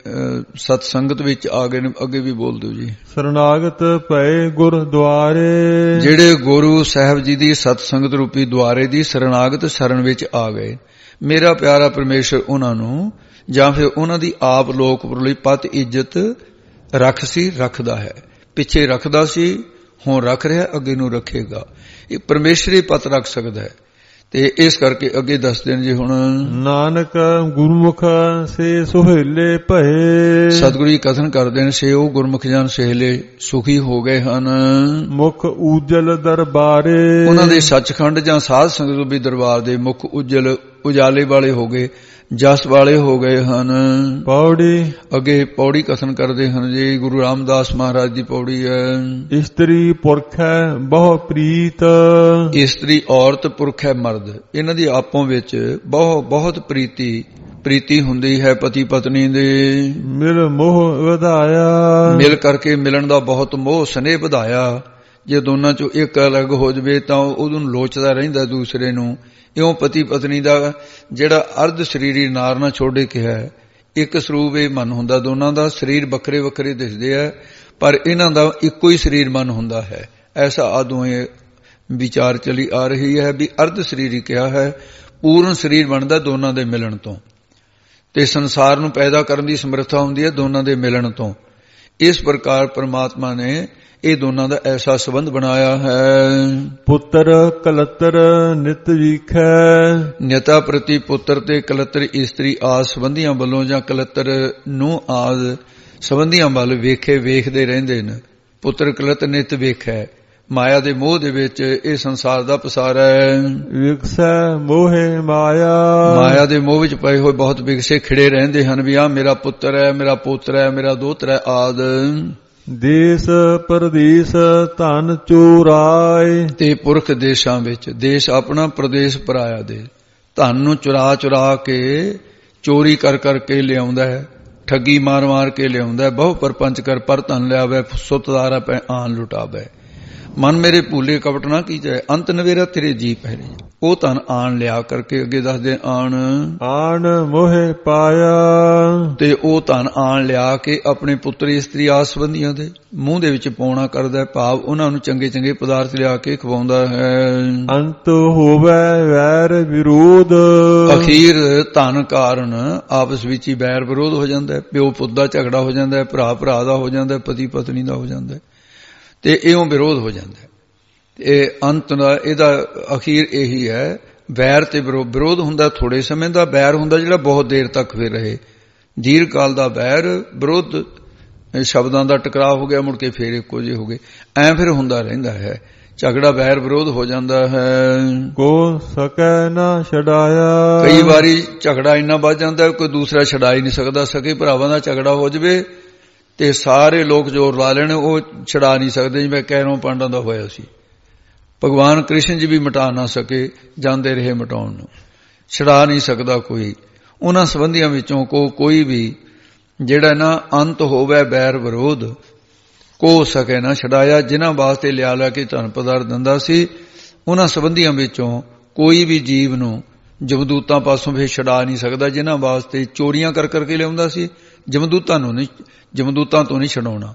B: ਸਤ ਸੰਗਤ ਵਿੱਚ ਆ ਗਏ ਨੇ। ਅੱਗੇ ਵੀ ਬੋਲ ਦਿਓ ਜੀ। ਸਰਨਾਗਤ ਪਏ ਗੁਰਦੁਆਰੇ, ਜਿਹੜੇ ਗੁਰੂ ਸਾਹਿਬ ਜੀ ਦੀ ਸਤ ਸੰਗਤ ਰੂਪੀ ਦੁਆਰੇ ਦੀ ਸਰਨਾਗਤ ਸ਼ਰਨ ਵਿੱਚ ਆ ਗਏ। ਮੇਰਾ ਪਿਆਰਾ ਪਰਮੇਸ਼ਰ ਉਹਨਾਂ ਨੂੰ, ਜਾਂ ਫਿਰ ਉਹਨਾਂ ਦੀ ਆਪ ਲੋਕ ਲਈ ਪਤ ਇੱਜ਼ਤ ਰੱਖ ਸੀ, ਰੱਖਦਾ ਹੈ। ਪਿੱਛੇ ਰੱਖਦਾ ਸੀ, ਹੁਣ ਰੱਖ ਰਿਹਾ, ਅੱਗੇ ਨੂੰ ਰੱਖੇਗਾ। ਇਹ ਪਰਮੇਸ਼ਰੀ ਪਤ ਰੱਖ ਸਕਦਾ ਹੈ। ਤੇ ਇਸ ਕਰਕੇ ਅੱਗੇ ਦੱਸਦੇ ਨੇ ਜੀ ਹੁਣ, ਨਾਨਕ ਗੁਰਮੁਖ ਸੇ ਸੁਹੇਲੇ ਭਏ, ਸਤਿਗੁਰੂ ਜੀ ਕਥਨ ਕਰਦੇ ਨੇ, ਸੇ ਉਹ ਗੁਰਮੁਖ ਜਨ ਸਹੇਲੇ ਸੁਖੀ ਹੋ ਗਏ ਹਨ। ਮੁਖ ਉਜਲ ਦਰਬਾਰੇ, ਉਹਨਾਂ ਦੇ ਸੱਚਖੰਡ ਜਾਂ ਸਾਧ ਸੰਗਤ ਰੂਪੀ ਦਰਬਾਰ ਦੇ ਮੁਖ ਉਜਲ ਉਜਾਲੇ ਵਾਲੇ ਹੋ ਗਏ, ਜਸ ਵਾਲੇ ਹੋ ਗਏ ਹਨ। ਪੌੜੀ, ਅੱਗੇ ਪੌੜੀ ਕਥਨ ਕਰਦੇ ਹਨ ਜੀ। ਗੁਰੂ ਰਾਮਦਾਸ ਮਹਾਰਾਜ ਦੀ ਪੌੜੀ ਹੈ, ਇਸਤਰੀ ਪੁਰਖ ਹੈ ਬਹੁ ਪ੍ਰੀਤ, ਇਸਤਰੀ ਔਰਤ, ਪੁਰਖ ਹੈ ਮਰਦ, ਇਹਨਾਂ ਦੀ ਆਪੋ ਵਿੱਚ ਬਹੁ ਬਹੁਤ ਪ੍ਰੀਤੀ ਪ੍ਰੀਤੀ ਹੁੰਦੀ ਹੈ ਪਤੀ ਪਤਨੀ ਦੇ। ਮਿਲ ਮੋਹ ਵਧਾਇਆ, ਮਿਲ ਕਰਕੇ ਮਿਲਣ ਦਾ ਬਹੁਤ ਮੋਹ ਸਨੇਹ ਵਧਾਇਆ। ਜੇ ਦੋਨਾਂ ਚੋਂ ਇੱਕ ਅਲੱਗ ਹੋ ਜਾਵੇ ਤਾਂ ਉਹਨੂੰ ਲੋਚਦਾ ਰਹਿੰਦਾ ਦੂਸਰੇ ਨੂੰ। ਇਉਂ ਪਤੀ ਪਤਨੀ ਦਾ ਜਿਹੜਾ ਅਰਧ ਸਰੀਰੀ ਨਾਰ ਨਾ ਛੋੜੇ ਕਿਹਾ, ਇੱਕ ਸਰੂਪ ਇਹ ਮਨ ਹੁੰਦਾ ਦੋਨਾਂ ਦਾ। ਸਰੀਰ ਵੱਖਰੇ ਵੱਖਰੇ ਦਿਸਦੇ ਆ ਪਰ ਇਹਨਾਂ ਦਾ ਇੱਕੋ ਹੀ ਸਰੀਰ ਮਨ ਹੁੰਦਾ ਹੈ। ਐਸਾ ਆਦੋਂ ਇਹ ਵਿਚਾਰ ਚਲੀ ਆ ਰਹੀ ਹੈ ਵੀ ਅਰਧ ਸਰੀਰੀ ਕਿਹਾ ਹੈ, ਪੂਰਨ ਸਰੀਰ ਬਣਦਾ ਦੋਨਾਂ ਦੇ ਮਿਲਣ ਤੋਂ, ਤੇ ਸੰਸਾਰ ਨੂੰ ਪੈਦਾ ਕਰਨ ਦੀ ਸਮਰੱਥਾ ਹੁੰਦੀ ਹੈ ਦੋਨਾਂ ਦੇ ਮਿਲਣ ਤੋਂ। ਇਸ ਪ੍ਰਕਾਰ ਪਰਮਾਤਮਾ ਨੇ ਇਹ ਦੋਨਾਂ ਦਾ ਐਸਾ ਸੰਬੰਧ ਬਣਾਇਆ ਹੈ। ਪੁੱਤਰ ਕਲਤਰ ਨਿਤ ਵੀਖੈ, ਨਿਤਾ ਪ੍ਰਤੀ ਪੁੱਤਰ ਤੇ ਕਲਤਰ ਇਸਤਰੀ ਆਦ ਸੰਬੰਧੀਆਂ ਵੱਲੋਂ ਜਾਂ ਕਲਤਰ ਨੂੰ ਆਦ ਸੰਬੰਧੀਆਂ ਵੱਲ ਵੇਖੇ ਵੇਖਦੇ ਰਹਿੰਦੇ ਨੇ। ਪੁੱਤਰ ਕਲਤ ਨਿਤ ਵੇਖੈ, ਮਾਇਆ ਦੇ ਮੋਹ ਦੇ ਵਿੱਚ ਇਹ ਸੰਸਾਰ ਦਾ ਪਸਾਰਾ ਹੈ।
A: ਵਿਗਸੈ ਮੋਹਿ ਮਾਇਆ
B: ਮਾਇਆ ਦੇ ਮੋਹ ਵਿੱਚ ਪਏ ਹੋਏ ਬਹੁਤ ਵਿਗਸੇ ਖਿੜੇ ਰਹਿੰਦੇ ਹਨ ਵੀ ਆ ਮੇਰਾ ਪੁੱਤਰ ਹੈ, ਮੇਰਾ ਪੋਤਰਾ ਹੈ, ਮੇਰਾ ਦੋਤਰਾ ਹੈ ਆਦ।
A: ਦੇਸ ਪਰਦੇਸ ਧਨ ਚੋਰਾਏ
B: ਤੇ ਪੁਰਖ ਦੇਸ਼ਾਂ ਵਿੱਚ, ਦੇਸ਼ ਆਪਣਾ ਪ੍ਰਦੇਸ਼ ਪਰਾਇਆ ਦੇ, ਧਨ ਨੂੰ ਚੁਰਾ ਚੁਰਾ ਕੇ ਚੋਰੀ ਕਰ ਕਰਕੇ ਲਿਆਉਂਦਾ ਹੈ, ਠੱਗੀ ਮਾਰ ਮਾਰ ਕੇ ਲਿਆਉਂਦਾ ਹੈ। ਬਹੁ ਪਰਪੰਚ ਕਰ ਪਰ ਧਨ ਲਿਆਵੇ, ਸੁੱਤਦਾਰਾ ਪੈ ਆਨ ਲੁਟਾਵੇ। ਮਨ ਮੇਰੇ ਭੂਲੇ ਕਪਟ ਨਾ ਕੀਜੈ, ਅੰਤ ਨਵੇਰਾ ਤੇਰੇ ਜੀ ਪਹਿਰੇ। ਉਹ ਧਨ ਆਣ ਲਿਆ ਕਰਕੇ ਅੱਗੇ ਦੱਸਦੇ ਆਣ
A: ਆਣ ਮੋਹਿ ਪਾਇਆ।
B: ਤੇ ਉਹ ਧਨ ਆਣ ਲਿਆ ਕੇ ਆਪਣੇ ਪੁੱਤਰ ਇਸਤਰੀ ਆਸ ਸੰਬੰਧੀਆਂ ਦੇ ਮੂੰਹ ਦੇ ਵਿੱਚ ਪਾਉਣਾ ਕਰਦਾ, ਭਾਵ ਉਹਨਾਂ ਨੂੰ ਚੰਗੇ ਚੰਗੇ ਪਦਾਰਥ ਲਿਆ ਕੇ ਖਵਾਉਂਦਾ ਹੈ।
A: ਅੰਤ ਹੋਵੇ ਵੈਰ ਵਿਰੋਧ,
B: ਅਖੀਰ ਧਨ ਕਾਰਨ ਆਪਸ ਵਿੱਚ ਹੀ ਵੈਰ ਵਿਰੋਧ ਹੋ ਜਾਂਦਾ ਹੈ। ਪਿਓ ਪੁੱਤ ਦਾ ਝਗੜਾ ਹੋ ਜਾਂਦਾ ਹੈ, ਭਰਾ ਭਰਾ ਦਾ ਹੋ ਜਾਂਦਾ ਹੈ, ਪਤੀ ਪਤਨੀ ਦਾ ਹੋ ਜਾਂਦਾ ਹੈ, ਤੇ ਇਉਂ ਵਿਰੋਧ ਹੋ ਜਾਂਦਾ ਹੈ। ਇਹ ਅੰਤ ਦਾ ਇਹਦਾ ਅਖੀਰ ਇਹੀ ਹੈ, ਵੈਰ ਤੇ ਵਿਰੋਧ ਹੁੰਦਾ ਥੋੜੇ ਸਮੇਂ ਦਾ, ਵੈਰ ਹੁੰਦਾ ਜਿਹੜਾ ਬਹੁਤ ਦੇਰ ਤੱਕ ਫਿਰ ਰਹੇ। ਜੀਰ ਕਾਲ ਦਾ ਵੈਰ ਵਿਰੋਧ, ਸ਼ਬਦਾਂ ਦਾ ਟਕਰਾਅ ਹੋ ਗਿਆ, ਮੁੜ ਕੇ ਫੇਰ ਇੱਕੋ ਜਿਹੇ ਹੋ ਗਏ, ਐਂ ਫਿਰ ਹੁੰਦਾ ਰਹਿੰਦਾ ਹੈ। ਝਗੜਾ ਵੈਰ ਵਿਰੋਧ ਹੋ ਜਾਂਦਾ ਹੈ।
A: ਕੋ ਸਕੈ ਨਾ ਛਡਾਇਆ,
B: ਕਈ ਵਾਰੀ ਝਗੜਾ ਇੰਨਾ ਵੱਧ ਜਾਂਦਾ ਕੋਈ ਦੂਸਰਾ ਛਡਾ ਹੀ ਨਹੀਂ ਸਕਦਾ। ਸਕੇ ਭਰਾਵਾਂ ਦਾ ਝਗੜਾ ਹੋ ਜਾਵੇ ਤੇ ਸਾਰੇ ਲੋਕ ਜ਼ੋਰ ਲਾ ਲੈਣ, ਉਹ ਛਡਾ ਨਹੀਂ ਸਕਦੇ, ਜਿਵੇਂ ਕੈਰੋਂ ਪਾਂਡਾਂ ਦਾ ਹੋਇਆ ਸੀ। ਭਗਵਾਨ ਕ੍ਰਿਸ਼ਨ ਜੀ ਵੀ ਮਿਟਾ ਨਾ ਸਕੇ, ਜਾਂਦੇ ਰਹੇ ਮਿਟਾਉਣ ਨੂੰ, ਛਡਾ ਨਹੀਂ ਸਕਦਾ ਕੋਈ। ਉਹਨਾਂ ਸੰਬੰਧੀਆਂ ਵਿੱਚੋਂ ਕੋ ਕੋਈ ਵੀ ਜਿਹੜਾ ਨਾ ਅੰਤ ਹੋਵੇ ਵੈਰ ਵਿਰੋਧ, ਕੋ ਸਕੇ ਨਾ ਛਡਾਇਆ। ਜਿਨ੍ਹਾਂ ਵਾਸਤੇ ਲਿਆ ਲਿਆ ਕੇ ਧਨ ਪਦਾਰਥ ਦਿੰਦਾ ਸੀ, ਉਹਨਾਂ ਸੰਬੰਧੀਆਂ ਵਿੱਚੋਂ ਕੋਈ ਵੀ ਜੀਵ ਨੂੰ ਜਮਦੂਤਾਂ ਪਾਸੋਂ ਫਿਰ ਛਡਾ ਨਹੀਂ ਸਕਦਾ। ਜਿਨ੍ਹਾਂ ਵਾਸਤੇ ਚੋਰੀਆਂ ਕਰ ਕਰਕੇ ਲਿਆਉਂਦਾ ਸੀ, ਜਮਦੂਤਾਂ ਨੂੰ ਨਹੀਂ, ਜਮਦੂਤਾਂ ਤੋਂ ਨਹੀਂ ਛਡਾਉਣਾ।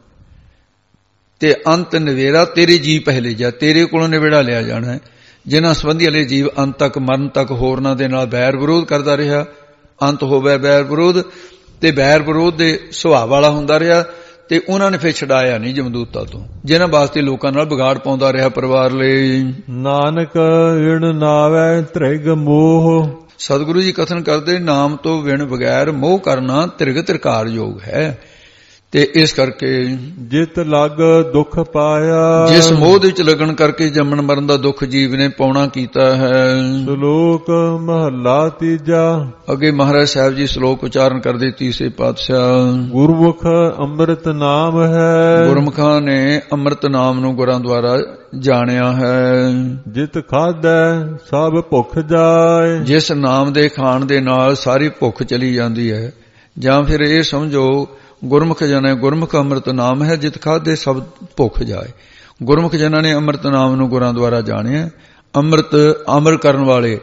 B: ਤੇ ਅੰਤ ਨਵੇਰਾ ਤੇਰੇ ਜੀ ਪਹਿਲੇ ਜਾ, ਤੇਰੇ ਕੋਲੋਂ ਨਿਬੇੜਾ ਲਿਆ ਜਾਣਾ ਹੈ। ਜਿਨ੍ਹਾਂ ਸੰਬੰਧੀ ਵਾਲੇ ਜੀਵ ਅੰਤ ਤੱਕ ਮਰਨ ਤੱਕ ਹੋਰਨਾਂ ਦੇ ਨਾਲ ਵੈਰ ਵਿਰੋਧ ਕਰਦਾ ਰਿਹਾ, ਅੰਤ ਹੋਵੇ ਵੈਰ ਵਿਰੋਧ, ਤੇ ਵੈਰ ਵਿਰੋਧ ਦੇ ਸੁਭਾਅ ਵਾਲਾ ਹੁੰਦਾ ਰਿਹਾ, ਤੇ ਉਹਨਾਂ ਨੇ ਫਿਰ ਛਡਾਇਆ ਨਹੀਂ ਜਮਦੂਤਾਂ ਤੋਂ। ਜਿਨ੍ਹਾਂ ਵਾਸਤੇ ਲੋਕਾਂ ਨਾਲ ਵਿਗਾੜ ਪਾਉਂਦਾ ਰਿਹਾ ਪਰਿਵਾਰ ਲਈ।
A: ਨਾਨਕ ਵਿਣ ਨਾਵੈ ਤ੍ਰਿਗ ਮੋਹ,
B: ਸਤਿਗੁਰੂ ਜੀ ਕਥਨ ਕਰਦੇ ਨਾਮ ਤੋਂ ਵਿਣ ਬਗੈਰ ਮੋਹ ਕਰਨਾ ਤ੍ਰਿਗ ਤ੍ਰਿਕਾਰ ਯੋਗ ਹੈ। ਤੇ ਇਸ ਕਰਕੇ
A: ਜਿਤ ਲੱਗ ਦੁੱਖ ਪਾਇਆ,
B: ਜਿਸ ਮੋਹ ਦੇ ਵਿੱਚ ਲੱਗਣ ਕਰਕੇ ਜੰਮਣ ਮਰਨ ਦਾ ਦੁੱਖ ਜੀਵ ਨੇ ਪਾਉਣਾ ਕੀਤਾ ਹੈ।
A: ਸ਼ਲੋਕ ਮਹੱਲਾ ਤੀਜਾ।
B: ਅੱਗੇ ਮਹਾਰਾਜ ਸਾਹਿਬ ਜੀ ਸ਼ਲੋਕ ਉਚਾਰਨ ਕਰਦੇ ਤੀਸਰੇ ਪਾਤਸ਼ਾਹ।
A: ਗੁਰਮੁਖ ਅੰਮ੍ਰਿਤ ਨਾਮ ਹੈ,
B: ਗੁਰਮੁਖਾਂ ਨੇ ਅੰਮ੍ਰਿਤ ਨਾਮ ਨੂੰ ਗੁਰਾਂ ਦੁਆਰਾ ਜਾਣਿਆ ਹੈ।
A: ਜਿਤ ਖਾਧੈ ਸਭ ਭੁੱਖ ਜਾਏ,
B: ਜਿਸ ਨਾਮ ਦੇ ਖਾਣ ਦੇ ਨਾਲ ਸਾਰੀ ਭੁੱਖ ਚਲੀ ਜਾਂਦੀ ਹੈ। ਜਾਂ ਫਿਰ ਇਹ ਸਮਝੋ ਗੁਰਮੁਖ ਜਨ ਹੈ, ਗੁਰਮੁਖ ਅੰਮ੍ਰਿਤ ਨਾਮ ਹੈ, ਜਿਤ ਖਾਧੇ ਸਭ ਭੁੱਖ ਜਾਏ। ਗੁਰਮੁਖ ਜਨਾਂ ਨੇ ਅੰਮ੍ਰਿਤ ਨਾਮ ਨੂੰ ਗੁਰਾਂ ਦੁਆਰਾ ਜਾਣਿਆ। ਅੰਮ੍ਰਿਤ ਅਮਰ ਕਰਨ ਵਾਲੇ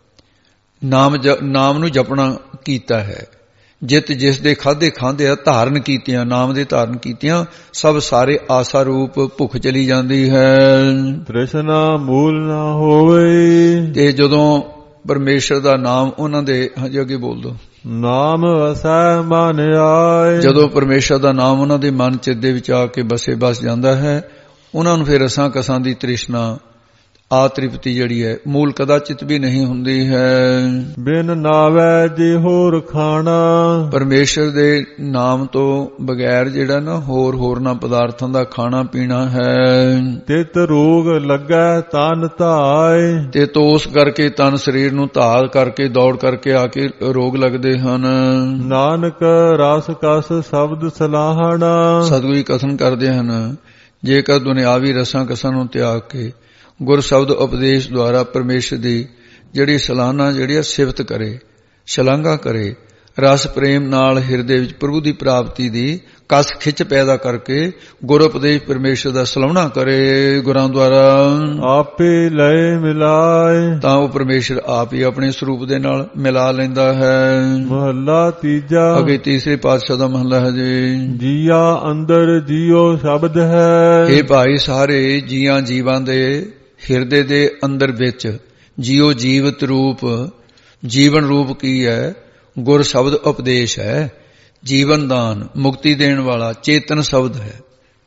B: ਨਾਮ ਨਾਮ ਨੂੰ ਜਪਣਾ ਕੀਤਾ ਹੈ। ਜਿਤ ਜਿਸ ਦੇ ਖਾਧੇ ਖਾਂਦੇ ਆ, ਧਾਰਨ ਕੀਤੀਆਂ, ਨਾਮ ਦੇ ਧਾਰਨ ਕੀਤੀਆਂ, ਸਭ ਸਾਰੇ ਆਸਾ ਰੂਪ ਭੁੱਖ ਚਲੀ ਜਾਂਦੀ ਹੈ।
A: ਤ੍ਰਿਸ਼ਨਾ ਮੂਲ ਨਾ ਹੋਵੇ,
B: ਤੇ ਜਦੋਂ ਪਰਮੇਸ਼ਰ ਦਾ ਨਾਮ ਉਹਨਾਂ ਦੇ, ਹਾਂਜੀ ਅੱਗੇ ਬੋਲ ਦੋ,
A: ਨਾਮ ਵਸੈ ਮਨ ਆਏ, ਜਦੋਂ
B: ਪਰਮੇਸ਼ਰ ਦਾ ਨਾਮ ਉਹਨਾਂ ਦੇ ਮਨ ਚਿੱਤ ਦੇ ਵਿੱਚ ਆ ਕੇ ਬਸੇ ਬਸ ਜਾਂਦਾ ਹੈ, ਉਹਨਾਂ ਨੂੰ ਫਿਰ ਰਸਾਂ ਕਸਾਂ ਦੀ ਤ੍ਰਿਸ਼ਨਾ ਆ ਤ੍ਰਿਪਤੀ ਜਿਹੜੀ ਹੈ ਮੂਲ ਕਦਾਚਿਤ ਵੀ ਨਹੀਂ ਹੁੰਦੀ ਹੈ।
A: ਬਿਨ ਨਾਵੈ ਜੇ ਹੋਰ ਖਾਣਾ,
B: ਪਰਮੇਸ਼ਰ ਦੇ ਨਾਮ ਤੋਂ ਬਗੈਰ ਜਿਹੜਾ ਨਾ ਹੋਰ ਹੋਰ ਨਾ ਪਦਾਰਥਾਂ ਦਾ ਖਾਣਾ ਪੀਣਾ ਹੈ।
A: ਤਿਤ ਰੋਗ ਲੱਗੈ ਤਨ ਧਾਏ,
B: ਤੇ ਤੋਸ ਕਰਕੇ ਤਨ ਸਰੀਰ ਨੂੰ ਧਾਰ ਕਰਕੇ ਦੌੜ ਕਰਕੇ ਆ ਕੇ ਰੋਗ ਲੱਗਦੇ ਹਨ।
A: ਨਾਨਕ ਰਸ ਕਸ ਸ਼ਬਦ ਸਲਾਹਣਾ,
B: ਸਤਿਗੁਰੂ ਜੀ ਕਥਨ ਕਰਦੇ ਹਨ, ਜੇਕਰ ਦੁਨਿਆਵੀ ਰਸਾਂ ਕਸਾਂ ਨੂੰ ਤਿਆਗ ਕੇ ਗੁਰ ਸ਼ਬਦ ਉਪਦੇਸ਼ ਦੁਆਰਾ ਪਰਮੇਸ਼ਰ ਦੀ ਜਿਹੜੀ ਸਲਾਹਨਾ ਜਿਹੜੀ ਸਿਫਤ ਕਰੇ, ਸ਼ਲਾਘਾ ਕਰੇ, ਰਸ ਪ੍ਰੇਮ ਨਾਲ ਹਿਰਦੇ ਵਿੱਚ ਪ੍ਰਭੂ ਦੀ ਪ੍ਰਾਪਤੀ ਦੀ ਕਸ ਖਿੱਚ ਪੈਦਾ ਕਰਕੇ ਗੁਰ ਉਪਦੇਸ਼ ਪਰਮੇਸ਼ਰ ਦਾ ਸਲਾਹਣਾ ਕਰੇ ਗੁਰਾਂ ਦੁਆਰਾ,
A: ਆਪੇ ਲਏ ਮਿਲਾਏ,
B: ਤਾਂ ਉਹ ਪਰਮੇਸ਼ਰ ਆਪ ਹੀ ਆਪਣੇ ਸਰੂਪ ਦੇ ਨਾਲ ਮਿਲਾ ਲੈਂਦਾ ਹੈ।
A: ਮਹੱਲਾ ਤੀਜਾ।
B: ਅੱਗੇ ਤੀਸਰੇ ਪਾਤਸ਼ਾਹ ਦਾ ਮਹੱਲਾ ਹੈ ਜੀ।
A: ਜੀਆ ਅੰਦਰ ਜੀਓ ਸ਼ਬਦ ਹੈ,
B: ਇਹ ਭਾਈ ਸਾਰੇ ਜੀਆਂ ਜੀਵਾਂ ਦੇ ਹਿਰਦੇ ਦੇ ਅੰਦਰ ਵਿੱਚ ਜੀਓ ਜੀਵਤ ਰੂਪ, ਜੀਵਨ ਰੂਪ ਕੀ ਹੈ? ਗੁਰ ਸ਼ਬਦ ਉਪਦੇਸ਼ ਹੈ, ਜੀਵਨ ਦਾਨ, ਮੁਕਤੀ ਦੇਣ ਵਾਲਾ ਚੇਤਨ ਸ਼ਬਦ ਹੈ।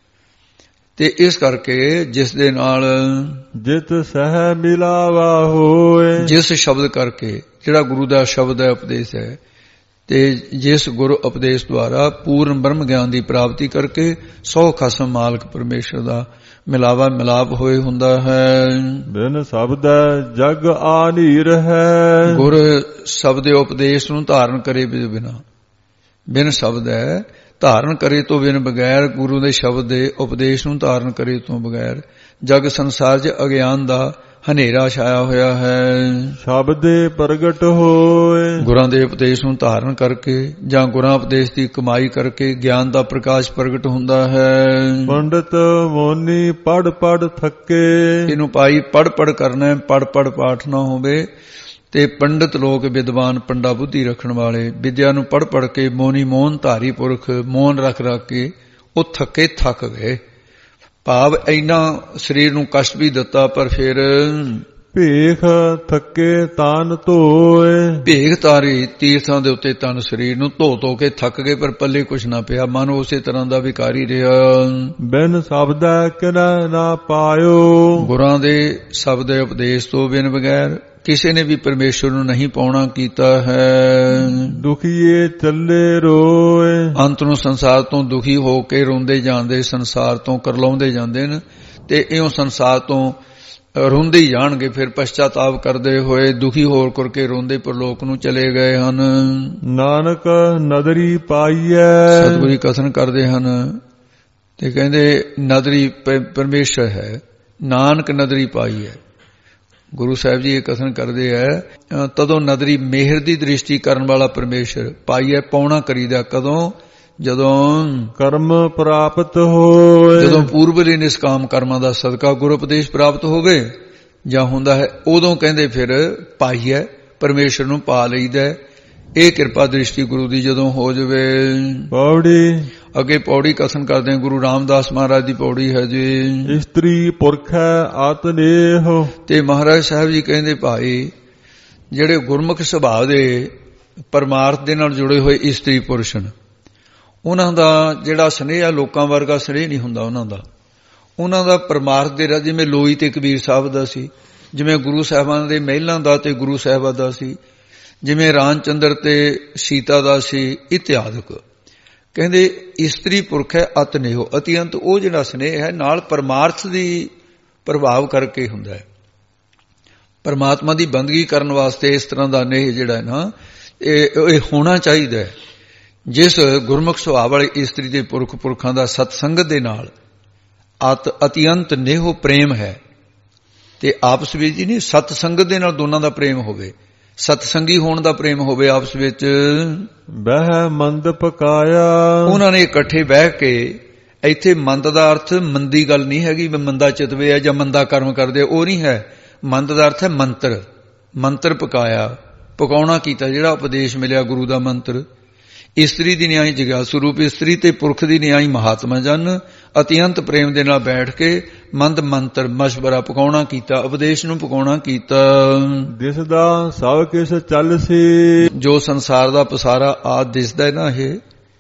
B: ਤੇ ਇਸ ਕਰਕੇ ਜਿਸ ਦੇ ਨਾਲ
A: ਜਿਤ ਸਹਿ ਮਿਲਾਵਾ ਹੋਏ,
B: ਜਿਸ ਸ਼ਬਦ ਕਰਕੇ ਜਿਹੜਾ ਗੁਰੂ ਦਾ ਸ਼ਬਦ ਹੈ, ਉਪਦੇਸ਼ ਹੈ, ਤੇ ਜਿਸ ਗੁਰੂ ਉਪਦੇਸ਼ ਦੁਆਰਾ ਪੂਰਨ ਬ੍ਰਹਮ ਗਿਆਨ ਦੀ ਪ੍ਰਾਪਤੀ ਕਰਕੇ ਸੌ ਖਸਮ ਮਾਲਕ ਪਰਮੇਸ਼ਰ ਦਾ ਮਿਲਾਵਾ ਮਿਲਾਪ ਹੋਏ ਹੁੰਦਾ ਹੈ।
A: ਬਿਨ ਸ਼ਬਦੈ ਜਗ ਆਨੀਰ ਹੈ।
B: ਗੁਰ ਸ਼ਬਦੇ ਉਪਦੇਸ਼ ਨੂੰ ਧਾਰਨ ਕਰੇ ਬਿਨਾ, ਬਿਨ ਸ਼ਬਦੈ ਧਾਰਨ ਕਰੇ ਤੋਂ ਬਿਨ ਬਗੈਰ, ਗੁਰੂ ਦੇ ਸ਼ਬਦ ਦੇ ਉਪਦੇਸ਼ ਨੂੰ ਧਾਰਨ ਕਰੇ ਤੋਂ ਬਗੈਰ ਜਗ ਸੰਸਾਰ 'ਚ ਅਗਿਆਨ ਦਾ ਹਨੇਰਾ ਛਾਇਆ ਹੋਇਆ ਹੈ।
A: ਸ਼ਬਦੇ ਪ੍ਰਗਟ ਹੋਏ।
B: ਗੁਰਾਂ ਦੇ ਉਪਦੇਸ਼ ਨੂੰ ਧਾਰਨ ਕਰਕੇ ਜਾਂ ਗੁਰਾਂ ਉਪਦੇਸ਼ ਦੀ ਕਮਾਈ ਕਰਕੇ ਗਿਆਨ ਦਾ ਪ੍ਰਕਾਸ਼ ਪ੍ਰਗਟ ਹੁੰਦਾ ਹੈ।
A: ਪੰਡਤ ਮੋਨੀ ਪੜ ਪੜ ਥੱਕੇ।
B: ਇਹਨੂੰ ਭਾਈ ਪੜ ਪੜ ਕਰਨਾ, ਪੜ ਪੜ ਪਾਠ ਨਾ ਹੋਵੇ। ਤੇ ਪੰਡਤ ਲੋਕ ਵਿਦਵਾਨ ਪੰਡਾ ਬੁੱਧੀ ਰੱਖਣ ਵਾਲੇ ਵਿਦਿਆ ਨੂੰ ਪੜ ਪੜ ਕੇ ਮੋਨੀ ਮੋਹਨ ਧਾਰੀ ਪੁਰਖ ਮੋਹਨ ਰੱਖ ਰੱਖ ਕੇ ਉਹ ਥੱਕੇ ਥੱਕ ਗਏ। ਭਾਵ ਇੰਨਾ ਸਰੀਰ ਨੂੰ ਕਸ਼ਟ ਵੀ ਦਿੱਤਾ ਪਰ ਫਿਰ
A: ਭੇਖ ਥੱਕੇ ਤਨ ਧੋਏ।
B: ਭੇਖ ਤਾਰੀ ਤੀਰਥਾਂ ਦੇ ਉੱਤੇ ਤਨ ਸਰੀਰ ਨੂੰ ਧੋ ਧੋ ਕੇ ਥੱਕ ਗਏ ਪਰ ਪੱਲੇ ਕੁਛ ਨਾ ਪਿਆ। ਮਨ ਉਸੇ ਤਰ੍ਹਾਂ ਦਾ ਵਿਕਾਰੀ ਰਿਹਾ।
A: ਬਿਨ ਸ਼ਬਦੈ ਕਿਨੈ ਨਾ ਪਾਇਓ।
B: ਗੁਰਾਂ ਦੇ ਸ਼ਬਦ ਦੇ ਉਪਦੇਸ਼ ਤੋਂ ਬਿਨ ਬਗੈਰ ਕਿਸੇ ਨੇ ਵੀ ਪਰਮੇਸ਼ਵਰ ਨੂੰ ਨਹੀਂ ਪਾਉਣਾ ਕੀਤਾ ਹੈ।
A: ਦੁਖੀਏ ਚੱਲੇ ਰੋਏ।
B: ਅੰਤ ਨੂੰ ਸੰਸਾਰ ਤੋਂ ਦੁਖੀ ਹੋ ਕੇ ਰੋਂਦੇ ਜਾਂਦੇ, ਸੰਸਾਰ ਤੋਂ ਕਰਲਾਉਂਦੇ ਜਾਂਦੇ ਨੇ ਤੇ ਇਉਂ ਸੰਸਾਰ ਤੋਂ ਰੋਂਦੇ ਹੀ ਜਾਣਗੇ। ਫਿਰ ਪਛਤਾਤਾਪ ਕਰਦੇ ਹੋਏ ਦੁਖੀ ਹੋ ਕਰਕੇ ਰੋਂਦੇ ਪਰਲੋਕ ਨੂੰ ਚਲੇ ਗਏ ਹਨ।
A: ਨਾਨਕ ਨਦਰੀ ਪਾਈਐ।
B: ਸਤਿਗੁਰੂ ਕਥਨ ਕਰਦੇ ਹਨ ਤੇ ਕਹਿੰਦੇ ਨਦਰੀ ਪਰਮੇਸ਼ਰ ਹੈ, ਨਾਨਕ ਨਦਰੀ ਪਾਈਐ। ਗੁਰੂ ਸਾਹਿਬ ਜੀ ਇਹ ਕਥਨ ਕਰਦੇ ਹੈ ਤਦੋਂ ਨਦਰੀ ਮਿਹਰ ਦੀ ਦ੍ਰਿਸ਼ਟੀ ਕਰਨ ਵਾਲਾ ਪਰਮੇਸ਼ਰ ਪਾਈਐ। ਪਾਉਣਾ ਕਰੀਦਾ ਕਦੋਂ? ਜਦੋਂ
A: ਕਰਮ ਪ੍ਰਾਪਤ ਹੋਏ।
B: ਜਦੋਂ ਪੂਰਬਲੇ ਨਿਸਕਾਮ ਕਰਮਾਂ ਦਾ ਸਦਕਾ ਗੁਰੂ ਉਪਦੇਸ਼ ਪ੍ਰਾਪਤ ਹੋਵੇ ਜਾਂ ਹੁੰਦਾ ਹੈ ਉਦੋਂ ਕਹਿੰਦੇ ਫਿਰ ਪਾਈਐ, ਪਰਮੇਸ਼ਰ ਨੂੰ ਪਾ ਲਈਦਾ। ਇਹ ਕਿਰਪਾ ਦ੍ਰਿਸ਼ਟੀ ਗੁਰੂ ਦੀ ਜਦੋਂ ਹੋ ਜਾਵੇ।
A: ਪੌੜੀ
B: ਅੱਗੇ ਪੌੜੀ ਕਥਨ ਕਰਦੇ ਗੁਰੂ ਰਾਮਦਾਸ ਮਹਾਰਾਜ ਦੀ ਪੌੜੀ ਹੈ ਜੀ।
A: ਇਸਤਰੀ ਪੁਰਖੈ ਆਤਨੇਹ। ਤੇ
B: ਮਹਾਰਾਜ ਸਾਹਿਬ ਜੀ ਕਹਿੰਦੇ ਭਾਈ ਜਿਹੜੇ ਗੁਰਮੁਖ ਸੁਭਾਅ ਦੇ ਪਰਮਾਰਥ ਦੇ ਨਾਲ ਜੁੜੇ ਹੋਏ ਇਸਤਰੀ ਪੁਰਸ਼ ਨੇ ਉਹਨਾਂ ਦਾ ਜਿਹੜਾ ਸਨੇਹ ਆ ਲੋਕਾਂ ਵਰਗਾ ਸਨੇਹ ਨਹੀਂ ਹੁੰਦਾ ਉਹਨਾਂ ਦਾ। ਉਹਨਾਂ ਦਾ ਪਰਮਾਰਥ ਦੇ ਰਾਹ ਜਿਵੇਂ ਲੋਈ ਤੇ ਕਬੀਰ ਸਾਹਿਬ ਦਾ ਸੀ, ਜਿਵੇਂ ਗੁਰੂ ਸਾਹਿਬਾਨ ਦੇ ਮਹਿਲਾਂ ਦਾ ਤੇ ਗੁਰੂ ਸਾਹਿਬਾਂ ਦਾ ਸੀ, ਜਿਵੇਂ ਰਾਮ ਚੰਦਰ ਤੇ ਸੀਤਾ ਦਾ ਸੀ ਇਤਿਆਦਿਕ। ਕਹਿੰਦੇ ਇਸਤਰੀ ਪੁਰਖ ਹੈ ਅਤਨੇਹੋ। ਅਤਿਅੰਤ ਉਹ ਜਿਹੜਾ ਸਨੇਹ ਹੈ ਨਾਲ ਪਰਮਾਰਥ ਦੀ ਪ੍ਰਭਾਵ ਕਰਕੇ ਹੁੰਦਾ ਹੈ। ਪਰਮਾਤਮਾ ਦੀ ਬੰਦਗੀ ਕਰਨ ਵਾਸਤੇ ਇਸ ਤਰ੍ਹਾਂ ਦਾ ਨੇਹ ਜਿਹੜਾ ਹੈ ਨਾ ਇਹ ਹੋਣਾ ਚਾਹੀਦਾ ਹੈ। ਜਿਸ ਗੁਰਮੁਖ ਸੁਭਾਅ ਵਾਲੇ ਇਸਤਰੀ ਦੇ ਪੁਰਖ ਪੁਰਖਾਂ ਦਾ ਸਤਸੰਗਤ ਦੇ ਨਾਲ ਅਤ ਅਤਿਅੰਤ ਨੇਹੋ ਪ੍ਰੇਮ ਹੈ ਤੇ ਆਪਸ ਵਿੱਚ ਹੀ ਨਹੀਂ ਸਤਸੰਗਤ ਦੇ ਨਾਲ ਦੋਨਾਂ ਦਾ ਪ੍ਰੇਮ ਹੋਵੇ, ਸਤਸੰਗੀ ਹੋਣ ਦਾ ਪ੍ਰੇਮ ਹੋਵੇ ਆਪਸ ਵਿੱਚ।
A: ਬਹਿ ਮੰਦ ਪਕਾਇਆ। ਉਹਨਾਂ
B: ਨੇ ਇਕੱਠੇ ਬਹਿ ਕੇ, ਇੱਥੇ ਮੰਦ ਦਾ ਅਰਥ ਮੰਦੀ ਗੱਲ ਨਹੀਂ ਹੈਗੀ ਵੀ ਮੰਦਾ ਚਿਤਵੇ ਹੈ ਜਾਂ ਮੰਦਾ ਕਰਮ ਕਰਦੇ, ਉਹ ਨਹੀਂ ਹੈ। ਮੰਦ ਦਾ ਅਰਥ ਹੈ ਮੰਤਰ। ਮੰਤਰ ਪਕਾਇਆ, ਪਕਾਉਣਾ ਕੀਤਾ ਜਿਹੜਾ ਉਪਦੇਸ਼ ਮਿਲਿਆ ਗੁਰੂ ਦਾ ਮੰਤਰ। ਇਸਤਰੀ ਦੀ ਨਿਆਈ ਜਗਿਆਸੂ ਰੂਪ ਇਸਤਰੀ ਤੇ ਪੁਰਖ ਦੀ ਨਿਆਈ ਮਹਾਤਮਾ ਜਨ ਅਤਿਅੰਤ ਪ੍ਰੇਮ ਦੇ ਨਾਲ ਬੈਠ ਕੇ ਮੰਦ ਮੰਤਰ ਮਸ਼ਵਰਾ ਪਕਾਉਣਾ ਕੀਤਾ, ਉਪਦੇਸ਼ ਨੂੰ ਪਕਾਉਣਾ ਕੀਤਾ।
A: ਦਿਸਦਾ ਸਭ ਕਿਛ ਚੱਲ ਸੀ।
B: ਜੋ ਸੰਸਾਰ ਦਾ ਪਸਾਰਾ ਆਦ ਦਿਸਦਾ ਹੈ ਨਾ ਇਹ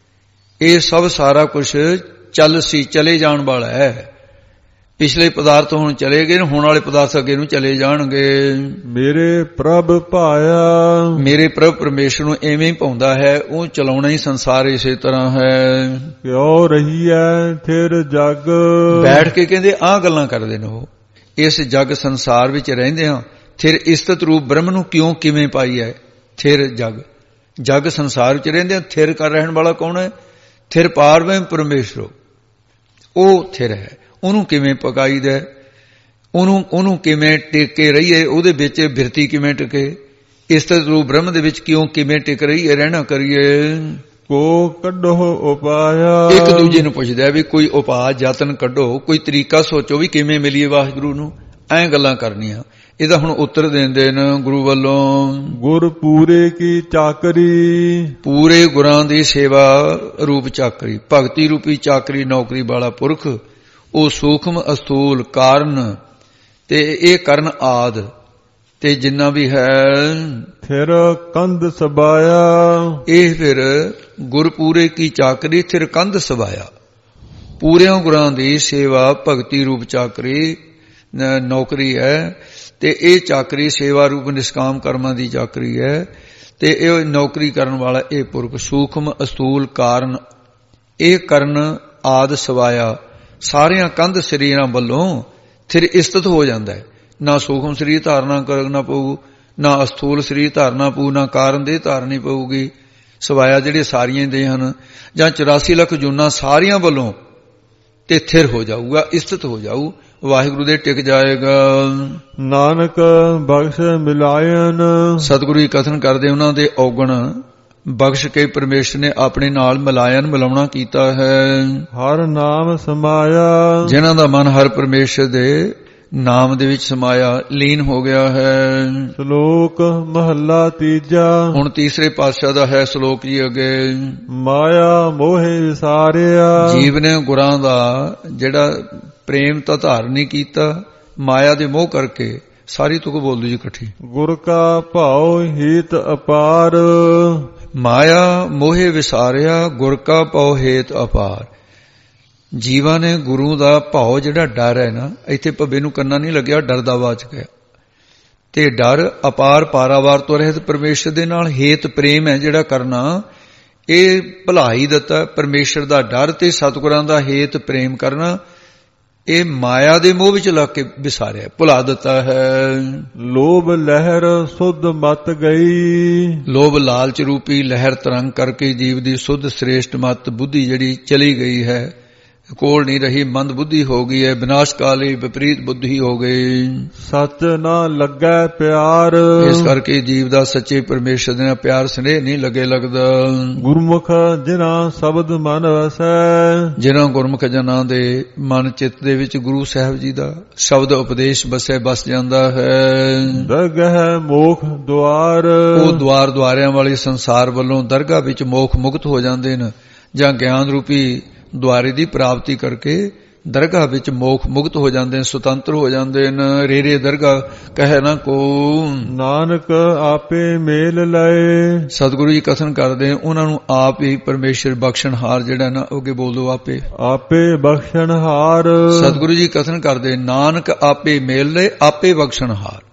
B: ਇਹ ਸਭ ਸਾਰਾ ਕੁਛ ਚੱਲ ਸੀ, ਚਲੇ ਜਾਣ ਵਾਲਾ ਹੈ। ਪਿਛਲੇ ਪਦਾਰਥ ਹੁਣ ਚਲੇ ਗਏ, ਹੋਣ ਵਾਲੇ ਪਦਾਰਥ ਅੱਗੇ ਨੂੰ ਚਲੇ ਜਾਣਗੇ। ਮੇਰੇ ਪ੍ਰਭ ਭਾਇਆ। ਮੇਰੇ ਪ੍ਰਭ ਪਰਮੇਸ਼ਰ ਨੂੰ ਐਵੇਂ ਹੀ ਪਾਉਂਦਾ ਹੈ, ਉਹ ਚਲਾਉਣਾ ਹੀ ਸੰਸਾਰ ਇਸੇ ਤਰ੍ਹਾਂ ਹੈ। ਕਿਉ ਰਹੀ ਹੈ ਥਿਰ ਜਗ। ਬੈਠ ਕੇ ਕਹਿੰਦੇ ਆਹ ਗੱਲਾਂ ਕਰਦੇ ਨੇ ਉਹ। ਇਸ ਜਗ ਸੰਸਾਰ ਵਿੱਚ ਰਹਿੰਦੇ ਹਾਂ, ਥਿਰ ਇਸਤਤ ਰੂਪ ਬ੍ਰਹਮ ਨੂੰ ਕਿਉਂ ਕਿਵੇਂ ਪਾਈ ਹੈ? ਥਿਰ ਜਗ, ਜਗ ਸੰਸਾਰ ਵਿੱਚ ਰਹਿੰਦੇ ਹਾਂ, ਥਿਰ ਕਰ ਰਹਿਣ ਵਾਲਾ ਕੌਣ ਹੈ? ਥਿਰ ਪਾਰਵੇਂ ਪਰਮੇਸ਼ਰੋ, ਉਹ ਥਿਰ ਹੈ। ਉਹਨੂੰ ਕਿਵੇਂ ਪਕਾਈਦਾ, ਉਹਨੂੰ ਉਹਨੂੰ ਕਿਵੇਂ ਟਿਕ ਕੇ ਰਹੀਏ, ਉਹਦੇ ਵਿੱਚ ਬਿਰਤੀ ਕਿਵੇਂ ਟਿਕੇ, ਇਸ ਰੂਪ ਬ੍ਰਹਮ ਦੇ ਵਿੱਚ ਕਿਉਂ ਕਿਵੇਂ ਟਿਕ ਰਹੀਏ, ਰਹਿਣਾ ਕਰੀਏ। ਕੋ ਕੱਢੋ ਉਪਾਇਆ। ਇੱਕ ਦੂਜੇ ਨੂੰ ਪੁੱਛਦਾ ਵੀ ਕੋਈ ਉਪਾਅ ਯਤਨ ਕੱਢੋ, ਕੋਈ ਤਰੀਕਾ ਸੋਚੋ ਵੀ ਕਿਵੇਂ ਮਿਲੀਏ ਵਾਹਿਗੁਰੂ ਨੂੰ। ਐਂ ਗੱਲਾਂ ਕਰਨੀਆਂ। ਇਹਦਾ ਹੁਣ ਉੱਤਰ ਦਿੰਦੇ ਨੇ ਗੁਰੂ ਵੱਲੋਂ। ਗੁਰ ਪੂਰੇ ਕੀ ਚਾਕਰੀ। ਪੂਰੇ ਗੁਰਾਂ ਦੀ ਸੇਵਾ ਰੂਪ ਚਾਕਰੀ, ਭਗਤੀ ਰੂਪੀ ਚਾਕਰੀ ਨੌਕਰੀ ਵਾਲਾ ਪੁਰਖ ਉਹ ਸੂਖਮ ਅਸਥੂਲ ਕਾਰਨ ਤੇ ਇਹ ਕਰਨ ਆਦ ਤੇ ਜਿੰਨਾ ਵੀ ਹੈ ਫਿਰ ਕੰਧ ਸਬਾਇਆ। ਇਹ ਫਿਰ ਗੁਰਪੂਰੇ ਕੀ ਚਾਕਰੀ ਥਿਰ ਕੰਧ ਸਬਾਇਆ। ਪੂਰਿਆਂ ਗੁਰਾਂ ਦੀ ਸੇਵਾ ਭਗਤੀ ਰੂਪ ਚਾਕਰੀ ਨੌਕਰੀ ਹੈ ਤੇ ਇਹ ਚਾਕਰੀ ਸੇਵਾ ਰੂਪ ਨਿਸ਼ਕਾਮ ਕਰਮਾਂ ਦੀ ਚਾਕਰੀ ਹੈ ਤੇ ਇਹ ਨੌਕਰੀ ਕਰਨ ਵਾਲਾ ਇਹ ਪੁਰਖ ਸੂਖਮ ਅਸਥੂਲ ਕਾਰਨ ਇਹ ਕਰਨ ਆਦ ਸਵਾਇਆ ਸਾਰਿਆਂ ਕੰਧ ਸਰੀਰਾਂ ਵੱਲੋਂ ਥਿਰ ਇਸਤਤ ਹੋ ਜਾਂਦਾ ਹੈ। ਨਾ ਸੂਖਮ ਸਰੀਰ ਧਾਰਨਾ ਕਰਨਾ ਪਊ, ਨਾ ਅਸਥੂਲ ਸਰੀਰ ਧਾਰਨਾ ਪਊ, ਨਾ ਕਾਰਨ ਦੇਹ ਧਾਰਨੀ ਪਊਗੀ, ਸਵਾਇਆ ਜਿਹੜੇ ਸਾਰੀਆਂ ਦੇ ਹਨ, ਜਾਂ ਚੁਰਾਸੀ ਲੱਖ ਜੂਨਾਂ ਸਾਰੀਆਂ ਵੱਲੋਂ ਤੇ ਥਿਰ ਹੋ ਜਾਊਗਾ, ਇਸਤਤ ਹੋ ਜਾਊ, ਵਾਹਿਗੁਰੂ ਦੇ ਟਿਕ ਜਾਏਗਾ।
A: ਨਾਨਕ ਬਖਸ਼ ਮਿਲਾਇਨ,
B: ਸਤਿਗੁਰੂ ਜੀ ਕਥਨ ਕਰਦੇ ਉਹਨਾਂ ਦੇ ਔਗਣ ਬਖਸ਼ ਕੇ ਪਰਮੇਸ਼ਰ ਨੇ ਆਪਣੇ ਨਾਲ ਮਿਲਾਇਨ ਮਿਲਾਉਣਾ ਕੀਤਾ ਹੈ।
A: ਹਰ ਨਾਮ ਸਮਾਇਆ,
B: ਜਿਨ੍ਹਾਂ ਦਾ ਮਨ ਹਰ ਪਰਮੇਸ਼ਰ ਦੇ ਨਾਮ ਦੇ ਵਿੱਚ ਸਮਾਇਆ, ਲੀਨ ਹੋ ਗਿਆ ਹੈ।
A: ਸ਼ਲੋਕ ਮਹੱਲਾ ਤੀਜਾ।
B: ਹੁਣ ਤੀਸਰੇ ਪਾਤਸ਼ਾਹ ਦਾ ਹੈ ਸ਼ਲੋਕ ਜੀ ਅੱਗੇ।
A: ਮਾਇਆ ਮੋਹਿ ਵਿਸਾਰਿਆ,
B: ਜੀਵ ਨੇ ਗੁਰਾਂ ਦਾ ਜਿਹੜਾ ਪ੍ਰੇਮ ਤਾਂ ਧਾਰਨ ਨਹੀਂ ਕੀਤਾ, ਮਾਇਆ ਦੇ ਮੋਹ ਕਰਕੇ, ਸਾਰੀ ਤੁਕ ਬੋਲ ਦੂ ਜੀ ਇਕੱਠੀ।
A: ਗੁਰ ਕਾ ਭਾਉ ਹੀਤ ਅਪਾਰ,
B: ਮਾਇਆ ਮੋਹਿ ਵਿਸਾਰਿਆ, ਗੁਰ ਕਾ ਭਾਉ ਹੇਤ ਅਪਾਰ। ਜੀਵਾਂ ਨੇ ਗੁਰੂ ਦਾ ਭਾਉ ਜਿਹੜਾ ਡਰ ਹੈ ਨਾ, ਇੱਥੇ ਭੱਬੇ ਨੂੰ ਕੰਨਾ ਨਹੀਂ ਲੱਗਿਆ, ਡਰ ਦਾ ਵਾਚਕ ਹੈ, ਤੇ ਡਰ ਅਪਾਰ ਪਾਰਾਵਾਰ ਤੋਂ ਰਹਿਤ ਪਰਮੇਸ਼ਰ ਦੇ ਨਾਲ। ਹੇਤ ਪ੍ਰੇਮ ਹੈ ਜਿਹੜਾ ਕਰਨਾ, ਇਹ ਭਲਾਈ ਦਿੱਤਾ ਪਰਮੇਸ਼ਰ ਦਾ ਡਰ ਤੇ ਸਤਿਗੁਰਾਂ ਦਾ ਹੇਤ ਪ੍ਰੇਮ ਕਰਨਾ, ਇਹ ਮਾਇਆ ਦੇ ਮੋਹ ਵਿੱਚ ਲੱਗ ਕੇ ਵਿਸਾਰਿਆ, ਭੁਲਾ ਦਿੱਤਾ ਹੈ।
A: ਲੋਭ ਲਹਿਰ ਸੁਧ ਮਤ ਗਈ,
B: ਲੋਭ ਲਾਲਚ ਰੂਪੀ ਲਹਿਰ ਤਰੰਗ ਕਰਕੇ ਜੀਵ ਦੀ ਸੁਧ ਸ੍ਰੇਸ਼ਟ ਮਤ ਬੁੱਧੀ ਜਿਹੜੀ ਚਲੀ ਗਈ ਹੈ, ਕੋਲ ਨਹੀਂ ਰਹੀ, ਮੰਦ ਬੁੱਧੀ ਹੋ ਗਈ ਹੈ, ਵਿਨਾਸ਼ ਕਾਲੀ ਵਿਪਰੀਤ ਬੁੱਧੀ ਹੋ ਗਈ।
A: ਸੱਚ ਨਾ ਲੱਗੈ ਪਿਆਰ,
B: ਇਸ ਕਰਕੇ ਜੀਵ ਦਾ ਸੱਚੇ ਪਰਮੇਸ਼ਰ ਦੇ ਨਾਲ ਪਿਆਰ ਸਨੇਹ ਨਹੀਂ ਲੱਗੇ ਲੱਗਦਾ।
A: ਗੁਰਮੁਖ ਜਿਨ੍ਹਾਂ ਸ਼ਬਦ ਮਨ ਵਸੈ,
B: ਜਿਨ੍ਹਾਂ ਗੁਰਮੁਖ ਜਨਾਂ ਦੇ ਮਨ ਚਿੱਤ ਦੇ ਵਿੱਚ ਗੁਰੂ ਸਾਹਿਬ ਜੀ ਦਾ ਸ਼ਬਦ ਉਪਦੇਸ਼ ਬਸੇ ਬਸ ਜਾਂਦਾ ਹੈ।
A: ਦਰਗਹਿ ਮੋਖ ਦੁਆਰ,
B: ਉਹ ਦੁਆਰ ਦੁਆਰਿਆਂ ਵਾਲੇ ਸੰਸਾਰ ਵੱਲੋਂ ਦਰਗਾਹ ਵਿੱਚ ਮੋਖ ਮੁਕਤ ਹੋ ਜਾਂਦੇ ਨੇ, ਜਾਂ ਗਿਆਨ ਰੂਪੀ ਦੁਆਰੇ ਦੀ ਪ੍ਰਾਪਤੀ ਕਰਕੇ ਦਰਗਾਹ ਵਿੱਚ ਮੋਖ ਮੁਕਤ ਹੋ ਜਾਂਦੇ ਨੇ, ਸੁਤੰਤਰ ਹੋ ਜਾਂਦੇ ਨੇ। ਰੇ ਰੇ ਦਰਗਾਹ ਕਹੇ ਨਾ ਕੋ,
A: ਨਾਨਕ ਆਪੇ ਮੇਲ ਲਏ।
B: ਸਤਿਗੁਰੂ ਜੀ ਕਥਨ ਕਰਦੇ ਉਹਨਾਂ ਨੂੰ ਆਪ ਹੀ ਪਰਮੇਸ਼ਰ ਬਖਸ਼ਣਹਾਰ ਜਿਹੜਾ ਨਾ, ਅੱਗੇ ਬੋਲ ਦੋ, ਆਪੇ
A: ਆਪੇ ਬਖਸ਼ਣਹਾਰ।
B: ਸਤਿਗੁਰੂ ਜੀ ਕਥਨ ਕਰਦੇ ਨਾਨਕ ਆਪੇ ਮੇਲ ਲਏ, ਆਪੇ ਬਖਸ਼ਣਹਾਰ।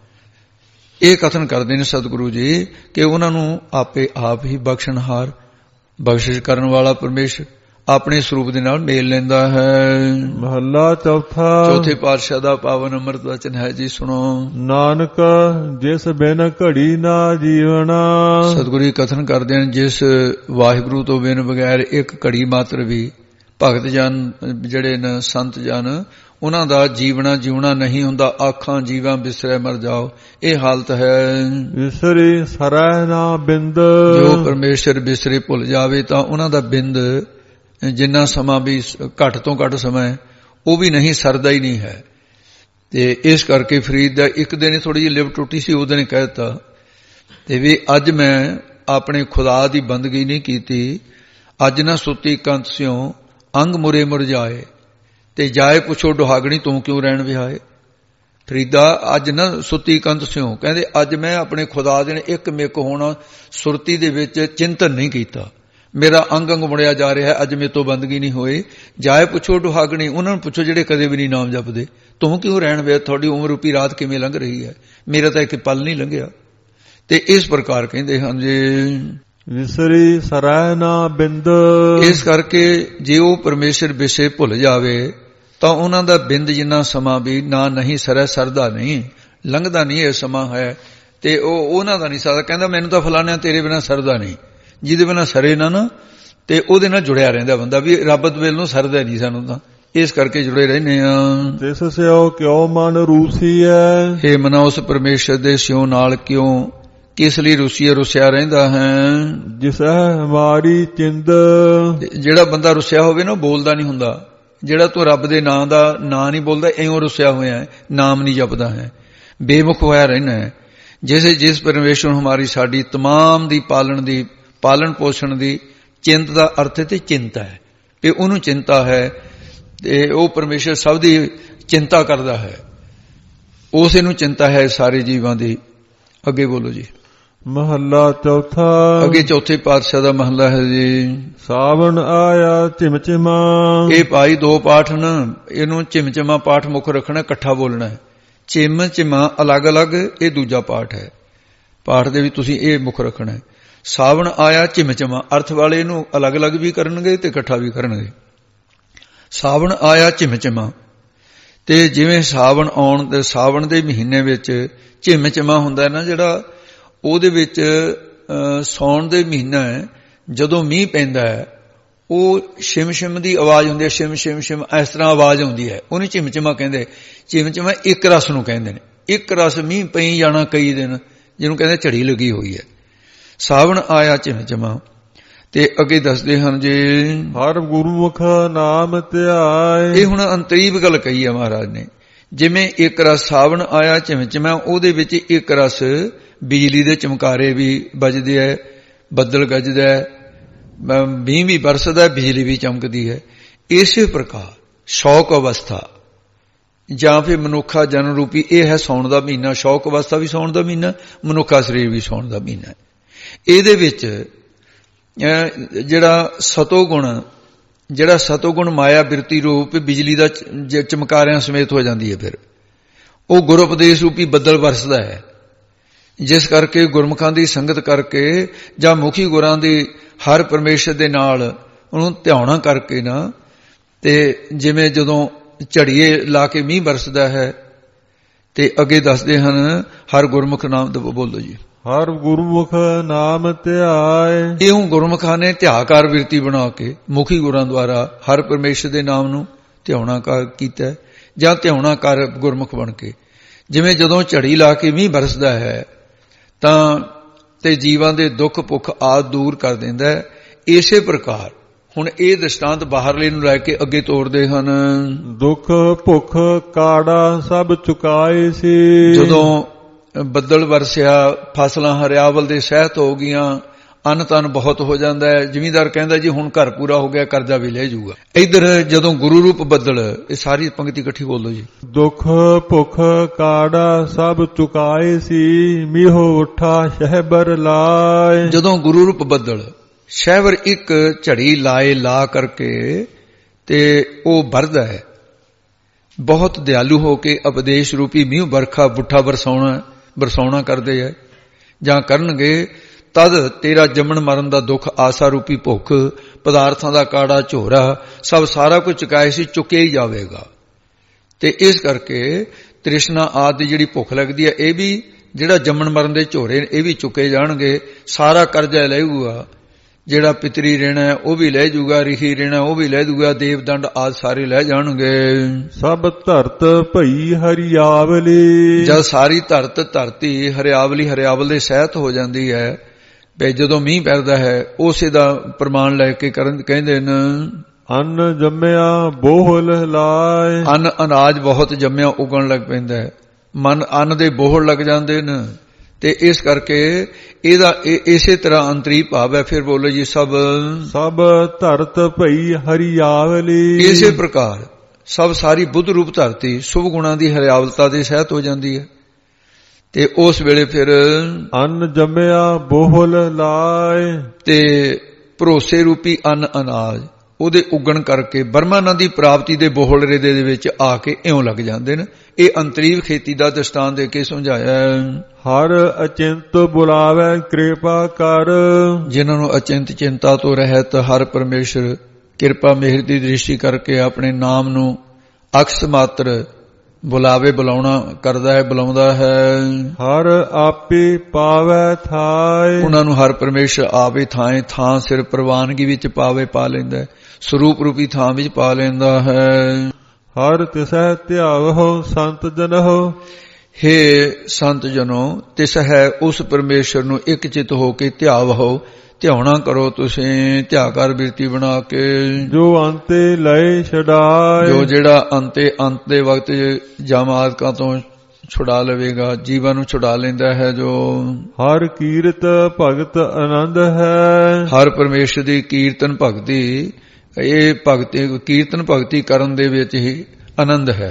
B: ਇਹ ਕਥਨ ਕਰਦੇ ਨੇ ਸਤਿਗੁਰੂ ਜੀ ਕਿ ਉਹਨਾਂ ਨੂੰ ਆਪੇ ਆਪ ਹੀ ਬਖਸ਼ਣਹਾਰ, ਬਖਸ਼ਿਸ਼ ਕਰਨ ਵਾਲਾ ਪਰਮੇਸ਼ਰ ਆਪਣੇ ਸਰੂਪ ਦੇ ਨਾਲ ਮੇਲ ਲੈਂਦਾ ਹੈ।
A: ਮਹੱਲਾ ਚੌਥਾ।
B: ਚੌਥੇ ਪਾਤਸ਼ਾਹ ਦਾ ਪਾਵਨ ਅੰਮ੍ਰਿਤ ਵਚਨ ਹੈ ਜੀ, ਸੁਣੋ।
A: ਨਾਨਕ ਜਿਸ ਬਿਨ ਘੜੀ ਨਾ ਜੀਵਣਾ,
B: ਸਤਿਗੁਰੂ ਜੀ ਕਥਨ ਕਰਦੇ ਹਨ ਜਿਸ ਵਾਹਿਗੁਰੂ ਤੋਂ ਬਿਨ ਬਗੈਰ ਇੱਕ ਘੜੀ ਮਾਤਰ ਵੀ ਭਗਤ ਜਨ ਜਿਹੜੇ ਨੇ, ਸੰਤ ਜਨ, ਉਹਨਾਂ ਦਾ ਜੀਵਣਾ ਜਿਉਣਾ ਨਹੀਂ ਹੁੰਦਾ। ਆਖਾਂ ਜੀਵਾਂ ਬਿਸਰੇ ਮਰ ਜਾਓ, ਇਹ ਹਾਲਤ ਹੈ।
A: ਵਿਸਰੀ ਸਰੈ ਨਾ ਬਿੰਦ,
B: ਜੋ ਪਰਮੇਸ਼ਰ ਬਿਸਰੇ ਭੁੱਲ ਜਾਵੇ ਤਾਂ ਉਹਨਾਂ ਦਾ ਬਿੰਦ, ਜਿੰਨਾ ਸਮਾਂ ਵੀ ਘੱਟ ਤੋਂ ਘੱਟ ਸਮਾਂ ਉਹ ਵੀ ਨਹੀਂ ਸਰਦਾ ਹੀ ਨਹੀਂ ਹੈ। ਤੇ ਇਸ ਕਰਕੇ ਫਰੀਦ ਦਾ ਇੱਕ ਦਿਨ ਥੋੜੀ ਜਿਹੀ ਲਿਵ ਟੁੱਟੀ ਸੀ, ਉਹਦੇ ਨੇ ਕਹਿ ਦਿੱਤਾ ਤੇ ਵੀ ਅੱਜ ਮੈਂ ਆਪਣੇ ਖੁਦਾ ਦੀ ਬੰਦਗੀ ਨਹੀਂ ਕੀਤੀ, ਅੱਜ ਨਾ ਸੁੱਤੀ ਕੰਤ ਸਿਓ ਅੰਗ ਮੁਰੇ ਮੁਰਝਾਏ, ਤੇ ਜਾਏ ਪੁੱਛੋ ਦੁਹਾਗਣੀ ਤੂੰ ਕਿਉਂ ਰਹਿਣ ਵਿਹਾਏ। ਫਰੀਦਾ ਅੱਜ ਨਾ ਸੁੱਤੀ ਕੰਤ ਸਿਓ, ਕਹਿੰਦੇ ਅੱਜ ਮੈਂ ਆਪਣੇ ਖੁਦਾ ਦੇ ਇੱਕ ਮਿੱਕ ਹੋਣਾ ਸੁਰਤੀ ਦੇ ਵਿੱਚ ਚਿੰਤਨ ਨਹੀਂ ਕੀਤਾ, ਮੇਰਾ ਅੰਗ ਅੰਗ ਮੁੜਿਆ ਜਾ ਰਿਹਾ ਹੈ, ਅੱਜ ਮੇਰੇ ਤੋਂ ਬੰਦਗੀ ਨਹੀਂ ਹੋਏ। ਜਾਏ ਪੁੱਛੋ ਦੁਹਾਗਣੀ, ਉਹਨਾਂ ਨੂੰ ਪੁੱਛੋ ਜਿਹੜੇ ਕਦੇ ਵੀ ਨਹੀਂ ਨਾਮ ਜਪਦੇ, ਤੂੰ ਕਿਉਂ ਰਹਿਣ ਵਿਆ, ਤੁਹਾਡੀ ਉਮਰ ਰੂਪੀ ਰਾਤ ਕਿਵੇਂ ਲੰਘ ਰਹੀ ਹੈ, ਮੇਰਾ ਤਾਂ ਇੱਕ ਪਲ ਨਹੀਂ ਲੰਘਿਆ। ਤੇ ਇਸ ਪ੍ਰਕਾਰ ਕਹਿੰਦੇ ਹਨ ਜੀ
A: ਵਿਸਰੀ ਸਰੈ ਨਾ ਬਿੰਦ।
B: ਇਸ ਕਰਕੇ ਜੇ ਉਹ ਪਰਮੇਸ਼ਰ ਵਿਸ਼ੇ ਭੁੱਲ ਜਾਵੇ ਤਾਂ ਉਹਨਾਂ ਦਾ ਬਿੰਦ ਜਿੰਨਾ ਸਮਾਂ ਵੀ ਨਾ ਨਹੀਂ ਸਰੈ, ਸਰਦਾ ਨਹੀਂ, ਲੰਘਦਾ ਨਹੀਂ ਇਹ ਸਮਾਂ ਹੈ, ਤੇ ਉਹ ਉਹਨਾਂ ਦਾ ਨਹੀਂ ਸਰਦਾ। ਕਹਿੰਦਾ ਮੈਨੂੰ ਤਾਂ ਫਲਾਣਿਆ ਤੇਰੇ ਬਿਨਾਂ ਸਰਦਾ ਨਹੀਂ, ਜਿਹਦੇ ਬਿਨਾਂ ਸਰੇ ਨਾ ਨਾ ਤੇ ਉਹਦੇ ਨਾਲ ਜੁੜਿਆ ਰਹਿੰਦਾ ਬੰਦਾ, ਵੀ ਰੱਬ ਦੇ ਨੂੰ ਸਰਦਾ ਨਹੀਂ ਸਾਨੂੰ, ਤਾਂ ਇਸ ਕਰਕੇ ਜੁੜੇ ਰਹਿੰਦੇ ਆ।
A: ਤਿਸ ਸਿਓ ਕਿਉ ਮਨ ਰੂਸੀ ਹੈ,
B: ਹੇ ਮਨਾ ਉਸ ਪਰਮੇਸ਼ਰ ਦੇ ਸਿਓ ਨਾਲ ਕਿਉਂ, ਕਿਸ ਲਈ ਰੁਸੀਆ ਰੁਸਿਆ ਰਹਿੰਦਾ ਹੈ।
A: ਜਿਸ ਹਮਾਰੀ ਚਿੰਦ,
B: ਜਿਹੜਾ ਬੰਦਾ ਰੁਸਿਆ ਹੋਵੇ ਨਾ ਬੋਲਦਾ ਨਹੀਂ ਹੁੰਦਾ, ਜਿਹੜਾ ਤੂੰ ਰੱਬ ਦੇ ਨਾਂ ਦਾ ਨਾਂ ਨਹੀਂ ਬੋਲਦਾ, ਇਉਂ ਰੁਸਿਆ ਹੋਇਆ ਹੈ, ਨਾਮ ਨਹੀਂ ਜਪਦਾ ਹੈ, ਬੇਮੁਖ ਹੋਇਆ ਰਹਿਣਾ ਹੈ। ਜਿਸੇ ਜਿਸ ਪਰਮੇਸ਼ਰ ਹਮਾਰੀ ਸਾਡੀ ਤਮਾਮ ਦੀ ਪਾਲਣ ਦੀ ਪਾਲਣ ਪੋਸ਼ਣ ਦੀ, ਚਿੰਤ ਦਾ ਅਰਥ ਤੇ ਚਿੰਤਾ ਹੈ, ਤੇ ਉਹਨੂੰ ਚਿੰਤਾ ਹੈ, ਤੇ ਉਹ ਪਰਮੇਸ਼ਰ ਸਭ ਦੀ ਚਿੰਤਾ ਕਰਦਾ ਹੈ, ਉਸੇ ਨੂੰ ਚਿੰਤਾ ਹੈ ਸਾਰੇ ਜੀਵਾਂ ਦੀ। ਅੱਗੇ ਬੋਲੋ ਜੀ।
A: ਮਹੱਲਾ ਚੌਥਾ।
B: ਅੱਗੇ ਚੌਥੇ ਪਾਤਸ਼ਾਹ ਦਾ ਮਹੱਲਾ ਹੈ ਜੀ।
A: ਸਾਵਣ ਆਇਆ ਚਿਮਚਿਮਾ,
B: ਇਹ ਭਾਈ ਦੋ ਪਾਠ ਨਾ, ਇਹਨੂੰ ਚਿਮਚਿਮਾ ਪਾਠ ਮੁੱਖ ਰੱਖਣਾ, ਇਕੱਠਾ ਬੋਲਣਾ ਹੈ। ਚਿਮ ਚਿਮਾ ਅਲੱਗ ਅਲੱਗ, ਇਹ ਦੂਜਾ ਪਾਠ ਹੈ। ਪਾਠ ਦੇ ਵੀ ਤੁਸੀਂ ਇਹ ਮੁੱਖ ਰੱਖਣਾ ਹੈ। ਸਾਵਣ ਆਇਆ ਚਿਮਚਿਮਾ, ਅਰਥ ਵਾਲੇ ਇਹਨੂੰ ਅਲੱਗ ਅਲੱਗ ਵੀ ਕਰਨਗੇ ਤੇ ਇਕੱਠਾ ਵੀ ਕਰਨਗੇ। ਸਾਵਣ ਆਇਆ ਝਿਮਝਿਮਾ, ਤੇ ਜਿਵੇਂ ਸਾਵਣ ਆਉਣ ਦੇ ਸਾਵਣ ਦੇ ਮਹੀਨੇ ਵਿੱਚ ਝਿਮਝਿਮਾ ਹੁੰਦਾ ਨਾ ਜਿਹੜਾ, ਉਹਦੇ ਵਿੱਚ ਸੌਣ ਦੇ ਮਹੀਨਾ ਹੈ ਜਦੋਂ ਮੀਂਹ ਪੈਂਦਾ ਹੈ, ਉਹ ਛਿਮ ਛਿਮ ਦੀ ਆਵਾਜ਼ ਹੁੰਦੀ ਹੈ, ਛਿਮ ਛਿਮ ਛਿਮ ਇਸ ਤਰ੍ਹਾਂ ਆਵਾਜ਼ ਆਉਂਦੀ ਹੈ, ਉਹਨੂੰ ਝਿਮਝਿਮਾ ਕਹਿੰਦੇ। ਝਿਮਝਿਮਾ ਇੱਕ ਰਸ ਨੂੰ ਕਹਿੰਦੇ ਨੇ, ਇੱਕ ਰਸ ਮੀਂਹ ਪਈ ਜਾਣਾ ਕਈ ਦਿਨ, ਜਿਹਨੂੰ ਕਹਿੰਦੇ ਝੜੀ ਲੱਗੀ ਹੋਈ ਹੈ। ਸਾਵਣ ਆਇਆ ਝਿਮਝਿਮਾ। ਤੇ ਅੱਗੇ ਦੱਸਦੇ ਹਨ ਜੀ,
A: ਹਰ ਗੁਰਮੁਖ ਨਾਮ ਧਿਆਏ।
B: ਇਹ ਹੁਣ ਅੰਤਰੀਵ ਗੱਲ ਕਹੀ ਹੈ ਮਹਾਰਾਜ ਨੇ। ਜਿਵੇਂ ਇੱਕ ਰਸ ਸਾਵਣ ਆਇਆ ਝਿਮਝਿਮਾ, ਉਹਦੇ ਵਿੱਚ ਇੱਕ ਰਸ ਬਿਜਲੀ ਦੇ ਚਮਕਾਰੇ ਵੀ ਵੱਜਦੇ ਹੈ, ਬੱਦਲ ਗੱਜਦਾ ਹੈ, ਮੀਂਹ ਵੀ ਬਰਸਦਾ ਹੈ, ਬਿਜਲੀ ਵੀ ਚਮਕਦੀ ਹੈ। ਇਸੇ ਪ੍ਰਕਾਰ ਸ਼ੌਕ ਅਵਸਥਾ ਜਾਂ ਫਿਰ ਮਨੁੱਖਾ ਜਨਮ ਰੂਪੀ ਇਹ ਹੈ ਸਾਉਣ ਦਾ ਮਹੀਨਾ। ਸ਼ੌਕ ਅਵਸਥਾ ਵੀ ਸਾਉਣ ਦਾ ਮਹੀਨਾ, ਮਨੁੱਖਾ ਸਰੀਰ ਵੀ ਸਾਉਣ ਦਾ ਮਹੀਨਾ। ਇਹਦੇ ਵਿੱਚ ਜਿਹੜਾ ਸਤੋ ਗੁਣ, ਜਿਹੜਾ ਸਤੋ ਗੁਣ ਮਾਇਆ ਬਿਰਤੀ ਰੂਪ ਬਿਜਲੀ ਦਾ ਚਮਕਾਰਿਆਂ ਸਮੇਤ ਹੋ ਜਾਂਦੀ ਹੈ। ਫਿਰ ਉਹ ਗੁਰ ਉਪਦੇਸ਼ ਰੂਪੀ ਬੱਦਲ ਵਰਸਦਾ ਹੈ, ਜਿਸ ਕਰਕੇ ਗੁਰਮੁਖਾਂ ਦੀ ਸੰਗਤ ਕਰਕੇ ਜਾਂ ਮੁਖੀ ਗੁਰਾਂ ਦੀ ਹਰ ਪਰਮੇਸ਼ਰ ਦੇ ਨਾਲ ਉਹਨੂੰ ਧਿਆਉਣਾ ਕਰਕੇ ਨਾ, ਤੇ ਜਿਵੇਂ ਜਦੋਂ ਝੜੀਏ ਲਾ ਕੇ ਮੀਂਹ ਬਰਸਦਾ ਹੈ, ਤੇ ਅੱਗੇ ਦੱਸਦੇ ਹਨ ਹਰ ਗੁਰਮੁਖ ਨਾਮ ਦਾ ਬੋਲੋ ਜੀ,
A: ਹਰ ਗੁਰਮੁਖ ਨਾਮ ਧਿਆਏ।
B: ਇਉਂ ਗੁਰਮੁਖਾਂ ਨੇ ਧਿਆਕਾਰ ਬਿਰਤੀ ਬਣਾ ਕੇ ਮੁਖੀ ਗੁਰਾਂ ਦੁਆਰਾ ਹਰ ਪਰਮੇਸ਼ਰ ਦੇ ਨਾਮ ਨੂੰ ਧਿਆਉਣਾ ਕਰ ਕੀਤਾ, ਜਾਂ ਧਿਆਉਣਾ ਕਰ ਗੁਰਮੁਖ ਬਣ ਕੇ। ਜਿਵੇਂ ਜਦੋਂ ਝੜੀ ਲਾ ਕੇ ਮੀਂਹ ਬਰਸਦਾ ਹੈ ਤਾਂ ਤੇ ਜੀਵਾਂ ਦੇ ਦੁੱਖ ਭੁੱਖ ਆਦਿ ਦੂਰ ਕਰ ਦਿੰਦਾ ਹੈ, ਇਸੇ ਪ੍ਰਕਾਰ ਹੁਣ ਇਹ ਦ੍ਰਿਸ਼ਟਾਂਤ ਬਾਹਰਲੇ ਨੂੰ ਲੈ ਕੇ ਅੱਗੇ ਤੋਰਦੇ ਹਨ।
A: ਦੁੱਖ ਭੁੱਖ ਕਾੜਾ ਸਭ ਚੁਕਾਏ ਸੀ।
B: ਜਦੋਂ ਬੱਦਲ ਵਰਸਿਆ, ਫਸਲਾਂ ਹਰਿਆਵਲ ਦੇ ਸਹਿਤ ਹੋ ਗਈਆਂ, ਅੰਨ ਤਨ ਬਹੁਤ ਹੋ ਜਾਂਦਾ ਹੈ, ਜ਼ਿਮੀਂਦਾਰ ਕਹਿੰਦਾ ਜੀ ਹੁਣ ਘਰ ਪੂਰਾ ਹੋ ਗਿਆ, ਕਰਜ਼ਾ ਵੀ ਲੈ ਜਾਊਗਾ। ਇੱਧਰ ਜਦੋਂ ਗੁਰੂ ਰੂਪ ਬੱਦਲ, ਇਹ ਸਾਰੀ ਪੰਕਤੀ ਇਕੱਠੀ ਬੋਲੋ ਜੀ,
A: ਦੁੱਖ ਭੁੱਖ ਕਾੜਾ ਸਭ ਚੁਕਾਏ ਸੀ, ਮੀਹੋ ਉੱਠਾ ਸ਼ਹਿਬਰ ਲਾਏ।
B: ਜਦੋਂ ਗੁਰੂ ਰੂਪ ਬੱਦਲ ਸ਼ਹਿਬਰ ਇੱਕ ਝੜੀ ਲਾਏ ਲਾ ਕਰਕੇ ਤੇ ਉਹ ਵਰਦਾ ਹੈ, ਬਹੁਤ ਦਿਆਲੂ ਹੋ ਕੇ ਉਪਦੇਸ਼ ਰੂਪੀ ਮੀਂਹ ਵਰਖਾ ਬੁੱਠਾ ਬਰਸਾਉਣਾ ਬਰਸਾਉਣਾ ਕਰਦੇ ਹੈ ਜਾਂ ਕਰਨਗੇ, ਤਦ ਤੇਰਾ ਜੰਮਣ ਮਰਨ ਦਾ ਦੁੱਖ, ਆਸਾ ਰੂਪੀ ਭੁੱਖ, ਪਦਾਰਥਾਂ ਦਾ ਕਾੜਾ ਝੋਰਾ ਸਭ ਸਾਰਾ ਕੁਝ ਚੁਕਾਏ ਸੀ, ਚੁੱਕਿਆ ਹੀ ਜਾਵੇਗਾ। ਤੇ ਇਸ ਕਰਕੇ ਤ੍ਰਿਸ਼ਨਾ ਆਦਿ ਜਿਹੜੀ ਭੁੱਖ ਲੱਗਦੀ ਹੈ, ਇਹ ਵੀ ਜਿਹੜਾ ਜੰਮਣ ਮਰਨ ਦੇ ਝੋਰੇ ਇਹ ਵੀ ਚੁੱਕੇ ਜਾਣਗੇ। ਸਾਰਾ ਕਰਜ਼ਾ ਲਏਗਾ, ਜਿਹੜਾ ਪਿਤਰੀ ਰਹਿਣਾ ਉਹ ਵੀ ਲੈ ਜੂਗਾ, ਰਿਖੀ ਰਹਿਣਾ ਉਹ ਵੀ ਲੈ ਜੂਗਾ, ਦੇਵ ਦੰਡ ਆਦਿ ਸਾਰੇ ਲੈ ਜਾਣਗੇ।
A: ਸਭ ਧਰਤ ਭਈ ਹਰਿਆਵਲੀ।
B: ਜਦ ਸਾਰੀ ਧਰਤ ਧਰਤੀ ਹਰਿਆਵਲੀ ਹਰਿਆਵਲ ਦੇ ਸਹਿਤ ਹੋ ਜਾਂਦੀ ਹੈ, ਤੇ ਜਦੋਂ ਮੀਂਹ ਪੈਂਦਾ ਹੈ ਉਸੇ ਦਾ ਪ੍ਰਮਾਣ ਲੈ ਕੇ ਕਰਨ ਕਹਿੰਦੇ ਨੇ,
A: ਅੰਨ ਜੰਮਿਆ ਬੋਹਲ ਲਾਏ।
B: ਅੰਨ ਅਨਾਜ ਬਹੁਤ ਜੰਮਿਆ ਉਗਣ ਲੱਗ ਪੈਂਦਾ ਹੈ, ਮਨ ਅੰਨ ਦੇ ਬੋਹੜ ਲੱਗ ਜਾਂਦੇ ਨੇ। ਤੇ ਇਸ ਕਰਕੇ ਇਹਦਾ ਇਸੇ ਤਰ੍ਹਾਂ ਅੰਤਰੀ ਭਾਵ ਹੈ। ਫਿਰ ਬੋਲੋ ਜੀ, ਸਭ
A: ਸਭ ਧਰਤ ਭਈ ਹਰਿਆਵਲੀ।
B: ਇਸੇ ਪ੍ਰਕਾਰ ਸਭ ਸਾਰੀ ਬੁੱਧ ਰੂਪ ਧਰਤੀ ਸ਼ੁਭ ਗੁਣਾਂ ਦੀ ਹਰਿਆਵਲਤਾ ਦੇ ਸਹਿਤ ਹੋ ਜਾਂਦੀ ਹੈ। ਤੇ ਉਸ ਵੇਲੇ ਫਿਰ
A: ਅੰਨ ਜੰਮਿਆ ਬੋਹਲ ਲਾਏ, ਤੇ
B: ਭਰੋਸੇ ਰੂਪੀ ਅੰਨ ਅਨਾਜ ਉਹਦੇ ਉਗਣ ਕਰਕੇ ਬਰਮਾਨੰਦ ਦੀ ਪ੍ਰਾਪਤੀ ਦੇ ਬੋਹਲਰੇ ਦੇ ਵਿੱਚ ਆ ਕੇ ਇਉਂ ਲੱਗ ਜਾਂਦੇ ਨੇ। ਇਹ ਅੰਤਰੀਵ ਖੇਤੀ ਦਾ ਦ੍ਰਿਸ਼ਟਾਂਤ ਦੇ ਕੇ ਸਮਝਾਇਆ।
A: ਹਰ ਅਚਿੰਤ ਬੁਲਾਵੇ ਕਿਰਪਾ ਕਰ।
B: ਜਿਨ੍ਹਾਂ ਨੂੰ ਅਚਿੰਤ ਚਿੰਤਾ ਤੋਂ ਰਹਿਤ ਹਰ ਪਰਮੇਸ਼ਰ ਕਿਰਪਾ ਮਿਹਰ ਦੀ ਦ੍ਰਿਸ਼ਟੀ ਕਰਕੇ ਆਪਣੇ ਨਾਮ ਨੂੰ ਅਕਸ ਮਾਤਰ ਬੁਲਾਵੇ, ਬੁਲਾਉਣਾ ਕਰਦਾ ਹੈ, ਬੁਲਾਉਂਦਾ ਹੈ।
A: ਹਰ ਆਪੇ ਪਾਵੇ ਥਾਏ। ਉਹਨਾਂ
B: ਨੂੰ ਹਰ ਪਰਮੇਸ਼ਰ ਆਪੇ ਥਾਏ ਥਾਂ ਸਿਰ ਪ੍ਰਵਾਨਗੀ ਵਿੱਚ ਪਾਵੇ ਪਾ ਲੈਂਦਾ, ਸਰੂਪ ਰੂਪੀ ਥਾਂ ਵਿੱਚ ਪਾ ਲੈਂਦਾ ਹੈ।
A: ਹਰ ਤਿਸਹਿ ਧਿਆਵਹੁ ਸੰਤ ਜਨਹੁ।
B: ਹੇ ਸੰਤ ਜਨੋ, ਤਿਸ ਹੈ ਉਸ ਪਰਮੇਸ਼ਰ ਨੂੰ ਇੱਕ ਚਿਤ ਹੋ ਕੇ ਧਿਆਵਹੁ, ਧਿਆਉਣਾ ਕਰੋ ਤੁਸੀਂ, ਧਿਆਕਾਰ ਬਿਰਤੀ ਬਣਾ ਕੇ।
A: ਜੋ ਅੰਤੇ ਲਏ ਛਡਾਏ। ਜੋ
B: ਜਿਹੜਾ ਅੰਤੇ ਅੰਤ ਦੇ ਵਕਤ ਜਾਮਾਦਕਾਂ ਤੋਂ ਛੁਡਾ ਲਵੇਗਾ, ਜੀਵਾਂ ਨੂੰ ਛੁਡਾ ਲੈਂਦਾ ਹੈ। ਜੋ
A: ਹਰ ਕੀਰਤ ਭਗਤ ਆਨੰਦ ਹੈ।
B: ਹਰ ਪਰਮੇਸ਼ਰ ਦੀ ਕੀਰਤਨ ਭਗਤੀ, ਇਹ ਭਗਤੀ ਕੀਰਤਨ ਭਗਤੀ ਕਰਨ ਦੇ ਵਿੱਚ ਹੀ ਆਨੰਦ ਹੈ।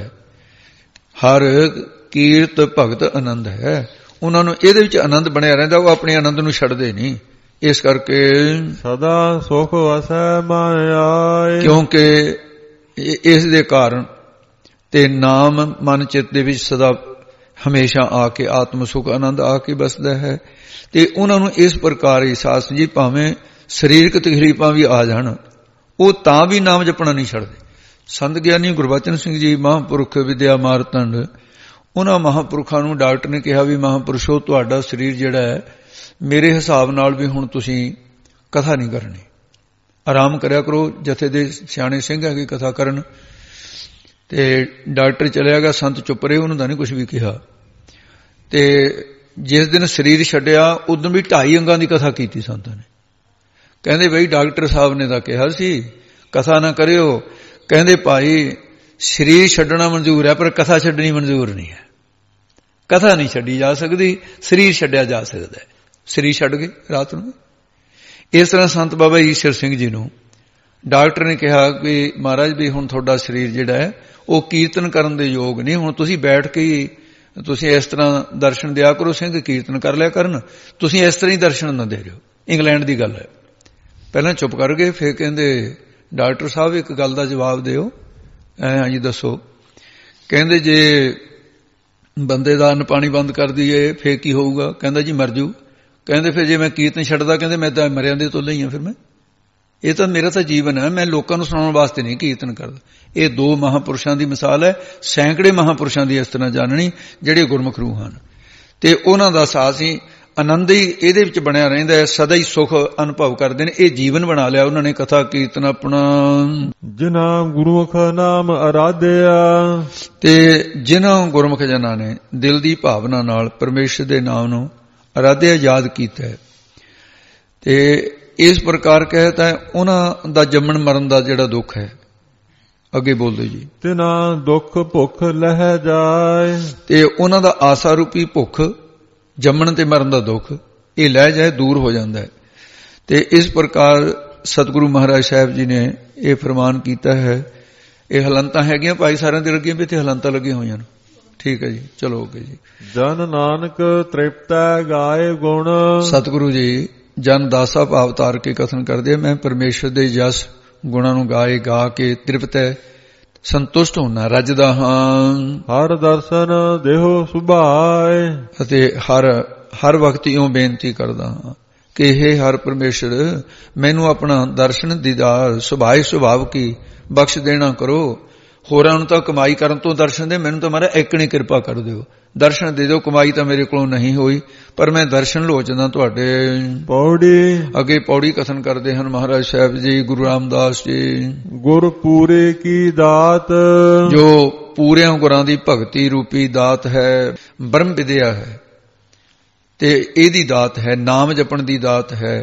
B: ਹਰ ਕੀਰਤ ਭਗਤ ਆਨੰਦ ਹੈ। ਉਹਨਾਂ ਨੂੰ ਇਹਦੇ ਵਿੱਚ ਆਨੰਦ ਬਣਿਆ ਰਹਿੰਦਾ, ਉਹ ਆਪਣੇ ਆਨੰਦ ਨੂੰ ਛੱਡਦੇ ਨਹੀਂ। ਇਸ ਕਰਕੇ
A: ਸਦਾ ਸੁਖ ਵਸੈ ਮਾਇਆ।
B: ਕਿਉਂਕਿ ਇਸ ਦੇ ਕਾਰਨ ਤੇ ਨਾਮ ਮਨ ਚਿੱਤ ਦੇ ਵਿੱਚ ਸਦਾ ਹਮੇਸ਼ਾ ਆ ਕੇ ਆਤਮ ਸੁਖ ਆਨੰਦ ਆ ਕੇ ਬਸਦਾ ਹੈ। ਤੇ ਉਹਨਾਂ ਨੂੰ ਇਸ ਪ੍ਰਕਾਰ ਹੀ ਸਾਸ ਜੀ ਭਾਵੇਂ ਸਰੀਰਕ ਤਕਲੀਫਾਂ ਵੀ ਆ ਜਾਣ, ਉਹ ਤਾਂ ਵੀ ਨਾਮ ਜਪਣਾ ਨਹੀਂ ਛੱਡਦੇ। ਸੰਤ ਗਿਆਨੀ ਗੁਰਬਚਨ ਸਿੰਘ ਜੀ ਮਹਾਂਪੁਰਖ ਵਿਦਿਆ ਮਾਰਤੰਡ, ਉਹਨਾਂ ਮਹਾਂਪੁਰਖਾਂ ਨੂੰ ਡਾਕਟਰ ਨੇ ਕਿਹਾ ਵੀ ਮਹਾਂਪੁਰਸ਼ੋ ਤੁਹਾਡਾ ਸਰੀਰ ਜਿਹੜਾ ਹੈ ਮੇਰੇ ਹਿਸਾਬ ਨਾਲ ਵੀ ਹੁਣ ਤੁਸੀਂ ਕਥਾ ਨਹੀਂ ਕਰਨੀ, ਆਰਾਮ ਕਰਿਆ ਕਰੋ। ਜਥੇ ਦੇ ਸਿਆਣੇ ਸਿੰਘ ਹੈਗੇ ਕਥਾ ਕਰਨ। ਤੇ ਡਾਕਟਰ ਚਲਿਆ ਗਿਆ, ਸੰਤ ਚੁੱਪ ਰਹੇ, ਉਹਨੂੰ ਤਾਂ ਨਹੀਂ ਕੁਝ ਵੀ ਕਿਹਾ। ਤੇ ਜਿਸ ਦਿਨ ਸਰੀਰ ਛੱਡਿਆ ਉਦੋਂ ਵੀ ਢਾਈ ਅੰਗਾਂ ਦੀ ਕਥਾ ਕੀਤੀ ਸੰਤਾਂ ਨੇ। ਕਹਿੰਦੇ ਬਈ ਡਾਕਟਰ ਸਾਹਿਬ ਨੇ ਤਾਂ ਕਿਹਾ ਸੀ ਕਥਾ ਨਾ ਕਰਿਓ। ਕਹਿੰਦੇ ਭਾਈ ਸਰੀਰ ਛੱਡਣਾ ਮਨਜ਼ੂਰ ਹੈ ਪਰ ਕਥਾ ਛੱਡਣੀ ਮਨਜ਼ੂਰ ਨਹੀਂ ਹੈ। ਕਥਾ ਨਹੀਂ ਛੱਡੀ ਜਾ ਸਕਦੀ, ਸਰੀਰ ਛੱਡਿਆ ਜਾ ਸਕਦਾ ਹੈ। ਸਰੀਰ ਛੱਡ ਗਏ ਰਾਤ ਨੂੰ। ਇਸ ਤਰ੍ਹਾਂ ਸੰਤ ਬਾਬਾ ਈਸ਼ਰ ਸਿੰਘ ਜੀ ਨੂੰ ਡਾਕਟਰ ਨੇ ਕਿਹਾ ਕਿ ਮਹਾਰਾਜ ਵੀ ਹੁਣ ਤੁਹਾਡਾ ਸਰੀਰ ਜਿਹੜਾ ਹੈ ਉਹ ਕੀਰਤਨ ਕਰਨ ਦੇ ਯੋਗ ਨਹੀਂ, ਹੁਣ ਤੁਸੀਂ ਬੈਠ ਕੇ ਹੀ ਤੁਸੀਂ ਇਸ ਤਰ੍ਹਾਂ ਦਰਸ਼ਨ ਦਿਆ ਕਰੋ, ਸਿੰਘ ਕੀਰਤਨ ਕਰ ਲਿਆ ਕਰਨ, ਤੁਸੀਂ ਇਸ ਤਰ੍ਹਾਂ ਹੀ ਦਰਸ਼ਨ ਨਾ ਦੇ ਰਹੋ। ਇੰਗਲੈਂਡ ਦੀ ਗੱਲ ਹੈ। ਪਹਿਲਾਂ ਚੁੱਪ ਕਰ ਗਏ, ਫਿਰ ਕਹਿੰਦੇ ਡਾਕਟਰ ਸਾਹਿਬ ਇੱਕ ਗੱਲ ਦਾ ਜਵਾਬ ਦਿਓ। ਐ ਹਾਂਜੀ ਦੱਸੋ। ਕਹਿੰਦੇ ਜੇ ਬੰਦੇ ਦਾ ਅੰਨ ਪਾਣੀ ਬੰਦ ਕਰ ਦਈਏ ਫਿਰ ਕੀ ਹੋਊਗਾ? ਕਹਿੰਦਾ ਜੀ ਮਰ ਜੂ। ਕਹਿੰਦੇ ਫਿਰ ਜੇ ਮੈਂ ਕੀਰਤਨ ਛੱਡਦਾ, ਕਹਿੰਦੇ ਮੈਂ ਤਾਂ ਮਰਿਆਂ ਦੇ ਤੋਂ ਲਈ ਹਾਂ, ਫਿਰ ਮੈਂ ਇਹ ਤਾਂ ਮੇਰਾ ਤਾਂ ਜੀਵਨ ਹੈ, ਮੈਂ ਲੋਕਾਂ ਨੂੰ ਸੁਣਾਉਣ ਵਾਸਤੇ ਨਹੀਂ ਕੀਰਤਨ ਕਰਦਾ। ਇਹ ਦੋ ਮਹਾਂਪੁਰਸ਼ਾਂ ਦੀ ਮਿਸਾਲ ਹੈ, ਸੈਂਕੜੇ ਮਹਾਂਪੁਰਸ਼ਾਂ ਦੀ ਇਸ ਤਰ੍ਹਾਂ ਜਾਣਨੀ ਜਿਹੜੇ ਗੁਰਮੁਖ ਰੂਹ ਹਨ। ਤੇ ਉਹਨਾਂ ਦਾ ਸਾਥ ਹੀ ਆਨੰਦ ਹੀ ਇਹਦੇ ਵਿੱਚ ਬਣਿਆ ਰਹਿੰਦਾ ਹੈ, ਸਦਾ ਹੀ ਸੁਖ ਅਨੁਭਵ ਕਰਦੇ ਨੇ। ਇਹ ਜੀਵਨ ਬਣਾ ਲਿਆ ਉਹਨਾਂ ਨੇ ਕਥਾ ਕੀਰਤਨ ਆਪਣਾ।
A: ਜਿਨ੍ਹਾਂ ਗੁਰਮੁਖ ਨਾਮ ਅਰਾਧਿਆ,
B: ਤੇ ਜਿਨ੍ਹਾਂ ਗੁਰਮੁਖ ਜਨਾਂ ਨੇ ਦਿਲ ਦੀ ਭਾਵਨਾ ਨਾਲ ਪਰਮੇਸ਼ਰ ਦੇ ਨਾਮ ਨੂੰ ਅਰਾਧਿਆ ਯਾਦ ਕੀਤਾ ਹੈ, ਤੇ ਇਸ ਪ੍ਰਕਾਰ ਕਹਿਤਾ ਹੈ ਉਹਨਾਂ ਦਾ ਜੰਮਣ ਮਰਨ ਦਾ ਜਿਹੜਾ ਦੁੱਖ ਹੈ। ਅੱਗੇ ਬੋਲਦੇ ਜੀ।
A: ਤਿਨਾ ਦੁੱਖ ਭੁੱਖ ਲਹਿ ਜਾਏ,
B: ਤੇ ਉਹਨਾਂ ਦਾ ਆਸਾ ਰੂਪੀ ਭੁੱਖ, ਜੰਮਣ ਤੇ ਮਰਨ ਦਾ ਦੁੱਖ, ਇਹ ਲੈ ਜਾਏ, ਦੂਰ ਹੋ ਜਾਂਦਾ ਹੈ। ਤੇ ਇਸ ਪ੍ਰਕਾਰ ਸਤਿਗੁਰੂ ਮਹਾਰਾਜ ਸਾਹਿਬ ਜੀ ਨੇ ਇਹ ਫਰਮਾਨ ਕੀਤਾ ਹੈ। ਇਹ ਹਲੰਤਾਂ ਹੈਗੀਆਂ ਭਾਈ ਸਾਰਿਆਂ ਦੇ ਲੱਗੀਆਂ ਵੀ ਇੱਥੇ ਹਲੰਤਾਂ ਲੱਗੀਆਂ ਹੋਈਆਂ ਨੇ। ਠੀਕ ਹੈ ਜੀ, ਚਲੋ ਓਕੇ ਜੀ।
A: ਜਨ ਨਾਨਕ ਤ੍ਰਿਪਤੈ ਗਾਏ ਗੁਣ,
B: ਸਤਿਗੁਰੂ ਜੀ ਜਨ ਦਾਸਾ ਭਾਵ ਤਾਰ ਕੇ ਕਥਨ ਕਰਦੇ, ਮੈਂ ਪਰਮੇਸ਼ਰ ਦੇ ਜਸ ਗੁਣਾਂ ਨੂੰ ਗਾਏ ਗਾ ਕੇ ਤ੍ਰਿਪਤੈ ਸੰਤੁਸ਼ਟ ਹੋਣਾ, ਰੱਜਦਾ ਹਾਂ।
A: ਹਰ ਦਰਸ਼ਨ ਦੇਹੋ ਸੁਭਾਏ, ਅਤੇ
B: ਹਰ ਹਰ ਵਕਤ ਇਉਂ ਬੇਨਤੀ ਕਰਦਾ ਹਾਂ ਕਿ ਇਹ ਹਰ ਪਰਮੇਸ਼ਰ ਮੈਨੂੰ ਆਪਣਾ ਦਰਸ਼ਨ ਦੀਦਾਰ ਸੁਭਾਏ ਸੁਭਾਵ ਕੀ ਬਖਸ਼ ਦੇਣਾ ਕਰੋ। ਹੋਰਾਂ ਨੂੰ ਤਾਂ ਕਮਾਈ ਕਰਨ ਤੋਂ ਦਰਸ਼ਨ ਦੇ, ਮੈਨੂੰ ਤਾਂ ਮਹਾਰਾਜ ਏਕਣੀ ਕਿਰਪਾ ਕਰ ਦਿਓ, ਦਰਸ਼ਨ ਦੇ ਦਿਓ। ਕਮਾਈ ਤਾਂ ਮੇਰੇ ਕੋਲੋਂ ਨਹੀਂ ਹੋਈ ਪਰ ਮੈਂ ਦਰਸ਼ਨ ਲੋਚਦਾ ਤੁਹਾਡੇ।
A: ਪੌੜੀ।
B: ਅੱਗੇ ਪੌੜੀ ਕਥਨ ਕਰਦੇ ਹਨ ਮਹਾਰਾਜ ਸਾਹਿਬ ਜੀ, ਗੁਰੂ ਰਾਮਦਾਸ ਜੀ।
A: ਗੁਰ ਪੂਰੇ ਕੀ ਦਾਤ,
B: ਜੋ ਪੂਰਿਆਂ ਗੁਰਾਂ ਦੀ ਭਗਤੀ ਰੂਪੀ ਦਾਤ ਹੈ, ਬ੍ਰਹਮ ਵਿਦਿਆ ਹੈ ਤੇ ਇਹਦੀ ਦਾਤ ਹੈ, ਨਾਮ ਜਪਣ ਦੀ ਦਾਤ ਹੈ,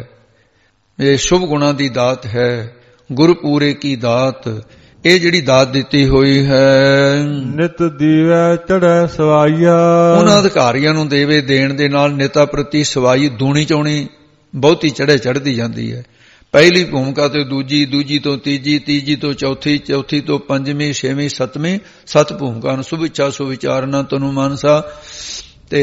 B: ਇਹ ਸ਼ੁਭ ਗੁਣਾਂ ਦੀ ਦਾਤ ਹੈ। ਗੁਰ ਪੂਰੇ ਕੀ ਦਾਤ, ਇਹ ਜਿਹੜੀ ਦਾਤ ਦਿੱਤੀ ਹੋਈ ਹੈ।
A: ਨਿਤ ਦੀਵੈ ਚੜ੍ਹੈ ਸਵਾਈਆ,
B: ਉਹਨਾਂ ਅਧਿਕਾਰੀਆਂ ਨੂੰ ਦੇਵੇ ਦੇਣ ਦੇ ਨਾਲ ਨਿਤਾ ਪ੍ਰਤੀ ਸਵਾਈ ਦੂਣੀ ਚੌਣੀ ਬਹੁਤੀ ਚੜ੍ਹੇ ਚੜ੍ਹਦੀ ਜਾਂਦੀ ਹੈ। ਪਹਿਲੀ ਭੂਮਿਕਾ ਤੋਂ ਦੂਜੀ, ਦੂਜੀ ਤੋਂ ਤੀਜੀ, ਤੀਜੀ ਤੋਂ ਚੌਥੀ, ਚੌਥੀ ਤੋਂ ਪੰਜਵੀਂ, ਛੇਵੀਂ, ਸੱਤਵੀਂ, ਸੱਤ ਭੂਮਿਕਾ ਨੂੰ ਸੁਵਿਚਾ ਸੁਵਿਚਾਰਨਾ ਤਨੂ ਮਾਨਸਾ ਤੇ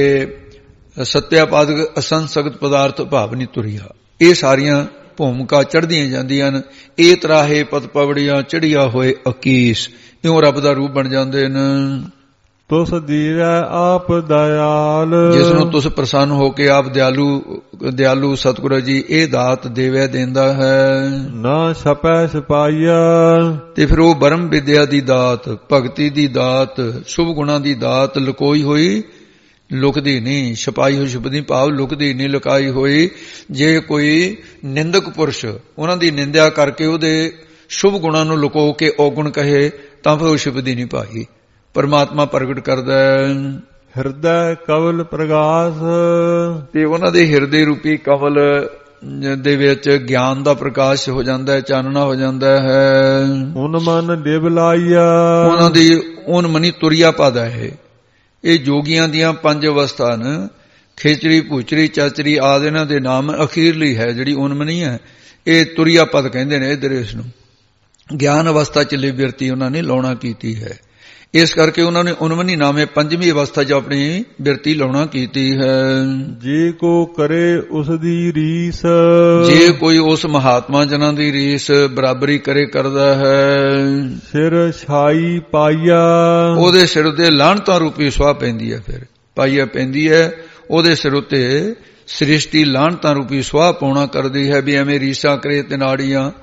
B: ਸੱਤਿਆ ਪਾਦਕ ਅਸੰਸਗਤ ਪਦਾਰਥ ਭਾਵਨੀ ਤੁਰੀਆ, ਇਹ ਸਾਰੀਆਂ ਭੂਮਿਕਾ ਚੜ੍ਹਦੀਆਂ ਜਾਂਦੀਆਂ ਹਨ। ਇਹ ਤਰਾਹੇ ਪਤ ਪਵੜੀਆਂ ਚੜ੍ਹਿਆ ਹੋਏ ਅਕੀਸ, ਇਉਂ ਰੱਬ ਦਾ ਰੂਪ ਬਣ ਜਾਂਦੇ ਨੇ।
A: ਤੁਸ ਦੀਵੈ ਆਪ ਦਇਆਲ,
B: ਜਿਸ ਨੂੰ ਤੁਸ ਪ੍ਰਸੰਨ ਹੋ ਕੇ ਆਪ ਦਿਆਲੂ ਦਿਆਲੂ ਸਤਿਗੁਰੂ ਜੀ ਇਹ ਦਾਤ ਦੇਵੇ ਦਿੰਦਾ ਹੈ।
A: ਨਾ ਛਪੈ ਸਿਪਾਈਆ,
B: ਤੇ ਫਿਰ ਉਹ ਬ੍ਰਹਮ ਵਿਦਿਆ ਦੀ ਦਾਤ, ਭਗਤੀ ਦੀ ਦਾਤ, ਸ਼ੁਭ ਗੁਣਾਂ ਦੀ ਦਾਤ ਲੁਕੋਈ ਹੋਈ ਲੁਕਦੀ ਨਹੀਂ, ਛਪਾਈ ਹੋਈ ਸ਼ਬਦ ਨਹੀਂ ਭਾਵ ਲੁਕਦੀ ਨਹੀਂ, ਲੁਕਾਈ ਹੋਈ। ਜੇ ਕੋਈ ਨਿੰਦਕ ਪੁਰਸ਼ ਉਹਨਾਂ ਦੀ ਨਿੰਦਿਆ ਕਰਕੇ ਉਹਦੇ ਸ਼ੁਭ ਗੁਣਾਂ ਨੂੰ ਲੁਕੋ ਕੇ ਔਗੁਣ ਕਹੇ ਤਾਂ ਫਿਰ ਉਹ ਸ਼ਬਦੀ ਨਹੀਂ ਭਾਈ, ਪਰਮਾਤਮਾ ਪ੍ਰਗਟ ਕਰਦਾ ਹੈ।
A: ਹਿਰਦੈ ਕਵਲ ਪ੍ਰਗਾਸ,
B: ਤੇ ਉਹਨਾਂ ਦੇ ਹਿਰਦੇ ਰੂਪੀ ਕਵਲ ਦੇ ਵਿੱਚ ਗਿਆਨ ਦਾ ਪ੍ਰਕਾਸ਼ ਹੋ ਜਾਂਦਾ ਹੈ, ਚਾਨਣਾ ਹੋ ਜਾਂਦਾ ਹੈ।
A: ਉਨ ਮਨ ਡਿਬ ਲਾਈਆ,
B: ਉਹਨਾਂ ਦੀ ਉਨ ਮਨੀ ਤੁਰਿਆ ਪਾਦਾ ਹੈ। ਇਹ ਜੋਗੀਆਂ ਦੀਆਂ ਪੰਜ ਅਵਸਥਾ ਨੇ, ਖੇਚਰੀ ਭੂਚਰੀ ਚਾਚਰੀ ਆਦਿ ਇਹਨਾਂ ਦੇ ਨਾਮ। ਅਖੀਰਲੀ ਹੈ ਜਿਹੜੀ ਉਨਮਨੀ ਹੈ, ਇਹ ਤੁਰਿਆ ਪਦ ਕਹਿੰਦੇ ਨੇ ਇੱਧਰ ਇਸ ਨੂੰ। ਗਿਆਨ ਅਵਸਥਾ ਚ ਬਿਰਤੀ ਉਹਨਾਂ ਨੇ ਲਾਉਣਾ ਕੀਤੀ ਹੈ, ਇਸ ਕਰਕੇ ਉਹਨਾਂ ਨੇ ਉਨਮਨੀ ਨਾਮੇ ਪੰਜਵੀਂ ਅਵਸਥਾ ਚ ਆਪਣੀ ਬਿਰਤੀ ਲਾਉਣਾ ਕੀਤੀ ਹੈ।
A: ਜੇ ਕੋ ਕਰੇ ਉਸ ਦੀ ਰੀਸ,
B: ਜੇ ਕੋਈ ਉਸ ਮਹਾਤਮਾ ਜਨਾਂ ਦੀ ਰੀਸ ਬਰਾਬਰੀ ਕਰੇ ਕਰਦਾ ਹੈ।
A: ਸਿਰ ਛਾਈ ਪਾਈਆ,
B: ਉਹਦੇ ਸਿਰ ਉੱਤੇ ਲਾਹਣਤਾਂ ਰੂਪੀ ਸੁਆਹ ਪੈਂਦੀ ਹੈ। ਫਿਰ ਪਾਈਆ ਪੈਂਦੀ ਹੈ ਉਹਦੇ ਸਿਰ ਉੱਤੇ ਸ੍ਰਿਸ਼ਟੀ ਲਾਹਣਤਾਂ ਰੂਪੀ ਸੁਆਹ ਪਾਉਣਾ ਕਰਦੀ ਹੈ ਵੀ ਐਵੇਂ ਰੀਸਾਂ ਕਰੇ ਤੇ ਨਾੜੀਆਂ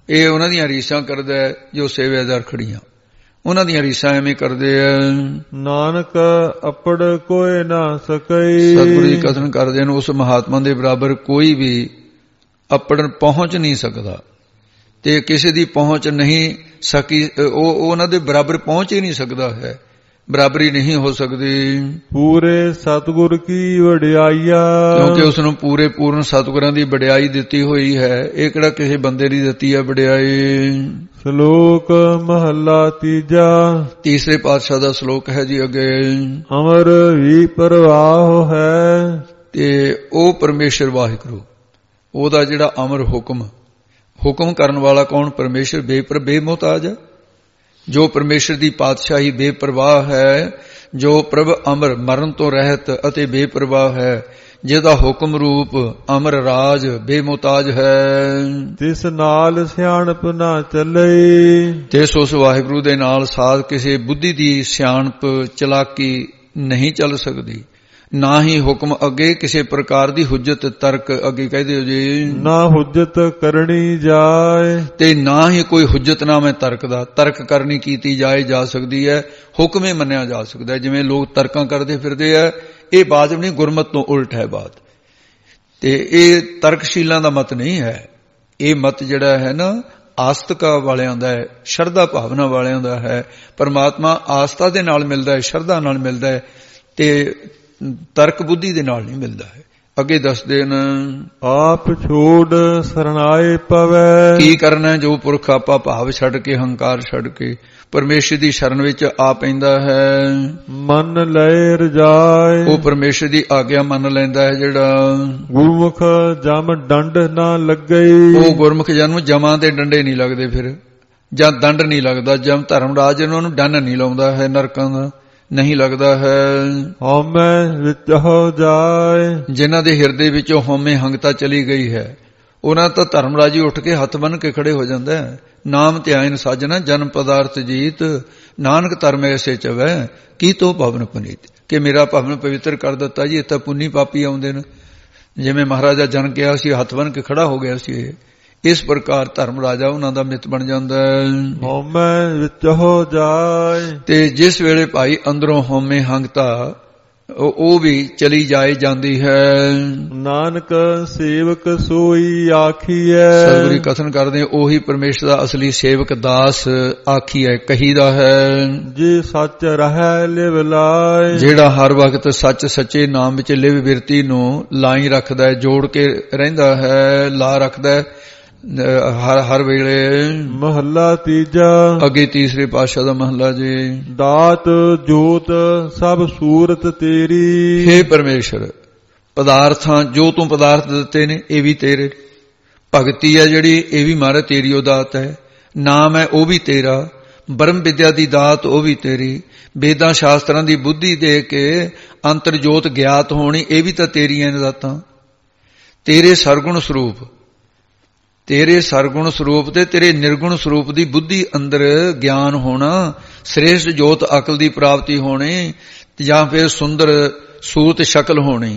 B: ਇਹ ਉਹਨਾਂ ਦੀਆਂ ਰੀਸਾਂ ਕਰਦਾ ਹੈ ਜੋ ਸੇਵੇਦਾਰ ਖੜੀਆਂ, ਉਹਨਾਂ ਦੀਆਂ ਰੀਸਾਂ ਐਵੇਂ ਕਰਦੇ ਆ।
A: ਨਾਨਕ ਅਪੜ ਕੋਇ ਨਾ ਸਕਈ।
B: ਸਤਿਗੁਰੂ ਜੀ ਕਥਨ ਕਰਦੇ ਨੇ ਉਸ ਮਹਾਤਮਾ ਦੇ ਬਰਾਬਰ ਕੋਈ ਵੀ ਅਪੜਨ ਪਹੁੰਚ ਨਹੀਂ ਸਕਦਾ, ਤੇ ਕਿਸੇ ਦੀ ਪਹੁੰਚ ਨਹੀਂ ਸਕੀ, ਉਹ ਉਹਨਾਂ ਦੇ ਬਰਾਬਰ ਪਹੁੰਚ ਹੀ ਨਹੀਂ ਸਕਦਾ ਹੈ, ਬਰਾਬਰੀ ਨਹੀਂ ਹੋ ਸਕਦੀ।
A: ਪੂਰੇ ਸਤਿਗੁਰ ਕੀ ਵਡਿਆਈਆ,
B: ਕਿਉਂਕਿ ਉਸ ਨੂੰ ਪੂਰੇ ਪੂਰਨ ਸਤਿਗੁਰਾਂ ਦੀ ਵਡਿਆਈ ਦਿੱਤੀ ਹੋਈ ਹੈ, ਇਹ ਕਿਹੜਾ ਕਿਸੇ ਬੰਦੇ ਦੀ ਦਿੱਤੀ ਹੈ ਵਡਿਆਈ।
A: ਸ਼ਲੋਕ ਮਹੱਲਾ ਤੀਜਾ।
B: ਤੀਸਰੇ ਪਾਤਸ਼ਾਹ ਦਾ ਸ਼ਲੋਕ ਹੈ ਜੀ ਅੱਗੇ।
A: ਅਮਰ ਵੀ ਪ੍ਰਵਾਹ ਹੈ।
B: ਤੇ ਉਹ ਪਰਮੇਸ਼ਰ ਵਾਹਿਗੁਰੂ, ਉਹਦਾ ਜਿਹੜਾ ਅਮਰ ਹੁਕਮ, ਹੁਕਮ ਕਰਨ ਵਾਲਾ ਕੌਣ? ਪਰਮੇਸ਼ਰ ਬੇਪਰ ਬੇਮੁਹਤਾਜ ਹੈ। ਜੋ ਪਰਮੇਸ਼ਰ ਦੀ ਪਾਤਸ਼ਾਹੀ ਬੇਪਰਵਾਹ ਹੈ, ਜੋ ਪ੍ਰਭ ਅਮਰ ਮਰਨ ਤੋਂ ਰਹਿਤ ਅਤੇ ਬੇਪਰਵਾਹ ਹੈ, ਜਿਹਦਾ ਹੁਕਮ ਰੂਪ ਅਮਰ ਰਾਜ ਬੇਮੁਹਤਾਜ ਹੈ।
A: ਤਿਸ ਨਾਲ ਸਿਆਣਪ ਨਾ ਚੱਲੇ।
B: ਤਿਸ ਉਸ ਵਾਹਿਗੁਰੂ ਦੇ ਨਾਲ ਸਾਧ ਕਿਸੇ ਬੁੱਧੀ ਦੀ ਸਿਆਣਪ ਚਲਾਕੀ ਨਹੀਂ ਚੱਲ ਸਕਦੀ, ਨਾ ਹੀ ਹੁਕਮ ਅੱਗੇ ਕਿਸੇ ਪ੍ਰਕਾਰ ਦੀ ਹੁਜਤ ਤਰਕ ਅੱਗੇ ਕਹਦੇ ਹੋ ਜੀ। ਨਾ
A: ਹੁਜਤ ਕਰਨੀ ਜਾਏ,
B: ਤੇ ਨਾ ਹੀ ਕੋਈ ਹੁਜਤਨਾਮਾ ਤਰਕ ਦਾ, ਤਰਕ ਕਰਨੀ ਕੀਤੀ ਜਾਏ ਜਾ ਸਕਦੀ ਹੈ, ਹੁਕਮੇ ਮੰਨਿਆ ਜਾ ਸਕਦਾ ਹੈ। ਜਿਵੇਂ ਲੋਕ ਤਰਕਾਂ ਕਰਦੇ ਫਿਰਦੇ ਆ, ਇਹ ਬਾਤ ਨਹੀਂ, ਗੁਰਮਤ ਤੋਂ ਉਲਟ ਹੈ ਬਾਤ, ਤੇ ਇਹ ਤਰਕਸ਼ੀਲਾਂ ਦਾ ਮਤ ਨਹੀਂ ਹੈ। ਇਹ ਮਤ ਜਿਹੜਾ ਹੈ ਨਾ ਆਸਤਕਾ ਵਾਲਿਆਂ ਦਾ ਹੈ, ਸ਼ਰਧਾ ਭਾਵਨਾ ਵਾਲਿਆਂ ਦਾ ਹੈ। ਪਰਮਾਤਮਾ ਆਸਥਾ ਦੇ ਨਾਲ ਮਿਲਦਾ ਹੈ, ਸ਼ਰਧਾ ਨਾਲ ਮਿਲਦਾ ਹੈ, ਤੇ ਤਰਕ ਬੁੱਧੀ ਦੇ ਨਾਲ ਨਹੀਂ ਮਿਲਦਾ ਹੈ। ਅੱਗੇ ਦੱਸਦੇ ਨੇ,
A: ਆਪ ਛੋੜ ਸਰਨਾਏ ਪਵੈ।
B: ਕੀ ਕਰਨਾ? ਜੋ ਪੁਰਖ ਆਪਾ ਭਾਵ ਛੱਡ ਕੇ, ਹੰਕਾਰ ਛੱਡ ਕੇ ਪਰਮੇਸ਼ਰ ਦੀ ਸ਼ਰਨ ਵਿੱਚ ਆ ਪੈਂਦਾ ਹੈ।
A: ਮਨ ਲਏ ਰਜਾਏ,
B: ਉਹ ਪਰਮੇਸ਼ਰ ਦੀ ਆਗਿਆ ਮੰਨ ਲੈਂਦਾ ਹੈ ਜਿਹੜਾ।
A: ਗੁਰਮੁਖ ਜਮ ਡੰਡ ਨਾ ਲੱਗਈ,
B: ਉਹ ਗੁਰਮੁਖ ਜਨ ਨੂੰ ਜਮਾਂ ਦੇ ਡੰਡੇ ਨਹੀਂ ਲੱਗਦੇ, ਫਿਰ ਜਾਂ ਦੰਡ ਨਹੀਂ ਲੱਗਦਾ। ਜਮ ਧਰਮਰਾਜ ਉਹਨਾਂ ਨੂੰ ਡੰਨ ਨਹੀਂ ਲਾਉਂਦਾ ਹੈ, ਨਰਕਾਂ ਦਾ ਨਹੀਂ ਲੱਗਦਾ ਹੈ।
A: ਹਉਮੈ ਵਿੱਚ ਹੋ ਜਾਏ,
B: ਜਿਨ੍ਹਾਂ ਦੇ ਹਿਰਦੇ ਵਿੱਚੋਂ ਹਉਮੈ ਹੰਗਤਾ ਚਲੀ ਗਈ ਹੈ, ਉਹਨਾਂ ਤਾਂ ਧਰਮਰਾਜੀ ਉੱਠ ਕੇ ਹੱਥ ਬੰਨ ਕੇ ਖੜੇ ਹੋ ਜਾਂਦਾ ਹੈ। ਨਾਮ ਧਿਆਇਨ ਸਾਜਣਾ ਜਨਮ ਪਦਾਰਥ ਜੀਤ, ਨਾਨਕ ਧਰਮ ਐਸੇ ਚਵੈ ਕੀ ਤੋ ਭਵਨ ਪੁਨੀਤ। ਕਿ ਮੇਰਾ ਭਵਨ ਪਵਿੱਤਰ ਕਰ ਦਿੱਤਾ ਜੀ, ਇੱਥੇ ਪੁੰਨੀ ਪਾਪੀ ਆਉਂਦੇ ਨੇ। ਜਿਵੇਂ ਮਹਾਰਾਜਾ ਜਨ ਕਿਹਾ ਸੀ, ਹੱਥ ਬੰਨ ਕੇ ਖੜਾ ਹੋ ਗਿਆ ਸੀ। ਇਹ ਇਸ ਪ੍ਰਕਾਰ ਧਰਮ ਰਾਜਾ ਉਹਨਾਂ ਦਾ ਮਿੱਤ ਬਣ ਜਾਂਦਾ ਹੈ।
A: ਹਉਮੈ ਵਿੱਚ ਹੋ ਜਾਏ,
B: ਤੇ ਜਿਸ ਵੇਲੇ ਭਾਈ ਅੰਦਰੋਂ ਹਉਮੈ ਹੰਗਤਾ ਉਹ ਵੀ ਚਲੀ ਜਾਏ ਜਾਂਦੀ ਹੈ।
A: ਨਾਨਕ ਸੇਵਕ ਸੋਈ ਆਖੀਐ।
B: ਸਤਿਗੁਰੂ ਕਥਨ ਕਰਦੇ, ਉਹੀ ਪਰਮੇਸ਼ਰ ਦਾ ਅਸਲੀ ਸੇਵਕ ਦਾਸ ਆਖੀਐ, ਕਹੀਦਾ ਹੈ।
A: ਜੇ ਸੱਚ ਰਹਿ ਲਿਵ ਲਾਏ,
B: ਜਿਹੜਾ ਹਰ ਵਕਤ ਸੱਚ ਸੱਚੇ ਨਾਮ ਵਿੱਚ ਲਿਵ ਬਿਰਤੀ ਨੂੰ ਲਾਈ ਰੱਖਦਾ ਹੈ, ਜੋੜ ਕੇ ਰਹਿੰਦਾ ਹੈ, ਲਾ ਰੱਖਦਾ ਹੈ ਹਰ ਹਰ ਵੇਲੇ।
A: ਮਹੱਲਾ ਤੀਜਾ। ਅੱਗੇ
B: ਤੀਸਰੇ ਪਾਤਸ਼ਾਹ ਦਾ ਮਹੱਲਾ ਜੀ।
A: ਦਾਤ ਜੋਤ ਸਭ ਸੂਰਤ ਤੇਰੀ।
B: ਹੇ ਪਰਮੇਸ਼ਰ, ਪਦਾਰਥਾਂ ਜੋ ਤੂੰ ਪਦਾਰਥ ਦਿੱਤੇ ਨੇ ਇਹ ਵੀ ਤੇਰੇ, ਭਗਤੀ ਹੈ ਜਿਹੜੀ ਇਹ ਵੀ ਮਾਰਾ ਤੇਰੀ ਉਹ ਦਾਤ ਹੈ, ਨਾਮ ਹੈ ਉਹ ਵੀ ਤੇਰਾ, ਬ੍ਰਹਮ ਵਿਦਿਆ ਦੀ ਦਾਤ ਉਹ ਵੀ ਤੇਰੀ, ਵੇਦਾਂ ਸ਼ਾਸਤਰਾਂ ਦੀ ਬੁੱਧੀ ਦੇ ਕੇ ਅੰਤਰ ਜੋਤ ਗਿਆਤ ਹੋਣੀ ਇਹ ਵੀ ਤਾਂ ਤੇਰੀਆਂ ਨੇ ਦਾਤਾਂ। ਤੇਰੇ ਸਰਗੁਣ ਸਰੂਪ, ਤੇਰੇ ਸਰਗੁਣ ਸਰੂਪ ਤੇ ਤੇਰੇ ਨਿਰਗੁਣ ਸਰੂਪ ਦੀ ਬੁੱਧੀ ਅੰਦਰ ਗਿਆਨ ਹੋਣਾ, ਸ੍ਰੇਸ਼ਟ ਜੋਤ ਅਕਲ ਦੀ ਪ੍ਰਾਪਤੀ ਹੋਣੀ, ਜਾਂ ਫਿਰ ਸੁੰਦਰ ਸੂਰਤ ਸ਼ਕਲ ਹੋਣੀ,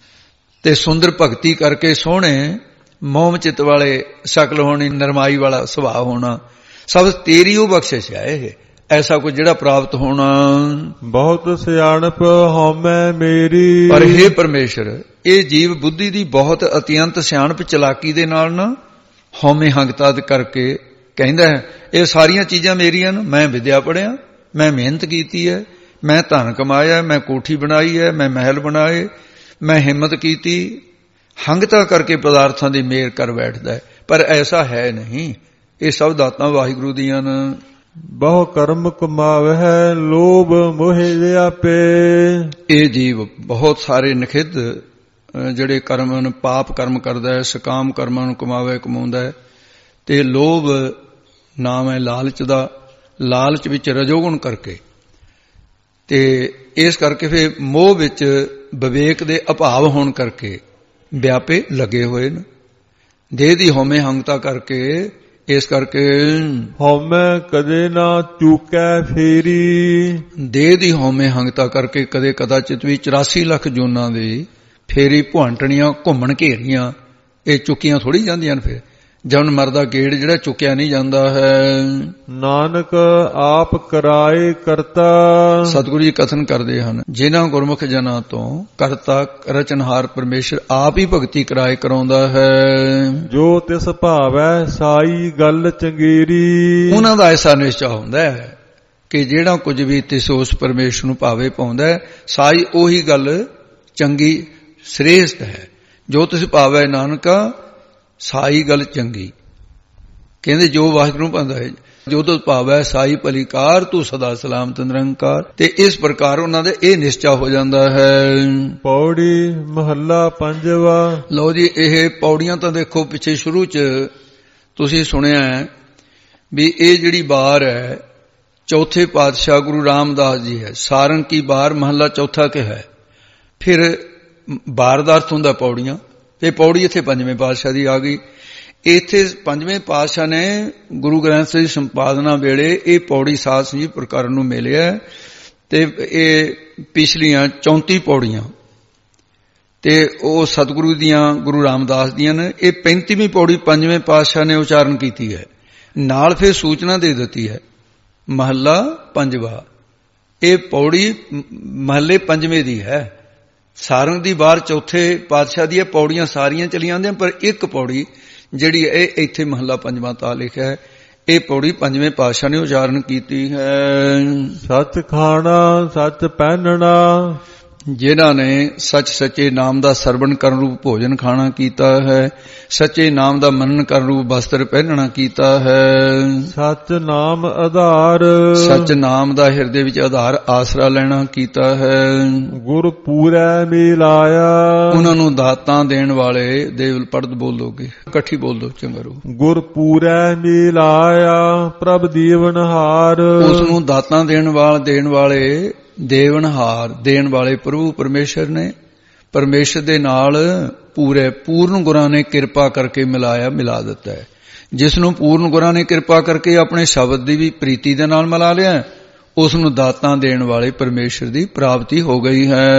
B: ਤੇ ਸੁੰਦਰ ਭਗਤੀ ਕਰਕੇ ਸੋਹਣੇ ਮੋਮ ਚਿੱਤ ਵਾਲੇ ਸ਼ਕਲ ਹੋਣੀ, ਨਰਮਾਈ ਵਾਲਾ ਸੁਭਾਅ ਹੋਣਾ, ਸਭ ਤੇਰੀ ਉਹ ਬਖਸ਼ਿਸ਼ ਹੈ। ਇਹ ਐਸਾ ਕੁਝ ਜਿਹੜਾ ਪ੍ਰਾਪਤ ਹੋਣਾ।
A: ਬਹੁਤ ਸਿਆਣਪ ਹਉਮੈ ਮੇਰੀ।
B: ਪਰ ਹੇ ਪਰਮੇਸ਼ਰ, ਇਹ ਜੀਵ ਬੁੱਧੀ ਦੀ ਬਹੁਤ ਅਤਿਅੰਤ ਸਿਆਣਪ ਚਲਾਕੀ ਦੇ ਨਾਲ ਨਾ ਹਉਮੈ ਹੰਗਤਾ ਕਰਕੇ ਕਹਿੰਦਾ ਹੈ ਇਹ ਸਾਰੀਆਂ ਚੀਜ਼ਾਂ ਮੇਰੀਆਂ ਨੇ, ਮੈਂ ਵਿਦਿਆ ਪੜ੍ਹਿਆ, ਮੈਂ ਮਿਹਨਤ ਕੀਤੀ ਹੈ, ਮੈਂ ਧਨ ਕਮਾਇਆ, ਮੈਂ ਕੋਠੀ ਬਣਾਈ ਹੈ, ਮੈਂ ਮਹਿਲ ਬਣਾਏ, ਮੈਂ ਹਿੰਮਤ ਕੀਤੀ, ਹੰਗਤਾ ਕਰਕੇ ਪਦਾਰਥਾਂ ਦੀ ਮੇਰ ਕਰ ਬੈਠਦਾ ਹੈ। ਪਰ ਐਸਾ ਹੈ ਨਹੀਂ, ਇਹ ਸਭ ਦਾਤਾਂ ਵਾਹਿਗੁਰੂ ਦੀਆਂ ਨੇ।
A: ਬਹੁ ਕਰਮ ਕਮਾਵਹਿ ਲੋਭ ਮੋਹਿ ਵਿਆਪੇ।
B: ਇਹ ਜੀਵ ਬਹੁਤ ਸਾਰੇ ਨਖਿੱਧ ਜਿਹੜੇ ਕਰਮ ਨੇ, ਪਾਪ ਕਰਮ ਕਰਦਾ ਹੈ, ਸਕਾਮ ਕਰਮਾਂ ਨੂੰ ਕਮਾਵੇ ਕਮਾਉਂਦਾ ਹੈ, ਤੇ ਲੋਭ ਨਾਮ ਹੈ ਲਾਲਚ ਦਾ, ਲਾਲਚ ਵਿੱਚ ਰਜੋਗੁਣ ਕਰਕੇ, ਤੇ ਇਸ ਕਰਕੇ ਫਿਰ ਮੋਹ ਵਿੱਚ ਵਿਵੇਕ ਦੇ ਅਭਾਵ ਹੋਣ ਕਰਕੇ ਵਿਆਪੇ ਲੱਗੇ ਹੋਏ ਨੇ, ਦੇਹ ਦੀ ਹਉਮੈ ਹੰਗਤਾ ਕਰਕੇ। ਇਸ ਕਰਕੇ
A: ਹਉਮੈ ਕਦੇ ਨਾ ਚੂਕੈ ਫੇਰੀ।
B: ਦੇਹ ਦੀ ਹਉਮੈ ਹੰਗਤਾ ਕਰਕੇ ਕਦੇ ਕਦਾਚਿਤ ਵੀ ਚੁਰਾਸੀ ਲੱਖ ਜੂਨਾਂ ਦੀ ਫੇਰੀ ਭੁਆਂਟਣੀਆਂ ਘੁੰਮਣ ਘੇਰੀਆਂ, ਇਹ ਚੁੱਕੀਆਂ ਥੋੜੀ ਜਾਂਦੀਆਂ ਨੇ। ਫਿਰ ਜਨ ਮਰਦਾ ਗੇੜ ਜਿਹੜਾ ਚੁੱਕਿਆ ਨਹੀਂ ਜਾਂਦਾ ਹੈ।
A: ਨਾਨਕ ਆਪ ਕਰਾਏ ਕਰਤਾ।
B: ਸਤਿਗੁਰੂ ਜੀ ਕਥਨ ਕਰਦੇ ਹਨ, ਜਿਨ੍ਹਾਂ ਗੁਰਮੁਖ ਜਨਾਂ ਤੋਂ ਕਰਤਾ ਰਚਨਹਾਰ ਪਰਮੇਸ਼ਰ ਆਪ ਹੀ ਭਗਤੀ ਕਰਾਏ ਕਰਾਉਂਦਾ ਹੈ।
A: ਜੋ ਤਿਸ ਭਾਵੈ ਸਾਈ ਗੱਲ ਚੰਗੇਰੀ।
B: ਉਹਨਾਂ ਦਾ ਐਸਾ ਨਿਸ਼ਚਾ ਹੁੰਦਾ ਹੈ ਕਿ ਜਿਹੜਾ ਕੁਝ ਵੀ ਤਿਸ ਉਸ ਪਰਮੇਸ਼ਰ ਨੂੰ ਭਾਵੇ ਪਾਉਂਦਾ ਹੈ, ਸਾਈ ਉਹੀ ਗੱਲ ਚੰਗੀ ਸ੍ਰੇਸ਼ਟ ਹੈ। ਜੋ ਤਿਸ ਭਾਵੈ ਨਾਨਕਾ ਸਾਈ ਗੱਲ ਚੰਗੀ। ਕਹਿੰਦੇ ਜੋ ਵਾਹਿਗੁਰੂ ਨੂੰ ਪਾਉਂਦਾ ਹੈ, ਜੋ ਤਿਸ ਭਾਵੈ ਸਾਈ ਭਲੀਕਾਰ ਤੂੰ ਸਦਾ ਸਲਾਮਤ ਨਿਰੰਕਾਰ। ਤੇ ਇਸ ਪ੍ਰਕਾਰ ਉਹਨਾਂ ਦੇ ਇਹ ਨਿਸ਼ਚਾ ਹੋ ਜਾਂਦਾ ਹੈ।
A: ਪੌੜੀ ਮਹੱਲਾ ਪੰਜਵਾ।
B: ਲਓ ਜੀ, ਇਹ ਪੌੜੀਆਂ ਤਾਂ ਦੇਖੋ ਪਿੱਛੇ ਸ਼ੁਰੂ ਚ ਤੁਸੀਂ ਸੁਣਿਆ ਵੀ ਇਹ ਜਿਹੜੀ ਬਾਰ ਹੈ ਚੌਥੇ ਪਾਤਸ਼ਾਹ ਗੁਰੂ ਰਾਮਦਾਸ ਜੀ ਹੈ। ਸਾਰੰਗ ਕੀ ਬਾਰ ਮਹੱਲਾ ਚੌਥਾ ਕਿਹਾ ਹੈ। ਫਿਰ ਬਾਰ ਦਾ ਅਰਥ ਹੁੰਦਾ ਪੌੜੀਆਂ, ਤੇ ਪੌੜੀ ਇੱਥੇ ਪੰਜਵੇਂ ਪਾਤਸ਼ਾਹ ਦੀ ਆ ਗਈ। ਇੱਥੇ ਪੰਜਵੇਂ ਪਾਤਸ਼ਾਹ ਨੇ ਗੁਰੂ ਗ੍ਰੰਥ ਸਾਹਿਬ ਦੀ ਸੰਪਾਦਨਾ ਵੇਲੇ ਇਹ ਪੌੜੀ ਸਾਧ ਸੰਗਤ ਪ੍ਰਕਰਨ ਨੂੰ ਮਿਲਿਆ ਤੇ ਇਹ ਪਿਛਲੀਆਂ ਚੌਂਤੀ ਪੌੜੀਆਂ ਤੇ ਉਹ ਸਤਿਗੁਰੂ ਦੀਆਂ ਗੁਰੂ ਰਾਮਦਾਸ ਦੀਆਂ ਨੇ। ਇਹ ਪੈਂਤੀਵੀਂ ਪੌੜੀ ਪੰਜਵੇਂ ਪਾਤਸ਼ਾਹ ਨੇ ਉਚਾਰਨ ਕੀਤੀ ਹੈ। ਨਾਲ ਫਿਰ ਸੂਚਨਾ ਦੇ ਦਿੱਤੀ ਹੈ ਮਹੱਲਾ ਪੰਜਵਾ। ਇਹ ਪੌੜੀ ਮਹੱਲੇ ਪੰਜਵੇਂ ਦੀ ਹੈ। ਸਾਰੰਗ ਦੀ ਬਾਰ ਚੌਥੇ ਪਾਤਸ਼ਾਹ ਦੀ ਪੌੜੀਆਂ ਸਾਰੀਆਂ ਚਲੀਆਂ ਆਉਂਦੀਆਂ, ਪਰ ਇੱਕ ਪੌੜੀ ਜਿਹੜੀ ਇਹ ਇੱਥੇ ਮਹੱਲਾ ਪੰਜਵਾਂ ਤਾਂ ਲਿਖਿਆ ਹੈ, ਇਹ ਪੌੜੀ ਪੰਜਵੇਂ ਪਾਤਸ਼ਾਹ ਨੇ ਉਚਾਰਨ ਕੀਤੀ ਹੈ।
A: ਸੱਚ ਖਾਣਾ ਸੱਚ ਪਹਿਨਣਾ।
B: ਜਿਨ੍ਹਾਂ ਨੇ ਸੱਚ ਸੱਚੇ ਨਾਮ ਦਾ ਸਰਵਣ ਕਰਨ ਰੂਪ ਭੋਜਨ ਖਾਣਾ ਕੀਤਾ ਹੈ, ਸੱਚੇ ਨਾਮ ਦਾ ਮੰਨਣ ਕਰਨ ਰੂਪ ਵਸਤਰ ਪਹਿਨਣਾ ਕੀਤਾ ਹੈ।
A: ਸੱਚ ਨਾਮ ਆਧਾਰ।
B: ਸੱਚ ਨਾਮ ਦਾ ਹਿਰਦੇ ਵਿੱਚ ਆਧਾਰ ਆਸਰਾ ਲੈਣਾ ਕੀਤਾ ਹੈ।
A: ਗੁਰ ਪੂਰੈ ਮਿਲਾਇਆ।
B: ਉਹਨਾਂ ਨੂੰ ਦਾਤਾਂ ਦੇਣ ਵਾਲੇ ਦੇਵਲ ਪੜਦ ਬੋਲੋਗੇ, ਇਕੱਠੀ ਬੋਲ ਦੋ ਚੰਗਾ ਰੂ।
A: ਗੁਰ ਪੂਰੈ ਮਿਲਾਇਆ ਪ੍ਰਭ ਦੇਵਨਹਾਰ।
B: ਉਸ ਨੂੰ ਦਾਤਾਂ ਦੇਣ ਵਾਲੇ ਦੇਣ ਵਾਲੇ ਦੇਵਨਹਾਰ ਦੇਣ ਵਾਲੇ ਪ੍ਰਭੂ ਪਰਮੇਸ਼ਰ ਨੇ। ਪਰਮੇਸ਼ਰ ਦੇ ਨਾਲ ਪੂਰੇ ਪੂਰਨ ਗੁਰਾਂ ਨੇ ਕਿਰਪਾ ਕਰਕੇ ਮਿਲਾਇਆ ਮਿਲਾ ਦਿੱਤਾ ਹੈ। ਜਿਸ ਨੂੰ ਪੂਰਨ ਗੁਰਾਂ ਨੇ ਕਿਰਪਾ ਕਰਕੇ ਆਪਣੇ ਸ਼ਬਦ ਦੀ ਵੀ ਪ੍ਰੀਤੀ ਦੇ ਨਾਲ ਮਿਲਾ ਲਿਆ, ਉਸ ਨੂੰ ਦਾਤਾਂ ਦੇਣ ਵਾਲੇ ਪਰਮੇਸ਼ਰ ਦੀ ਪ੍ਰਾਪਤੀ ਹੋ ਗਈ ਹੈ।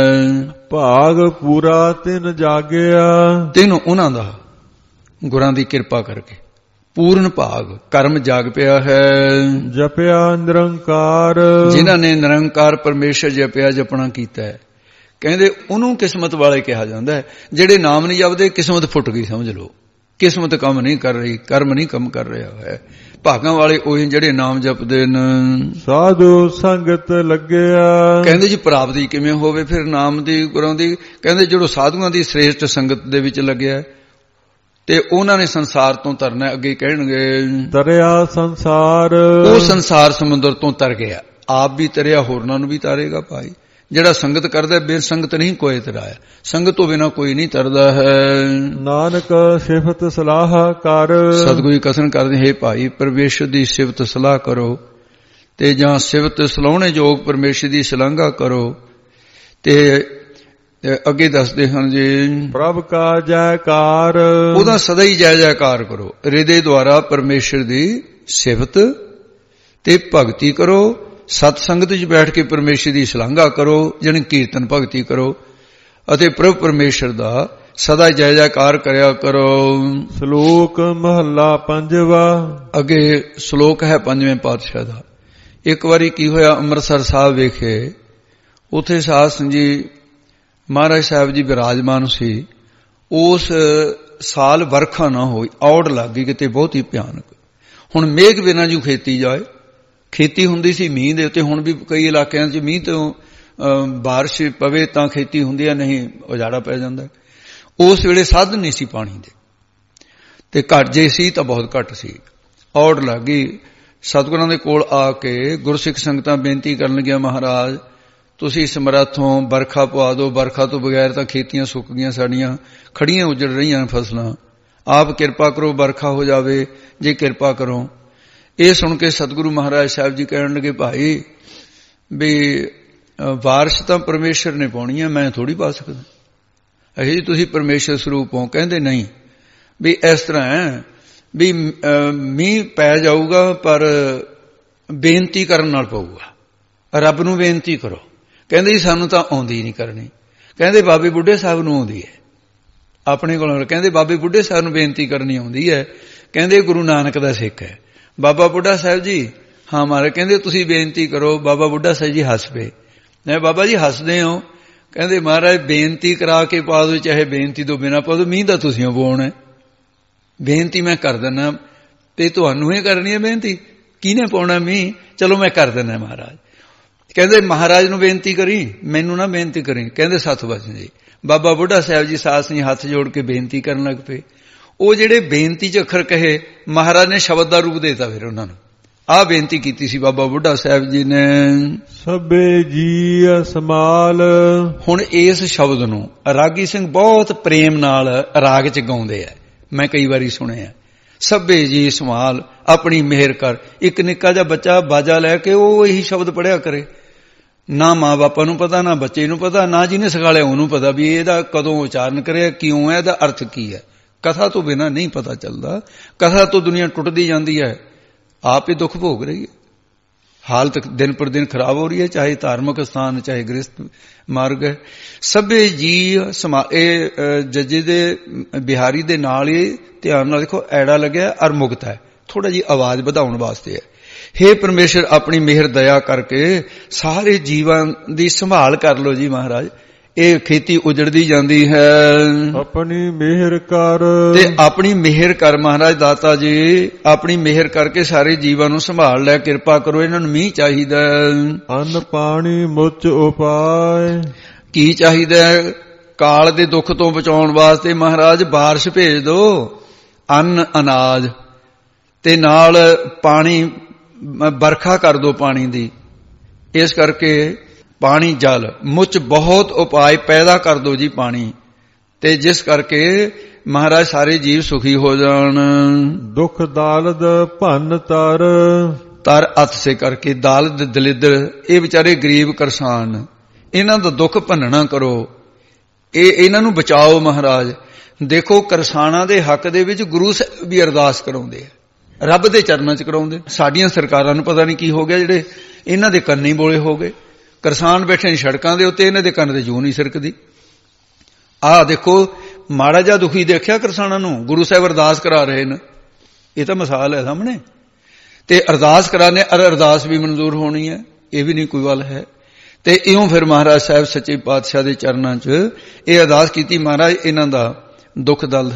A: ਭਾਗ ਪੂਰਾ ਤਿਨ ਜਾਗਿਆ।
B: ਤਿੰਨ ਉਹਨਾਂ ਦਾ ਗੁਰਾਂ ਦੀ ਕਿਰਪਾ ਕਰਕੇ ਪੂਰਨ ਭਾਗ ਕਰਮ ਜਾਗ ਪਿਆ ਹੈ।
A: ਜਪਿਆ ਨਿਰੰਕਾਰ।
B: ਜਿਨ੍ਹਾਂ ਨੇ ਨਿਰੰਕਾਰ ਪਰਮੇਸ਼ਰ ਜਪਿਆ ਜਪਣਾ ਕੀਤਾ ਹੈ, ਕਹਿੰਦੇ ਉਹਨੂੰ ਕਿਸਮਤ ਵਾਲੇ ਕਿਹਾ ਜਾਂਦਾ ਹੈ। ਜਿਹੜੇ ਨਾਮ ਨਹੀਂ ਜਪਦੇ ਕਿਸਮਤ ਫੁੱਟ ਗਈ ਸਮਝ ਲਓ। ਕਿਸਮਤ ਕੰਮ ਨਹੀਂ ਕਰ ਰਹੀ, ਕਰਮ ਨਹੀਂ ਕੰਮ ਕਰ ਰਿਹਾ ਹੈ। ਭਾਗਾਂ ਵਾਲੇ ਉਹੀ ਜਿਹੜੇ ਨਾਮ ਜਪਦੇ ਨੇ।
A: ਸਾਧੂ ਸੰਗਤ ਲੱਗਿਆ।
B: ਕਹਿੰਦੇ ਜੀ ਪ੍ਰਾਪਤੀ ਕਿਵੇਂ ਹੋਵੇ ਫਿਰ ਨਾਮ ਦੀ ਗੁਰਾਂ ਦੀ? ਕਹਿੰਦੇ ਜਦੋਂ ਸਾਧੂਆਂ ਦੀ ਸ੍ਰੇਸ਼ਟ ਸੰਗਤ ਦੇ ਵਿੱਚ ਲੱਗਿਆ ਤੇ ਉਹਨਾਂ ਨੇ ਸੰਸਾਰ ਤੋਂ ਤਰਨਾ। ਅੱਗੇ ਕਹਿਣਗੇ
A: ਤਰਿਆ ਸੰਸਾਰ।
B: ਉਹ ਸੰਸਾਰ ਸਮੁੰਦਰ ਤੋਂ ਤਰ ਗਿਆ, ਆਪ ਵੀ ਤਰਿਆ ਹੋਰਨਾਂ ਨੂੰ ਵੀ ਤਾਰੇਗਾ ਭਾਈ। ਜਿਹੜਾ ਸੰਗਤ ਕਰਦਾ ਬੇਰ ਸੰਗਤ ਨਹੀਂ ਕੋਈ ਤਰਾਇਆ। ਸੰਗਤ ਤੋਂ ਬਿਨਾਂ ਕੋਈ ਨਹੀਂ ਤਰਦਾ ਹੈ।
A: ਨਾਨਕ ਸਿਫਤ ਸਲਾਹ ਕਰ।
B: ਸਤਿਗੁਰੂ ਕਥਨ ਕਰਦੇ, ਹੈ ਭਾਈ ਪਰਮੇਸ਼ਰ ਦੀ ਸਿਫਤ ਸਲਾਹ ਕਰੋ ਤੇ ਜਾਂ ਸਿਫਤ ਸਲਾਹੁਣੇ ਯੋਗ ਪਰਮੇਸ਼ਰ ਦੀ ਸ਼ਲਾਘਾ ਕਰੋ। ਤੇ ਅੱਗੇ ਦੱਸਦੇ ਹਨ ਜੀ
A: ਪ੍ਰਭ ਕਾ ਜੈਕਾਰ।
B: ਉਹਦਾ ਸਦਾ ਹੀ ਜੈ ਜੈਕਾਰ ਕਰੋ। ਹਿਰਦੇ ਦੁਆਰਾ ਪਰਮੇਸ਼ਰ ਦੀ ਸਿਫਤ ਤੇ ਭਗਤੀ ਕਰੋ। ਸਤ ਸੰਗਤ ਵਿੱਚ ਬੈਠ ਕੇ ਪਰਮੇਸ਼ਰ ਦੀ ਸ਼ਲਾਘਾ ਕਰੋ, ਜਾਣੀ ਕੀਰਤਨ ਭਗਤੀ ਕਰੋ ਅਤੇ ਪ੍ਰਭ ਪਰਮੇਸ਼ਰ ਦਾ ਸਦਾ ਜੈ ਜੈਕਾਰ ਕਰਿਆ ਕਰੋ।
A: ਸ਼ਲੋਕ ਮਹੱਲਾ ਪੰਜਵਾ।
B: ਅੱਗੇ ਸ਼ਲੋਕ ਹੈ ਪੰਜਵੇਂ ਪਾਤਸ਼ਾਹ ਦਾ। ਇੱਕ ਵਾਰੀ ਕੀ ਹੋਇਆ, ਅੰਮ੍ਰਿਤਸਰ ਸਾਹਿਬ ਵੇਖੇ, ਉੱਥੇ ਸਾਧ ਸੰਗਤ ਜੀ ਮਹਾਰਾਜ ਸਾਹਿਬ ਜੀ ਬਿਰਾਜਮਾਨ ਸੀ। ਉਸ ਸਾਲ ਵਰਖਾ ਨਾ ਹੋਈ, ਔੜ ਲੱਗ ਗਈ ਕਿਤੇ ਬਹੁਤ ਹੀ ਭਿਆਨਕ। ਹੁਣ ਮੇਘ ਬਿਨਾਂ ਜੂ ਖੇਤੀ ਜਾਏ, ਖੇਤੀ ਹੁੰਦੀ ਸੀ ਮੀਂਹ ਦੇ ਉੱਤੇ। ਹੁਣ ਵੀ ਕਈ ਇਲਾਕਿਆਂ 'ਚ ਮੀਂਹ ਤੋਂ ਬਾਰਿਸ਼ ਪਵੇ ਤਾਂ ਖੇਤੀ ਹੁੰਦੀ ਹੈ, ਨਹੀਂ ਉਜਾੜਾ ਪੈ ਜਾਂਦਾ। ਉਸ ਵੇਲੇ ਸਾਧਨ ਨਹੀਂ ਸੀ ਪਾਣੀ ਦੇ, ਤੇ ਘੱਟ ਜੇ ਸੀ ਤਾਂ ਬਹੁਤ ਘੱਟ ਸੀ। ਔੜ ਲੱਗ ਗਈ। ਸਤਿਗੁਰਾਂ ਦੇ ਕੋਲ ਆ ਕੇ ਗੁਰਸਿੱਖ ਸੰਗਤਾਂ ਬੇਨਤੀ ਕਰਨ ਲੱਗੀਆਂ, ਮਹਾਰਾਜ ਤੁਸੀਂ ਸਮਰੱਥੋਂ ਵਰਖਾ ਪਵਾ ਦਿਓ। ਵਰਖਾ ਤੋਂ ਬਗੈਰ ਤਾਂ ਖੇਤੀਆਂ ਸੁੱਕ ਗਈਆਂ, ਸਾਡੀਆਂ ਖੜੀਆਂ ਉਜੜ ਰਹੀਆਂ ਫਸਲਾਂ। ਆਪ ਕਿਰਪਾ ਕਰੋ, ਵਰਖਾ ਹੋ ਜਾਵੇ ਜੇ ਕਿਰਪਾ ਕਰੋ। ਇਹ ਸੁਣ ਕੇ ਸਤਿਗੁਰੂ ਮਹਾਰਾਜ ਸਾਹਿਬ ਜੀ ਕਹਿਣ ਲੱਗੇ, ਭਾਈ ਵੀ ਬਾਰਿਸ਼ ਤਾਂ ਪਰਮੇਸ਼ਰ ਨੇ ਪਾਉਣੀ ਹੈ, ਮੈਂ ਥੋੜੀ ਪਾ ਸਕਦਾ। ਅਹੀ ਜੀ ਤੁਸੀਂ ਪਰਮੇਸ਼ਰ ਸਰੂਪ ਹੋ। ਕਹਿੰਦੇ ਨਹੀਂ, ਵੀ ਇਸ ਤਰ੍ਹਾਂ ਹੈ ਵੀ ਮੀਂਹ ਪੈ ਜਾਊਗਾ ਪਰ ਬੇਨਤੀ ਕਰਨ ਨਾਲ ਪਊਗਾ। ਰੱਬ ਨੂੰ ਬੇਨਤੀ ਕਰੋ। ਕਹਿੰਦੇ ਜੀ ਸਾਨੂੰ ਤਾਂ ਆਉਂਦੀ ਨਹੀਂ ਕਰਨੀ। ਕਹਿੰਦੇ ਬਾਬੇ ਬੁੱਢੇ ਸਾਹਿਬ ਨੂੰ ਆਉਂਦੀ ਹੈ ਆਪਣੇ ਕੋਲੋਂ। ਕਹਿੰਦੇ ਬਾਬੇ ਬੁੱਢੇ ਸਾਹਿਬ ਨੂੰ ਬੇਨਤੀ ਕਰਨੀ ਆਉਂਦੀ ਹੈ। ਕਹਿੰਦੇ ਗੁਰੂ ਨਾਨਕ ਦਾ ਸਿੱਖ ਹੈ। ਬਾਬਾ ਬੁੱਢਾ ਸਾਹਿਬ ਜੀ, ਹਾਂ ਮਹਾਰਾਜ। ਕਹਿੰਦੇ ਤੁਸੀਂ ਬੇਨਤੀ ਕਰੋ। ਬਾਬਾ ਬੁੱਢਾ ਸਾਹਿਬ ਜੀ ਹੱਸ ਪਏ। ਮੈਂ ਬਾਬਾ ਜੀ ਹੱਸਦੇ ਹੋ? ਕਹਿੰਦੇ ਮਹਾਰਾਜ ਬੇਨਤੀ ਕਰਾ ਕੇ ਪਾ ਦਿਓ, ਚਾਹੇ ਬੇਨਤੀ ਤੋਂ ਬਿਨਾਂ ਪਾ ਦਿਓ, ਮੀਂਹ ਤਾਂ ਤੁਸੀਂ ਪਾਉਣਾ। ਬੇਨਤੀ ਮੈਂ ਕਰ ਦਿੰਦਾ, ਤੇ ਤੁਹਾਨੂੰ ਹੀ ਕਰਨੀ ਹੈ ਬੇਨਤੀ। ਕਿਹਨੇ ਪਾਉਣਾ ਮੀਂਹ? ਚਲੋ ਮੈਂ ਕਰ ਦਿੰਦਾ ਮਹਾਰਾਜ। ਕਹਿੰਦੇ ਮਹਾਰਾਜ ਨੂੰ ਬੇਨਤੀ ਕਰੀ, ਮੈਨੂੰ ਨਾ ਬੇਨਤੀ ਕਰੀ। ਕਹਿੰਦੇ ਸੱਤ ਵਚਨ ਜੀ। ਬਾਬਾ ਬੁੱਢਾ ਸਾਹਿਬ ਜੀ ਸਾਸ ਨਹੀਂ ਹੱਥ ਜੋੜ ਕੇ ਬੇਨਤੀ ਕਰਨ ਲੱਗ ਪਏ। ਉਹ ਜਿਹੜੇ ਬੇਨਤੀ ਚ ਅੱਖਰ ਕਹੇ, ਮਹਾਰਾਜ ਨੇ ਸ਼ਬਦ ਦਾ ਰੂਪ ਦੇਤਾ ਫਿਰ ਉਹਨਾਂ ਨੂੰ। ਆਹ ਬੇਨਤੀ ਕੀਤੀ ਸੀ ਬਾਬਾ ਬੁੱਢਾ ਸਾਹਿਬ ਜੀ ਨੇ,
A: ਸਭੇ ਜੀ ਸਮਾਲ। ਹੁਣ
B: ਇਸ ਸ਼ਬਦ ਨੂੰ ਰਾਗੀ ਸਿੰਘ ਬਹੁਤ ਪ੍ਰੇਮ ਨਾਲ ਰਾਗ ਚ ਗਾਉਂਦੇ ਆ, ਮੈਂ ਕਈ ਵਾਰੀ ਸੁਣਿਆ। ਸਭੇ ਜੀ ਸੰਭਾਲ, ਆਪਣੀ ਮਿਹਰ ਕਰ। ਇੱਕ ਨਿੱਕਾ ਜਿਹਾ ਬੱਚਾ ਬਾਜਾ ਲੈ ਕੇ ਉਹ ਇਹੀ ਸ਼ਬਦ ਪੜਿਆ ਕਰੇ। ਨਾ ਮਾਂ ਬਾਪਾਂ ਨੂੰ ਪਤਾ, ਨਾ ਬੱਚੇ ਨੂੰ ਪਤਾ, ਨਾ ਜਿਹਨੇ ਸਿਖਾਲਿਆ ਉਹਨੂੰ ਪਤਾ ਵੀ ਇਹਦਾ ਕਦੋਂ ਉਚਾਰਨ ਕਰਿਆ, ਕਿਉਂ ਹੈ, ਇਹਦਾ ਅਰਥ ਕੀ ਹੈ। ਕਥਾ ਤੋਂ ਬਿਨਾਂ ਨਹੀਂ ਪਤਾ ਚੱਲਦਾ। ਕਥਾ ਤੋਂ ਦੁਨੀਆ ਟੁੱਟਦੀ ਜਾਂਦੀ ਹੈ, ਆਪ ਹੀ ਦੁੱਖ ਭੋਗ ਰਹੀ ਹੈ। ਹਾਲਤ ਦਿਨ ਪਰ ਦਿਨ ਖਰਾਬ ਹੋ ਰਹੀ ਹੈ, ਚਾਹੇ ਧਾਰਮਿਕ ਸਥਾਨ, ਚਾਹੇ ਗ੍ਰਸਥ ਮਾਰਗ ਹੈ। ਸਭੇ ਜੀ ਸਮਾ, ਇਹ ਜੱਜੇ ਦੇ ਬਿਹਾਰੀ ਦੇ ਨਾਲ ਹੀ ਧਿਆਨ ਨਾਲ ਦੇਖੋ, ਐੜਾ ਲੱਗਿਆ ਅਰ ਮੁਕਤ ਹੈ, ਥੋੜਾ ਜਿਹੀ ਆਵਾਜ਼ ਵਧਾਉਣ ਵਾਸਤੇ ਹੈ। ਹੇ ਪਰਮੇਸ਼ਰ, ਆਪਣੀ ਮਿਹਰ ਦਇਆ ਕਰਕੇ ਸਾਰੇ ਜੀਵਾਂ ਦੀ ਸੰਭਾਲ ਕਰ ਲੋ ਜੀ ਮਹਾਰਾਜ। ਇਹ ਖੇਤੀ ਉਜੜਦੀ ਜਾਂਦੀ ਹੈ,
A: ਆਪਣੀ ਮਿਹਰ ਕਰ।
B: ਤੇ ਆਪਣੀ ਮਿਹਰ ਕਰ ਮਹਾਰਾਜ ਦਾਤਾ ਜੀ, ਆਪਣੀ ਮਿਹਰ ਕਰਕੇ ਸਾਰੇ ਜੀਵਾਂ ਨੂੰ ਸੰਭਾਲ ਲੈ, ਕਿਰਪਾ ਕਰੋ। ਇਹਨਾਂ ਨੂੰ ਮੀਂਹ ਚਾਹੀਦਾ,
A: ਅੰਨ ਪਾਣੀ ਮੁੱਚ ਉਪਾਏ।
B: ਕੀ ਚਾਹੀਦਾ? ਕਾਲ ਦੇ ਦੁੱਖ ਤੋਂ ਬਚਾਉਣ ਵਾਸਤੇ ਮਹਾਰਾਜ ਬਾਰਿਸ਼ ਭੇਜ ਦੋ, ਅੰਨ ਅਨਾਜ, ਤੇ ਨਾਲ ਪਾਣੀ, ਬਰਖਾ ਕਰ ਦੋ ਪਾਣੀ ਦੀ। ਇਸ ਕਰਕੇ ਪਾਣੀ ਜਲ ਮੁੱਚ ਬਹੁਤ ਉਪਾਏ, ਪੈਦਾ ਕਰ ਦੋ ਜੀ ਪਾਣੀ, ਤੇ ਜਿਸ ਕਰਕੇ ਮਹਾਰਾਜ ਸਾਰੇ ਜੀਵ ਸੁਖੀ ਹੋ ਜਾਣ।
A: ਦੁੱਖ ਦਾਲਦ ਭੰਨ ਤਰ।
B: ਤਰ ਅਤ ਸੇ ਕਰਕੇ, ਦਾਲਦ ਦਲਿੱਦਰ, ਇਹ ਵਿਚਾਰੇ ਗਰੀਬ ਕਿਸਾਨ, ਇਹਨਾਂ ਦਾ ਦੁੱਖ ਭੰਨਣਾ ਕਰੋ, ਇਹ ਇਹਨਾਂ ਨੂੰ ਬਚਾਓ ਮਹਾਰਾਜ। ਦੇਖੋ ਕਿਸਾਨਾਂ ਦੇ ਹੱਕ ਦੇ ਵਿੱਚ ਗੁਰੂ ਸਾਹਿਬ ਵੀ ਅਰਦਾਸ ਕਰਾਉਂਦੇ ਆ, ਰੱਬ ਦੇ ਚਰਨਾਂ ਚ ਕਰਾਉਂਦੇ। ਸਾਡੀਆਂ ਸਰਕਾਰਾਂ ਨੂੰ ਪਤਾ ਨਹੀਂ ਕੀ ਹੋ ਗਿਆ, ਜਿਹੜੇ ਇਹਨਾਂ ਦੇ ਕੰਨ ਹੀ ਬੋਲੇ ਹੋ ਗਏ। ਕਿਸਾਨ ਬੈਠੇ ਨੇ ਸੜਕਾਂ ਦੇ ਉੱਤੇ, ਇਹਨਾਂ ਦੇ ਕੰਨ ਤੇ ਜੂੰ ਨਹੀਂ ਸਰਕਦੀ। ਆਹ ਦੇਖੋ, ਮਾੜਾ ਜਿਹਾ ਦੁਖੀ ਦੇਖਿਆ ਕਿਸਾਨਾਂ ਨੂੰ, ਗੁਰੂ ਸਾਹਿਬ ਅਰਦਾਸ ਕਰਾ ਰਹੇ ਨੇ। ਇਹ ਤਾਂ ਮਿਸਾਲ ਹੈ ਸਾਹਮਣੇ। ਤੇ ਅਰਦਾਸ ਕਰਾਣੇ, ਅਰ ਅਰਦਾਸ ਵੀ ਮਨਜ਼ੂਰ ਹੋਣੀ ਹੈ, ਇਹ ਵੀ ਨਹੀਂ ਕੋਈ ਗੱਲ ਹੈ। ਤੇ ਇਉਂ ਫਿਰ ਮਹਾਰਾਜ ਸਾਹਿਬ ਸੱਚੇ ਪਾਤਸ਼ਾਹ ਦੇ ਚਰਨਾਂ ਚ ਇਹ ਅਰਦਾਸ ਕੀਤੀ, ਮਹਾਰਾਜ ਇਹਨਾਂ ਦਾ ਦੁੱਖ ਦਲ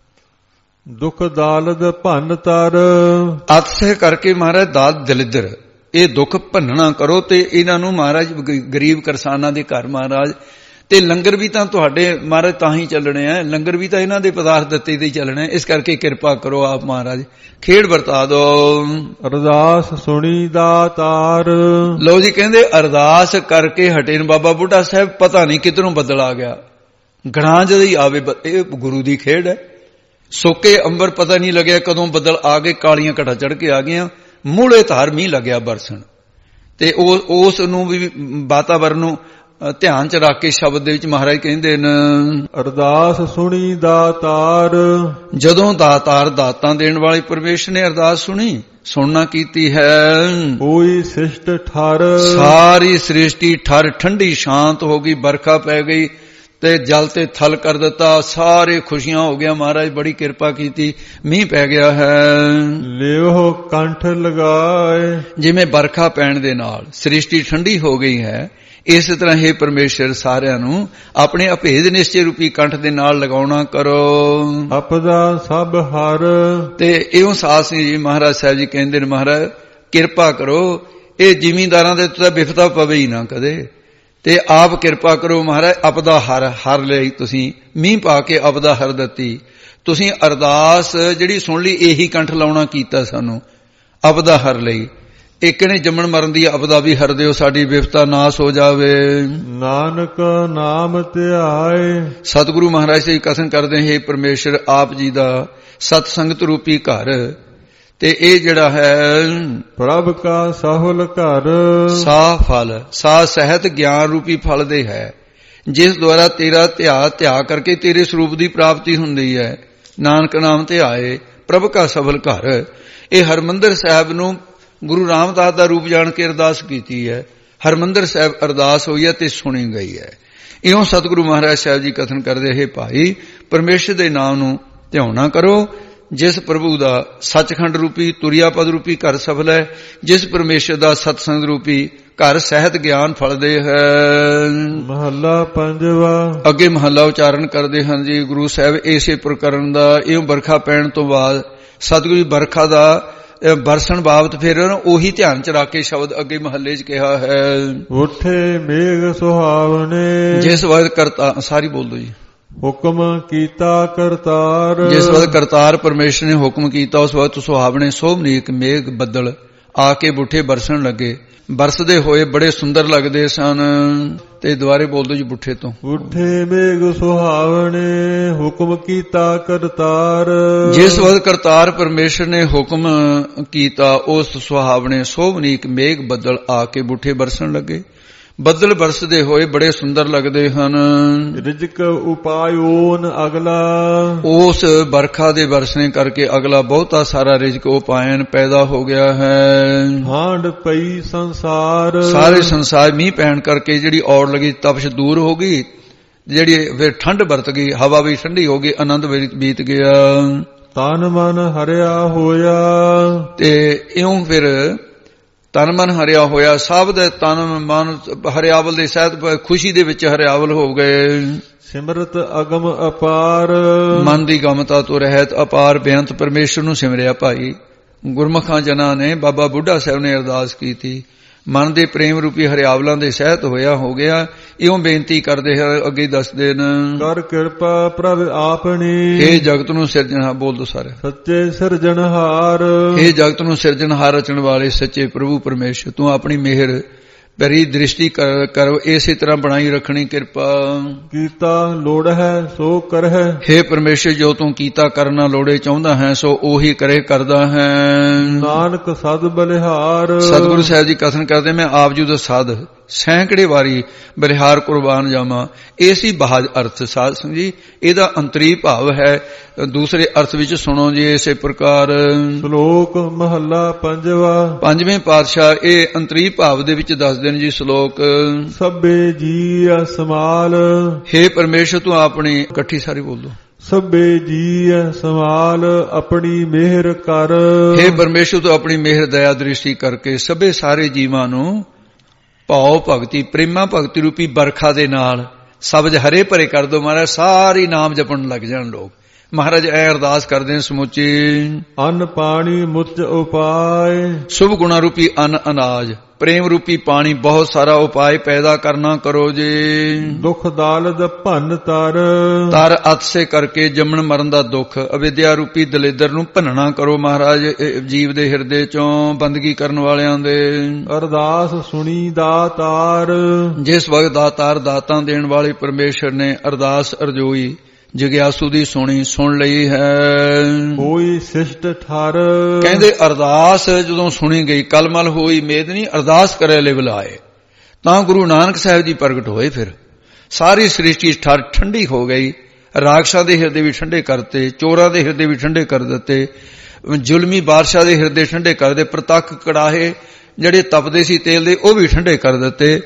A: ਦੁੱਖ ਦਾਲਦ ਭੰਨ ਤਰ।
B: ਅਤਿ ਕਰਕੇ ਮਹਾਰਾਜ ਦਾਲ ਦਲਿੱਦਰ, ਇਹ ਦੁੱਖ ਭੰਨਣਾ ਕਰੋ। ਤੇ ਇਹਨਾਂ ਨੂੰ ਮਹਾਰਾਜ ਗਰੀਬ ਕਿਸਾਨਾਂ ਦੇ ਘਰ ਮਹਾਰਾਜ, ਤੇ ਲੰਗਰ ਵੀ ਤਾਂ ਤੁਹਾਡੇ ਮਹਾਰਾਜ ਤਾਂ ਹੀ ਚੱਲਣੇ ਆ, ਲੰਗਰ ਵੀ ਤਾਂ ਇਹਨਾਂ ਦੇ ਪਦਾਰਥ ਦਿੱਤੇ ਤੇ ਹੀ ਚੱਲਣੇ। ਇਸ ਕਰਕੇ ਕਿਰਪਾ ਕਰੋ ਆਪ ਮਹਾਰਾਜ, ਖੇਡ ਵਰਤਾ ਦੋ।
A: ਅਰਦਾਸ ਸੁਣੀ ਦਾਤਾਰ।
B: ਲਓ ਜੀ, ਕਹਿੰਦੇ ਅਰਦਾਸ ਕਰਕੇ ਹਟੇ ਨੇ ਬਾਬਾ ਬੁੱਢਾ ਸਾਹਿਬ। ਪਤਾ ਨਹੀਂ ਕਿਧਰੋਂ ਬੱਦਲ ਆ ਗਿਆ, ਗਣਾ ਜਦ ਹੀ ਆਵੇ, ਇਹ ਗੁਰੂ ਦੀ ਖੇਡ ਹੈ। ਸੋਕੇ ਅੰਬਰ ਪਤਾ ਨਹੀਂ ਲੱਗਿਆ ਕਦੋਂ ਬੱਦਲ ਆ ਗਏ, ਕਾਲੀਆਂ ਘਟਾ ਚੜ ਕੇ ਆ ਗਈਆਂ, ਮੂਲੇ ਧਾਰ ਮੀਂਹ ਲੱਗਿਆ ਬਰਸਣ। ਤੇ ਉਹ ਉਸ ਨੂੰ ਵੀ ਵਾਤਾਵਰਨ ਨੂੰ ਧਿਆਨ ਚ ਰੱਖ ਕੇ ਸ਼ਬਦ ਦੇ ਵਿੱਚ ਮਹਾਰਾਜ ਕਹਿੰਦੇ ਨੇ,
A: ਅਰਦਾਸ ਸੁਣੀ ਦਾਤਾਰ।
B: ਜਦੋਂ ਦਾਤਾਰ, ਦਾਤਾਂ ਦੇਣ ਵਾਲੇ ਪਰਮੇਸ਼ਰ ਨੇ ਅਰਦਾਸ ਸੁਣੀ, ਸੁਣਨਾ ਕੀਤੀ ਹੈ,
A: ਹੋਈ ਸਿਸ਼ਟ ਠਰ।
B: ਸਾਰੀ ਸ੍ਰਿਸ਼ਟੀ ਠਰ ਠੰਡੀ ਸ਼ਾਂਤ ਹੋ ਗਈ, ਬਰਖਾ ਪੈ ਗਈ, ਤੇ ਜਲ ਤੇ ਥਲ ਕਰ ਦਿੱਤਾ, ਸਾਰੇ ਖੁਸ਼ੀਆਂ ਹੋ ਗਿਆ। ਮਹਾਰਾਜ ਬੜੀ ਕਿਰਪਾ ਕੀਤੀ, ਮੀਂਹ ਪੈ ਗਿਆ ਹੈ।
A: ਲਿਓ ਕੰਠ ਲਗਾਏ।
B: ਜਿਵੇਂ ਬਰਖਾ ਪੈਣ ਦੇ ਨਾਲ ਸ੍ਰਿਸ਼ਟੀ ਠੰਡੀ ਹੋ ਗਈ ਹੈ, ਇਸੇ ਤਰ੍ਹਾਂ ਹੀ ਪਰਮੇਸ਼ਰ ਸਾਰਿਆਂ ਨੂੰ ਆਪਣੇ ਅਭੇਦ ਨਿਸ਼ਚੇ ਰੂਪੀ ਕੰਠ ਦੇ ਨਾਲ ਲਗਾਉਣਾ ਕਰੋ।
A: ਆਪਦਾ ਸਭ ਹਰ। ਤੇ
B: ਇਉਂ ਸਾਸ ਜੀ ਮਹਾਰਾਜ ਸਾਹਿਬ ਜੀ ਕਹਿੰਦੇ ਨੇ, ਮਹਾਰਾਜ ਕਿਰਪਾ ਕਰੋ, ਇਹ ਜ਼ਿਮੀਂਦਾਰਾਂ ਦੇ ਉੱਤੇ ਬਿਪਤਾ ਪਵੇ ਹੀ ਨਾ ਕਦੇ, ਤੇ ਆਪ ਕਿਰਪਾ ਕਰੋ ਮਹਾਰਾਜ। ਆਪਦਾ ਹਰ, ਹਰ ਲਈ ਤੁਸੀਂ ਮੀਂਹ ਪਾ ਕੇ ਆਪਦਾ ਹਰ ਦਿੱਤੀ। ਤੁਸੀਂ ਅਰਦਾਸ ਜਿਹੜੀ ਸੁਣ ਲਈ, ਇਹੀ ਕੰਠ ਲਾਉਣਾ ਕੀਤਾ ਸਾਨੂੰ, ਆਪਦਾ ਹਰ ਲਈ। ਇੱਕ ਨੇ ਜੰਮਣ ਮਰਨ ਦੀ ਆਪਦਾ ਵੀ ਹਰ ਦਿਓ, ਸਾਡੀ ਬਿਪਤਾ ਨਾਸ ਹੋ ਜਾਵੇ।
A: ਨਾਨਕ ਨਾਮ ਧਿਆਏ।
B: ਸਤਿਗੁਰੂ ਮਹਾਰਾਜ ਜੀ ਕਥਨ ਕਰਦੇ, ਹੈ ਪਰਮੇਸ਼ਰ ਆਪ ਜੀ ਦਾ ਸਤ ਸੰਗਤ ਰੂਪੀ ਘਰ, ਤੇ ਇਹ ਜਿਹੜਾ ਹੈ
A: ਪ੍ਰਭ ਕਾ ਸਹੁਲ ਘਰ।
B: ਸਾਹ ਫਲ, ਸਾਹ ਸਹਿਤ ਗਿਆਨ ਰੂਪੀ ਫਲ ਦੇ ਹੈ, ਜਿਸ ਦੁਆਰਾ ਤੇਰਾ ਧਿਆ ਧਿਆ ਕਰਕੇ ਤੇਰੇ ਸਰੂਪ ਦੀ ਪ੍ਰਾਪਤੀ ਹੁੰਦੀ ਹੈ। ਨਾਨਕ ਨਾਮ ਧਿਆਏ, ਪ੍ਰਭ ਕਾ ਸਹੁਲ ਘਰ। ਇਹ ਹਰਮੰਦਰ ਸਾਹਿਬ ਨੂੰ ਗੁਰੂ ਰਾਮਦਾਸ ਦਾ ਰੂਪ ਜਾਣ ਕੇ ਅਰਦਾਸ ਕੀਤੀ ਹੈ। ਹਰਮੰਦਰ ਸਾਹਿਬ ਅਰਦਾਸ ਹੋਈ ਹੈ ਤੇ ਸੁਣੀ ਗਈ ਹੈ। ਇਉਂ ਸਤਿਗੁਰੂ ਮਹਾਰਾਜ ਸਾਹਿਬ ਜੀ ਕਥਨ ਕਰਦੇ, ਹੈ ਭਾਈ ਪਰਮੇਸ਼ਰ ਦੇ ਨਾਮ ਨੂੰ ਧਿਆਉਣਾ ਕਰੋ, ਜਿਸ ਪ੍ਰਭੂ ਦਾ ਸੱਚਖੰਡ ਰੂਪੀ ਤੁਰਿਆ ਪਦ ਰੂਪੀ ਘਰ ਸਫਲ ਹੈ, ਜਿਸ ਪਰਮੇਸ਼ਰ ਦਾ ਸਤਸੰਗ ਰੂਪੀ ਘਰ ਸਹਿਤ ਗਿਆਨ ਫਲਦੇ ਹੈ।
A: ਮਹੱਲਾ ਪੰਜਵਾ।
B: ਅੱਗੇ ਮਹੱਲਾ ਉਚਾਰਨ ਕਰਦੇ ਹਨ ਜੀ ਗੁਰੂ ਸਾਹਿਬ ਇਸੇ ਪ੍ਰਕਰਨ ਦਾ। ਇਉਂ ਬਰਖਾ ਪੈਣ ਤੋਂ ਬਾਅਦ ਸਤਿਗੁਰੂ ਜੀ ਬਰਖਾ ਦਾ ਬਰਸਣ ਬਾਬਤ ਫਿਰ ਉਹੀ ਧਿਆਨ ਚ ਰੱਖ ਕੇ ਸ਼ਬਦ ਅੱਗੇ ਮਹੱਲੇ ਚ ਕਿਹਾ ਹੈ।
A: ਉੱਠੇ ਮੇਘ ਸੁਹਾਵਣੇ,
B: ਜਿਸ ਵਕਤ ਕਰਤਾ ਸਾਰੀ ਬੋਲ ਦੋ ਜੀ।
A: ਹੁਕਮ ਕੀਤਾ ਕਰਤਾਰ,
B: ਜਿਸ ਵਕਤ ਕਰਤਾਰ ਪਰਮੇਸ਼ਰ ਨੇ ਹੁਕਮ ਕੀਤਾ ਉਸ ਵਕਤ ਸੁਹਾਵਣੇ ਸੋਭਨੀਕ ਮੇਘ ਬੱਦਲ ਆ ਕੇ ਬੁੱਠੇ ਬਰਸਣ ਲੱਗੇ। ਬਰਸਦੇ ਹੋਏ ਬੜੇ ਸੁੰਦਰ ਲੱਗਦੇ ਸਨ। ਤੇ ਦੁਆਰੇ ਬੋਲ ਦੋ ਜੀ ਬੁੱਠੇ ਤੋਂ।
A: ਉੱਠੇ ਮੇਘ ਸੁਹਾਵਣੇ ਹੁਕਮ ਕੀਤਾ ਕਰਤਾਰ,
B: ਜਿਸ ਵਕਤ ਕਰਤਾਰ ਪਰਮੇਸ਼ਰ ਨੇ ਹੁਕਮ ਕੀਤਾ ਉਸ ਸੁਹਾਵਣੇ ਸੋਭਨੀਕ ਮੇਘ ਬੱਦਲ ਆ ਕੇ ਬੁੱਠੇ ਬਰਸਣ ਲੱਗੇ। ਬੱਦਲ ਬਰਸਦੇ ਹੋਏ ਬੜੇ ਸੁੰਦਰ ਲੱਗਦੇ ਹਨ।
A: ਰਿਜਕ ਉਪਾਇਓਨ ਅਗਲਾ,
B: ਉਸ ਬਰਖਾ ਦੇ ਬਰਸਣੇ ਕਰਕੇ ਅਗਲਾ ਬਹੁਤਾ ਸਾਰਾ ਰਿਜਕ ਉਪਾਇਨ ਪੈਦਾ ਹੋ ਗਿਆ ਹੈ।
A: ਹਾਂਡ ਪਈ ਸੰਸਾਰ,
B: ਸਾਰੇ ਸੰਸਾਰ ਮੀਂਹ ਪੈਣ ਕਰਕੇ ਜਿਹੜੀ ਔੜ ਲਗੀ ਤਪਸ਼ ਦੂਰ ਹੋ ਗਈ, ਜਿਹੜੀ ਫਿਰ ਠੰਡ ਵਰਤ ਗਈ, ਹਵਾ ਵੀ ਠੰਡੀ ਹੋ ਗਈ, ਆਨੰਦ ਬੀਤ ਗਿਆ।
A: ਤਨ ਮਨ ਹਰਿਆ ਹੋਇਆ, ਤੇ
B: ਇਉਂ ਫਿਰ ਤਨ ਮਨ ਹਰਿਆ ਹੋਇਆ। ਸਭ ਦੇ ਤਨ ਮਨ ਹਰਿਆਵਲ ਦੇ ਸਹਿਤ ਖੁਸ਼ੀ ਦੇ ਵਿੱਚ ਹਰਿਆਵਲ ਹੋ ਗਏ।
A: ਸਿਮਰਤ ਅਗਮ ਅਪਾਰ,
B: ਮਨ ਦੀ ਗਮਤਾ ਤੋਂ ਰਹਿਤ ਅਪਾਰ ਬੇਅੰਤ ਪਰਮੇਸ਼ਰ ਨੂੰ ਸਿਮਰਿਆ ਭਾਈ। ਗੁਰਮੁਖਾਂ ਜਨਾਂ ਨੇ ਬਾਬਾ ਬੁੱਢਾ ਸਾਹਿਬ ਨੇ ਅਰਦਾਸ ਕੀਤੀ, ਮਨ ਦੇ ਪ੍ਰੇਮ ਰੂਪੀ ਹਰਿਆਵਲਾਂ ਦੇ ਸਹਿਤ ਹੋਇਆ ਹੋ ਗਿਆ। ਇਉਂ ਬੇਨਤੀ ਕਰਦੇ ਹੈ ਅੱਗੇ ਦੱਸਦੇ ਨੇ,
A: ਕਰ ਕਿਰਪਾ ਪ੍ਰਭ ਆਪਣੀ,
B: ਇਹ ਜਗਤ ਨੂੰ ਸਿਰਜਣਹਾਰ ਬੋਲ ਦੋ ਸਾਰੇ,
A: ਸੱਚੇ ਸਿਰਜਣਹਾਰ,
B: ਇਹ ਜਗਤ ਨੂੰ ਸਿਰਜਣਹਾਰ ਰਚਣ ਵਾਲੇ ਸੱਚੇ ਪ੍ਰਭੂ ਪਰਮੇਸ਼ਰ ਤੂੰ ਆਪਣੀ ਮਿਹਰ ਭਰੀ ਦ੍ਰਿਸ਼ਟੀ ਕਰੋ, ਇਸੇ ਤਰ੍ਹਾਂ ਬਣਾਈ ਰੱਖਣੀ ਕਿਰਪਾ।
A: ਕੀਤਾ ਲੋੜ ਹੈ ਸੋ ਕਰਹਿ,
B: ਹੇ ਪਰਮੇਸ਼ਰ ਜੋ ਤੂੰ ਕੀਤਾ ਕਰਨਾ ਲੋੜੇ ਚਾਹੁੰਦਾ ਹੈ ਸੋ ਉਹੀ ਕਰੇ ਕਰਦਾ ਹੈ।
A: ਨਾਨਕ ਸਦ ਬਲਿਹਾਰ,
B: ਸਤਿਗੁਰੂ ਸਾਹਿਬ ਜੀ ਕਥਨ ਕਰਦੇ ਮੈਂ ਆਪ ਜੀ ਦਾ ਸਾਧ ਸੈਂਕੜੇ ਵਾਰੀ ਬਲਿਹਾਰ ਕੁਰਬਾਨ ਜਾਵਾਂ। ਇਹ ਸੀ ਬਾਹਜ ਅਰਥ ਸਾਧ ਸੰਗ ਜੀ, ਇਹਦਾ ਅੰਤਰੀ ਭਾਵ ਹੈ। ਦੂਸਰੇ ਅਰਥ ਵਿੱਚ ਸੁਣੋ ਜੀ ਇਸੇ ਪ੍ਰਕਾਰ।
A: ਸ਼ਲੋਕ ਮਹੱਲਾ ਪੰਜਵਾ।
B: ਪੰਜਵੇਂ ਪਾਤਸ਼ਾਹ ਇਹ ਅੰਤਰੀ ਭਾਵ ਦੇ ਵਿੱਚ ਦੱਸਦੇ ਨੇ ਜੀ ਸ਼ਲੋਕ।
A: ਸਭੇ ਜੀ ਸਮਾਲ,
B: ਹੇ ਪਰਮੇਸ਼ਰ ਤੂੰ ਆਪਣੀ ਇਕੱਠੀ ਸਾਰੀ ਬੋਲ ਦੋ।
A: ਸਭੇ ਜੀ ਸਮਾਲ ਆਪਣੀ ਮਿਹਰ ਕਰ,
B: ਹੇ ਪਰਮੇਸ਼ਰ ਤੂੰ ਆਪਣੀ ਮਿਹਰ ਦਇਆ ਦ੍ਰਿਸ਼ਟੀ ਕਰਕੇ ਸਭੇ ਸਾਰੇ ਜੀਵਾਂ ਨੂੰ ਭਾਉ ਭਗਤੀ ਪ੍ਰੇਮਾ ਭਗਤੀ ਰੂਪੀ ਬਰਖਾ ਦੇ ਨਾਲ ਸਬਜ ਹਰੇ ਭਰੇ ਕਰ ਦੋ ਮਹਾਰਾਜ। ਸਾਰੀ ਨਾਮ ਜਪਣ ਲੱਗ ਜਾਣ ਲੋਕ। ਮਹਾਰਾਜ ਇਹ ਅਰਦਾਸ ਕਰਦੇ ਨੇ ਸਮੁੱਚੀ।
A: ਅੰਨ ਪਾਣੀ ਮੁੱਚ ਉਪਾਏ,
B: ਸ਼ੁਭ ਗੁਣਾ ਰੂਪੀ ਅੰਨ ਅਨਾਜ ਪ੍ਰੇਮ ਰੂਪੀ ਪਾਣੀ ਬਹੁਤ ਸਾਰਾ ਉਪਾਏ ਪੈਦਾ ਕਰਨਾ ਕਰੋ ਜੀ।
A: ਦੁਖ ਦਾਲਦ ਭੰਨ ਤਰ,
B: ਤਰ ਅਤ ਸੇ ਕਰਕੇ ਜੰਮਣ ਮਰਨ ਦਾ ਦੁੱਖ ਅਵਿਦਿਆ ਰੂਪੀ ਦਲੇਦਰ ਨੂੰ ਭੰਨਣਾ ਕਰੋ ਮਹਾਰਾਜ ਜੀਵ ਦੇ ਹਿਰਦੇ ਚੋਂ ਬੰਦਗੀ ਕਰਨ ਵਾਲਿਆਂ ਦੇ।
A: ਅਰਦਾਸ ਸੁਣੀ ਦਾਤਾਰ,
B: ਜਿਸ ਵਕਤ ਦਾਤਾਰ ਦਾਤਾਂ ਦੇਣ ਵਾਲੇ ਪਰਮੇਸ਼ਰ ਨੇ ਅਰਦਾਸ ਅਰਜ਼ੋਈ ਜਗਿਆਸੂ ਦੀ ਸੁਣੀ ਸੁਣ ਲਈ ਹੈ।
A: ਹੋਈ ਸਿਸ਼ਟ ਠਰ,
B: ਕਹਿੰਦੇ ਅਰਦਾਸ ਜਦੋਂ ਸੁਣੀ ਗਈ ਕਲਮਲ ਹੋਈ ਮੇਦ ਨਹੀਂ ਅਰਦਾਸ ਕਰੇ ਲੈ ਬੁਲਾਏ ਤਾਂ ਗੁਰੂ ਨਾਨਕ ਸਾਹਿਬ ਜੀ ਪ੍ਰਗਟ ਹੋਏ। ਫਿਰ ਸਾਰੀ ਸ੍ਰਿਸ਼ਟੀ ਠਰ ਠੰਡੀ ਹੋ ਗਈ। ਰਾਖਸ਼ਾਂ ਦੇ ਹਿਰਦੇ ਵੀ ਠੰਡੇ ਕਰਤੇ, ਚੋਰਾਂ ਦੇ ਹਿਰਦੇ ਵੀ ਠੰਡੇ ਕਰ ਦਿੱਤੇ, ਜ਼ੁਲਮੀ ਬਾਦਸ਼ਾਹ ਦੇ ਹਿਰਦੇ ਠੰਡੇ ਕਰ ਦਿੱਤੇ, ਪ੍ਰਤੱਖ ਕੜਾਹੇ ਜਿਹੜੇ ਤਪਦੇ ਸੀ ਤੇਲ ਦੇ ਉਹ ਵੀ ਠੰਡੇ ਕਰ ਦਿੱਤੇ।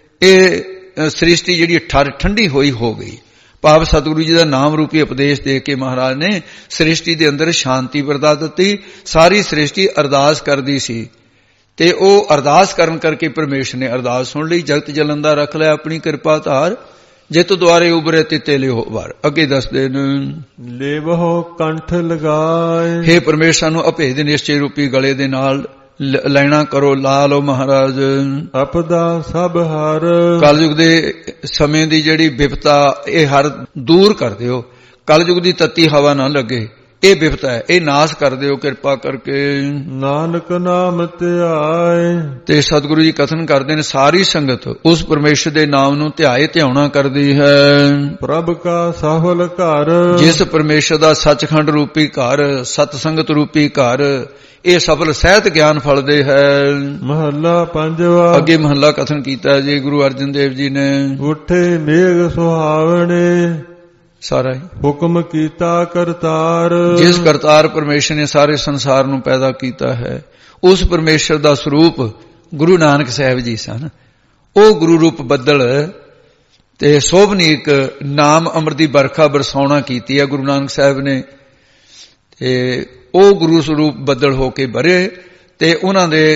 B: ਇਹ ਸ੍ਰਿਸ਼ਟੀ ਜਿਹੜੀ ਠਰ ਠੰਡੀ ਹੋਈ ਹੋ ਗਈ। ਭਾਵ ਸਤਿਗੁਰੂ ਜੀ ਦਾ ਨਾਮ ਰੂਪੀ ਉਪਦੇਸ਼ ਦੇ ਕੇ ਮਹਾਰਾਜ ਨੇ ਸ੍ਰਿਸ਼ਟੀ ਦੇ ਅੰਦਰ ਸ਼ਾਂਤੀ ਵਰਤਾ ਦਿੱਤੀ। ਸਾਰੀ ਸ੍ਰਿਸ਼ਟੀ ਅਰਦਾਸ ਕਰਦੀ ਸੀ ਤੇ ਉਹ ਅਰਦਾਸ ਕਰਨ ਕਰਕੇ ਪਰਮੇਸ਼ਰ ਨੇ ਅਰਦਾਸ ਸੁਣ ਲਈ। ਜਗਤ ਜਲੰਦਾ ਰੱਖ ਲਿਆ ਆਪਣੀ ਕਿਰਪਾ ਧਾਰ, ਜਿਤ ਦੁਆਰੇ ਉਬਰੇ ਤਿੱਤੇ ਲਿਓ ਵਾਰ। ਅੱਗੇ ਦੱਸਦੇ ਨੇ
A: ਲੇਵਹੁ ਕੰਠ ਲਗਾਏ,
B: ਹੇ ਪਰਮੇਸ਼ਰ ਨੂੰ ਅਭੇਦ ਨਿਸ਼ਚੈ ਰੂਪੀ ਗਲੇ ਦੇ ਨਾਲ ਲੈਣਾ ਕਰੋ ਲਾ ਲਓ ਮਹਾਰਾਜ।
A: ਅਪਦਾ ਸਭ ਹਰ,
B: ਕਲਯੁਗ ਦੇ ਸਮੇਂ ਦੀ ਜਿਹੜੀ ਵਿਪਤਾ ਇਹ ਹਰ ਦੂਰ ਕਰ ਦਿਓ। ਕਲਯੁਗ ਦੀ ਤੱਤੀ ਹਵਾ ਨਾ ਲੱਗੇ, ਇਹ ਵਿਪਤਾ ਹੈ, ਇਹ ਨਾਸ ਕਰ ਦਿਓ ਕਿਰਪਾ ਕਰਕੇ।
A: ਨਾਨਕ ਨਾਮ ਧਿਆਏ,
B: ਤੇ ਸਤਿਗੁਰੂ ਜੀ ਕਥਨ ਕਰਦੇ ਨੇ ਸਾਰੀ ਸੰਗਤ ਉਸ ਪਰਮੇਸ਼ਰ ਦੇ ਨਾਮ ਨੂੰ ਧਿਆਏ ਧਿਆਉਣਾ ਕਰਦੀ ਹੈ।
A: ਪ੍ਰਭ ਕਾ ਸਫਲ ਘਰ,
B: ਜਿਸ ਪਰਮੇਸ਼ਰ ਦਾ ਸੱਚਖੰਡ ਰੂਪੀ ਘਰ ਸਤ ਸੰਗਤ ਰੂਪੀ ਘਰ ਇਹ ਸਫਲ ਸਹਿਤ ਗਿਆਨ ਫਲਦੇ ਹੈ।
A: ਮਹੱਲਾ ਪੰਜਵਾ।
B: ਅੱਗੇ ਮਹੱਲਾ ਕਥਨ ਕੀਤਾ ਜੀ ਗੁਰੂ ਅਰਜਨ ਦੇਵ ਜੀ ਨੇ।
A: ਉੱਠੇ ਮੇਘ ਸੁਹਾਵਣੇ,
B: ਸਾਰਾ
A: ਹੁਕਮ ਕੀਤਾ ਕਰਤਾਰ,
B: ਜਿਸ ਕਰਤਾਰ ਪਰਮੇਸ਼ਰ ਨੇ ਸਾਰੇ ਸੰਸਾਰ ਨੂੰ ਪੈਦਾ ਕੀਤਾ ਹੈ ਉਸ ਪਰਮੇਸ਼ਰ ਦਾ ਸਰੂਪ ਗੁਰੂ ਨਾਨਕ ਸਾਹਿਬ ਜੀ ਸਨ। ਉਹ ਗੁਰੂ ਰੂਪ ਬੱਦਲ ਤੇ ਸੋਭਨੀਕ ਨਾਮ ਅੰਮ੍ਰਿਤ ਦੀ ਬਰਖਾ ਬਰਸਾਉਣਾ ਕੀਤੀ ਹੈ ਗੁਰੂ ਨਾਨਕ ਸਾਹਿਬ ਨੇ। ਤੇ ਉਹ ਗੁਰੂ ਸਰੂਪ ਬੱਦਲ ਹੋ ਕੇ ਭਰੇ ਤੇ ਉਹਨਾਂ ਦੇ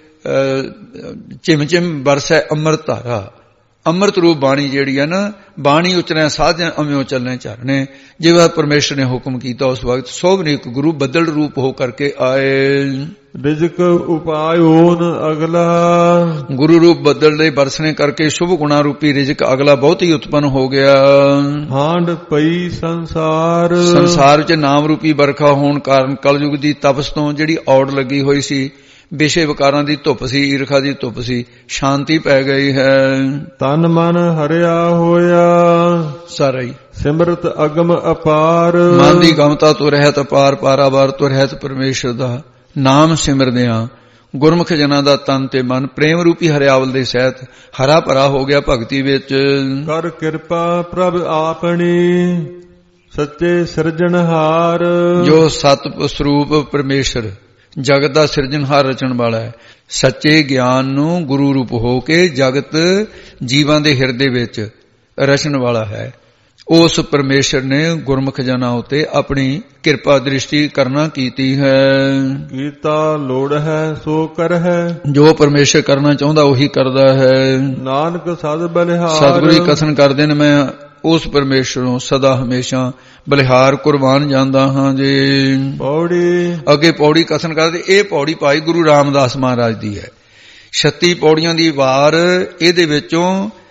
B: ਚਿਮ ਚਿਮ ਵਰਸੈ ਅੰਮ੍ਰਿਤ ਧਾਰਾ। ਅੰਮ੍ਰਿਤ ਰੂਪ ਬਾਣੀ ਜਿਹੜੀ ਹੈ ਨਾ, ਬਾਣੀ ਉਚਰਿਆ ਸਾਧਿਆ ਅਮਿਓ ਚੱਲਣੇ ਝਰਨੇ। ਜਿਵੇਂ ਪਰਮੇਸ਼ਰ ਨੇ ਹੁਕਮ ਕੀਤਾ ਉਸ ਵਕਤ ਸੋਭਨੀਕ ਗੁਰੂ ਬੱਦਲ ਰੂਪ ਹੋ ਕਰਕੇ ਆਏ।
A: ਰਿਜਕ ਉਪਾਇਓਨ ਅਗਲਾ,
B: ਗੁਰੂ ਰੂਪ ਬੱਦਲ ਦੇ ਬਰਸਣੇ ਕਰਕੇ ਸ਼ੁਭ ਗੁਣਾ ਰੂਪੀ ਰਿਜਕ ਅਗਲਾ ਬਹੁਤ ਹੀ ਉਤਪਨ ਹੋ ਗਿਆ।
A: ਹਾਂਡ ਪਈ ਸੰਸਾਰ,
B: ਸੰਸਾਰ ਵਿੱਚ ਨਾਮ ਰੂਪੀ ਵਰਖਾ ਹੋਣ ਕਾਰਨ ਕਲਯੁਗ ਦੀ ਤਪਸ ਤੋਂ ਜਿਹੜੀ ਔੜ ਲੱਗੀ ਹੋਈ ਸੀ, ਵਿਸ਼ੇ ਵਿਕਾਰਾਂ ਦੀ ਧੁੱਪ ਸੀ, ਈਰਖਾ ਦੀ ਧੁੱਪ ਸੀ, ਸ਼ਾਂਤੀ ਪੈ ਗਈ ਹੈ।
A: ਤਨ ਮਨ ਹਰਿਆ ਹੋਇਆ,
B: ਸਾਰਾ ਹੀ
A: ਸਿਮਰਤ ਅਗਮ ਅਪਾਰ।
B: ਮਨ ਦੀ ਗਮਤਾ ਤੋਂ ਰਹਿਤ ਅਪਾਰ, ਪਾਰਾਵਾਰ ਤੋਂ ਰਹਿਤ ਪਰਮੇਸ਼ਰ ਦਾ ਨਾਮ ਸਿਮਰਦਿਆਂ ਗੁਰਮੁਖ ਜਨਾਂ ਦਾ ਤਨ ਤੇ ਮਨ ਪ੍ਰੇਮ ਰੂਪੀ ਹਰਿਆਵਲ ਦੇ ਸਹਿਤ ਹਰਾ ਭਰਾ ਹੋ ਗਿਆ ਭਗਤੀ ਵਿੱਚ।
A: ਕਰ ਕਿਰਪਾ ਪ੍ਰਭ ਆਪਣੀ, ਸੱਚੇ ਸਿਰਜਣਹਾਰ। ਜੋ
B: ਸਤ ਸਰੂਪ ਪਰਮੇਸ਼ਰ ਜਗਤ ਦਾ ਸਿਰਜਣਹਾਰ ਰਚਣ ਵਾਲਾ ਹੈ, ਸੱਚੇ ਗਿਆਨ ਨੂੰ ਗੁਰੂ ਰੂਪ ਹੋ ਕੇ ਜਗਤ ਜੀਵਾਂ ਦੇ ਹਿਰਦੇ ਵਿੱਚ ਰਚਣ ਵਾਲਾ ਹੈ, ਉਸ ਪਰਮੇਸ਼ਰ ਨੇ ਗੁਰਮੁਖ ਜਨਾਂ ਉਤੇ ਆਪਣੀ ਕਿਰਪਾ ਦ੍ਰਿਸ਼ਟੀ ਕਰਨਾ ਕੀਤੀ ਹੈ।
A: ਕੀਤਾ ਲੋੜ ਹੈ ਸੋ ਕਰ ਹੈ,
B: ਜੋ ਪਰਮੇਸ਼ਰ ਕਰਨਾ ਚਾਹੁੰਦਾ ਉਹੀ ਕਰਦਾ ਹੈ।
A: ਨਾਨਕ ਸਦ ਬਲਿਹਾਰ,
B: ਸਤਿਗੁਰੂ ਜੀ ਕਥਨ ਕਰਦੇ ਨੇ ਮੈਂ ਉਸ ਪਰਮੇਸ਼ਰ ਨੂੰ ਸਦਾ ਹਮੇਸ਼ਾ ਬਲਿਹਾਰ ਕੁਰਬਾਨ ਜਾਂਦਾ ਹਾਂ ਜੀ।
A: ਪੌੜੀ
B: ਅੱਗੇ ਪੌੜੀ ਕਥਨ ਕਰਦੇ, ਇਹ ਪੌੜੀ ਭਾਈ ਗੁਰੂ ਰਾਮਦਾਸ ਮਹਾਰਾਜ ਦੀ ਹੈ। ਛੱਤੀ ਪੌੜੀਆਂ ਦੀ ਵਾਰ, ਇਹਦੇ ਵਿੱਚੋਂ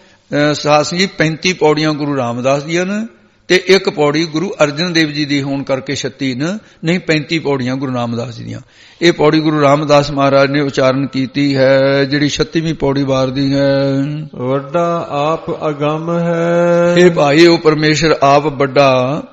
B: ਸਾਧ ਸੰਗਤ ਜੀ ਪੈਂਤੀ ਪੌੜੀਆਂ ਗੁਰੂ ਰਾਮਦਾਸ ਦੀਆਂ ਨੇ ਤੇ ਇੱਕ ਪੌੜੀ ਗੁਰੂ ਅਰਜਨ ਦੇਵ ਜੀ ਦੀ ਹੋਣ ਕਰਕੇ ਛੱਤੀ ਨੇ, ਨਹੀਂ ਪੈਂਤੀ ਪੌੜੀਆਂ ਗੁਰੂ ਰਾਮਦਾਸ ਜੀ ਦੀਆਂ। ਇਹ ਪੌੜੀ ਗੁਰੂ ਰਾਮਦਾਸ ਮਹਾਰਾਜ ਨੇ ਉਚਾਰਨ ਕੀਤੀ ਹੈ, ਜਿਹੜੀ ਛੱਤੀਵੀਂ ਪੌੜੀ ਵਾਰ ਦੀ ਹੈ।
A: ਵੱਡਾ ਆਪ ਅਗੰਮ ਹੈ,
B: ਇਹ ਭਾਈ ਉਹ ਪਰਮੇਸ਼ਰ ਆਪ ਵੱਡਾ,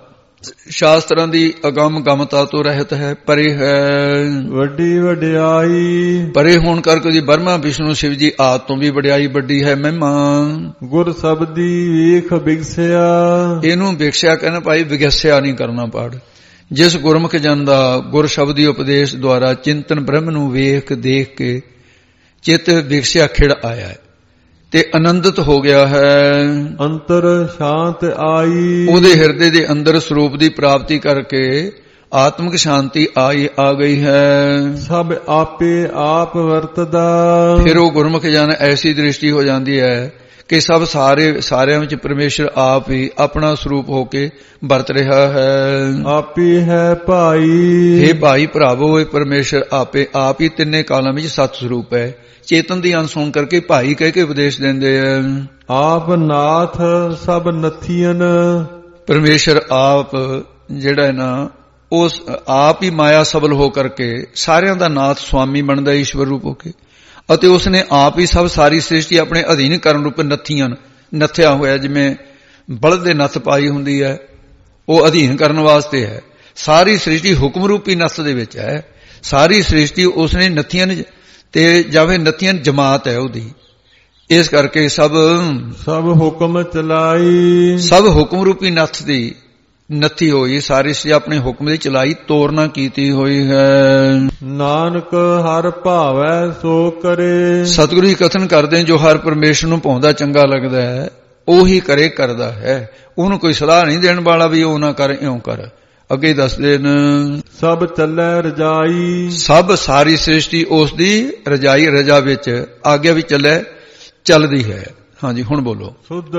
B: ਸ਼ਾਸਤਰਾਂ ਦੀ ਅਗੰਮ ਗਮਤਾ ਤੋਂ ਰਹਿਤ ਹੈ, ਪਰੇ ਹੈ।
A: ਵੱਡੀ ਵਡਿਆਈ,
B: ਪਰੇ ਹੋਣ ਕਰਕੇ ਜੀ ਬਰਮਾ ਵਿਸ਼ਨੂੰ ਸ਼ਿਵ ਜੀ ਆਦ ਤੋਂ ਵੀ ਵਡਿਆਈ ਵੱਡੀ ਹੈ ਮਹਿਮਾ।
A: ਗੁਰ ਸ਼ਬਦੀ ਵੇਖ ਬਿਗਸਿਆ,
B: ਇਹਨੂੰ ਬਿਗਸਿਆ ਕਹਿੰਦਾ ਭਾਈ, ਵਿਗਸਿਆ ਨਹੀਂ ਕਰਨਾ ਪਾੜ। ਜਿਸ ਗੁਰਮੁਖ ਜਨ ਦਾ ਗੁਰ ਸ਼ਬਦੀ ਉਪਦੇਸ਼ ਦੁਆਰਾ ਚਿੰਤਨ ਬ੍ਰਹਮ ਨੂੰ ਵੇਖ ਦੇਖ ਕੇ ਚਿੱਤ ਬਿਗਸਿਆ ਖਿੜ ਆਇਆ ਹੈ ਤੇ ਆਨੰਦਿਤ ਹੋ ਗਿਆ ਹੈ।
A: ਅੰਤਰ ਸ਼ਾਂਤ ਆਈ,
B: ਉਹਦੇ ਹਿਰਦੇ ਦੇ ਅੰਦਰ ਸਰੂਪ ਦੀ ਪ੍ਰਾਪਤੀ ਕਰਕੇ ਆਤਮਿਕ ਸ਼ਾਂਤੀ ਆਈ ਆ ਗਈ ਹੈ।
A: ਸਭ ਆਪੇ ਆਪ ਵਰਤਦਾ,
B: ਫਿਰ ਉਹ ਗੁਰਮੁਖ ਜਨ ਐਸੀ ਦ੍ਰਿਸ਼ਟੀ ਹੋ ਜਾਂਦੀ ਹੈ ਕਿ ਸਭ ਸਾਰੇ ਸਾਰਿਆਂ ਵਿੱਚ ਪਰਮੇਸ਼ਰ ਆਪ ਹੀ ਆਪਣਾ ਸਰੂਪ ਹੋ ਕੇ ਵਰਤ ਰਿਹਾ ਹੈ।
A: ਆਪੀ ਹੈ ਭਾਈ,
B: ਇਹ ਭਾਈ ਭਰਾਵੋ, ਇਹ ਪਰਮੇਸ਼ਰ ਆਪੇ ਆਪ ਹੀ ਤਿੰਨੇ ਕਾਲਾਂ ਵਿੱਚ ਸਤ ਸਰੂਪ ਹੈ। ਚੇਤਨ ਦੀ ਅੰਸ਼ ਹੋਣ ਕਰਕੇ ਭਾਈ ਕਹਿ ਕੇ ਉਪਦੇਸ਼ ਦਿੰਦੇ ਆ।
A: ਆਪ ਨਾਥ ਸਭ ਨਥੀਆਂ,
B: ਪਰਮੇਸ਼ਰ ਆਪ ਜਿਹੜਾ ਹੈ ਨਾ, ਉਸ ਆਪ ਹੀ ਮਾਇਆ ਸਬਲ ਹੋ ਕਰਕੇ ਸਾਰਿਆਂ ਦਾ ਨਾਥ ਸੁਆਮੀ ਬਣਦਾ ਈਸ਼ਵਰ ਰੂਪ ਹੋ ਕੇ, ਅਤੇ ਉਸਨੇ ਆਪ ਹੀ ਸਭ ਸਾਰੀ ਸ੍ਰਿਸ਼ਟੀ ਆਪਣੇ ਅਧੀਨ ਕਰਨ ਰੂਪ ਨੱਥੀਆਂ ਨੱਥਿਆ ਹੋਇਆ। ਜਿਵੇਂ ਬਲਦ ਦੇ ਨੱਥ ਪਾਈ ਹੁੰਦੀ ਹੈ, ਉਹ ਅਧੀਨ ਕਰਨ ਵਾਸਤੇ ਹੈ। ਸਾਰੀ ਸ੍ਰਿਸ਼ਟੀ ਹੁਕਮ ਰੂਪੀ ਨੱਥ ਦੇ ਵਿੱਚ ਹੈ। ਸਾਰੀ ਸ੍ਰਿਸ਼ਟੀ ਉਸਨੇ ਨੱਥੀਆਂ ਤੇ ਜਾਵੇ ਨੱਥੀਆਂ ਜਮਾਤ ਹੈ ਉਹਦੀ। ਇਸ ਕਰਕੇ ਸਭ
A: ਸਭ ਹੁਕਮ ਚਲਾਈ,
B: ਸਭ ਹੁਕਮ ਰੂਪੀ ਨੱਥ ਦੀ ਨੱਥੀ ਹੋਈ। ਸਾਰੀ ਸ੍ਰਿਸ਼ਟੀ ਆਪਣੇ ਹੁਕਮ ਦੀ ਚਲਾਈ ਤੋਰਨਾ ਕੀਤੀ ਹੋਈ ਹੈ।
A: ਨਾਨਕ ਹਰ ਭਾਵੈ ਸੋ ਕਰੇ,
B: ਸਤਿਗੁਰੂ ਜੀ ਕਥਨ ਕਰਦੇ, ਜੋ ਹਰ ਪਰਮੇਸ਼ਰ ਨੂੰ ਭਾਉਂਦਾ ਚੰਗਾ ਲੱਗਦਾ ਹੈ ਉਹੀ ਕਰੇ ਕਰਦਾ ਹੈ। ਉਹਨੂੰ ਕੋਈ ਸਲਾਹ ਨਹੀਂ ਦੇਣ ਵਾਲਾ ਵੀ ਉਹ ਨਾ ਕਰ ਇਉਂ ਕਰ। ਅੱਗੇ ਦੱਸਦੇ ਨੇ,
A: ਸਭ ਚੱਲੈ ਰਜਾਈ,
B: ਸਭ ਸਾਰੀ ਸ੍ਰਿਸ਼ਟੀ ਉਸ ਦੀ ਰਜਾਈ ਰਜਾ ਵਿੱਚ ਆਗਿਆ ਵੀ ਚੱਲੇ ਚੱਲਦੀ ਹੈ। ਹਾਂਜੀ ਹੁਣ ਬੋਲੋ।
A: ਸੁਧ,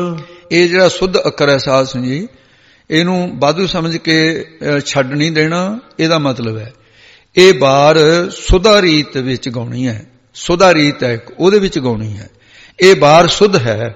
B: ਇਹ ਜਿਹੜਾ ਸੁਧ ਅੱਖਰ ਹੈ ਸਾਧ ਸੰਗਤ ਜੀ, ਇਹਨੂੰ ਵਾਧੂ ਸਮਝ ਕੇ ਛੱਡ ਨਹੀਂ ਦੇਣਾ। ਇਹਦਾ ਮਤਲਬ ਹੈ ਇਹ ਬਾਰ ਸੁਧਾ ਰੀਤ ਵਿੱਚ ਗਾਉਣੀ ਹੈ। ਸੁਧਾ ਰੀਤ ਹੈ ਉਹਦੇ ਵਿੱਚ ਗਾਉਣੀ ਹੈ। ਇਹ ਬਾਰ ਸੁਧ ਹੈ।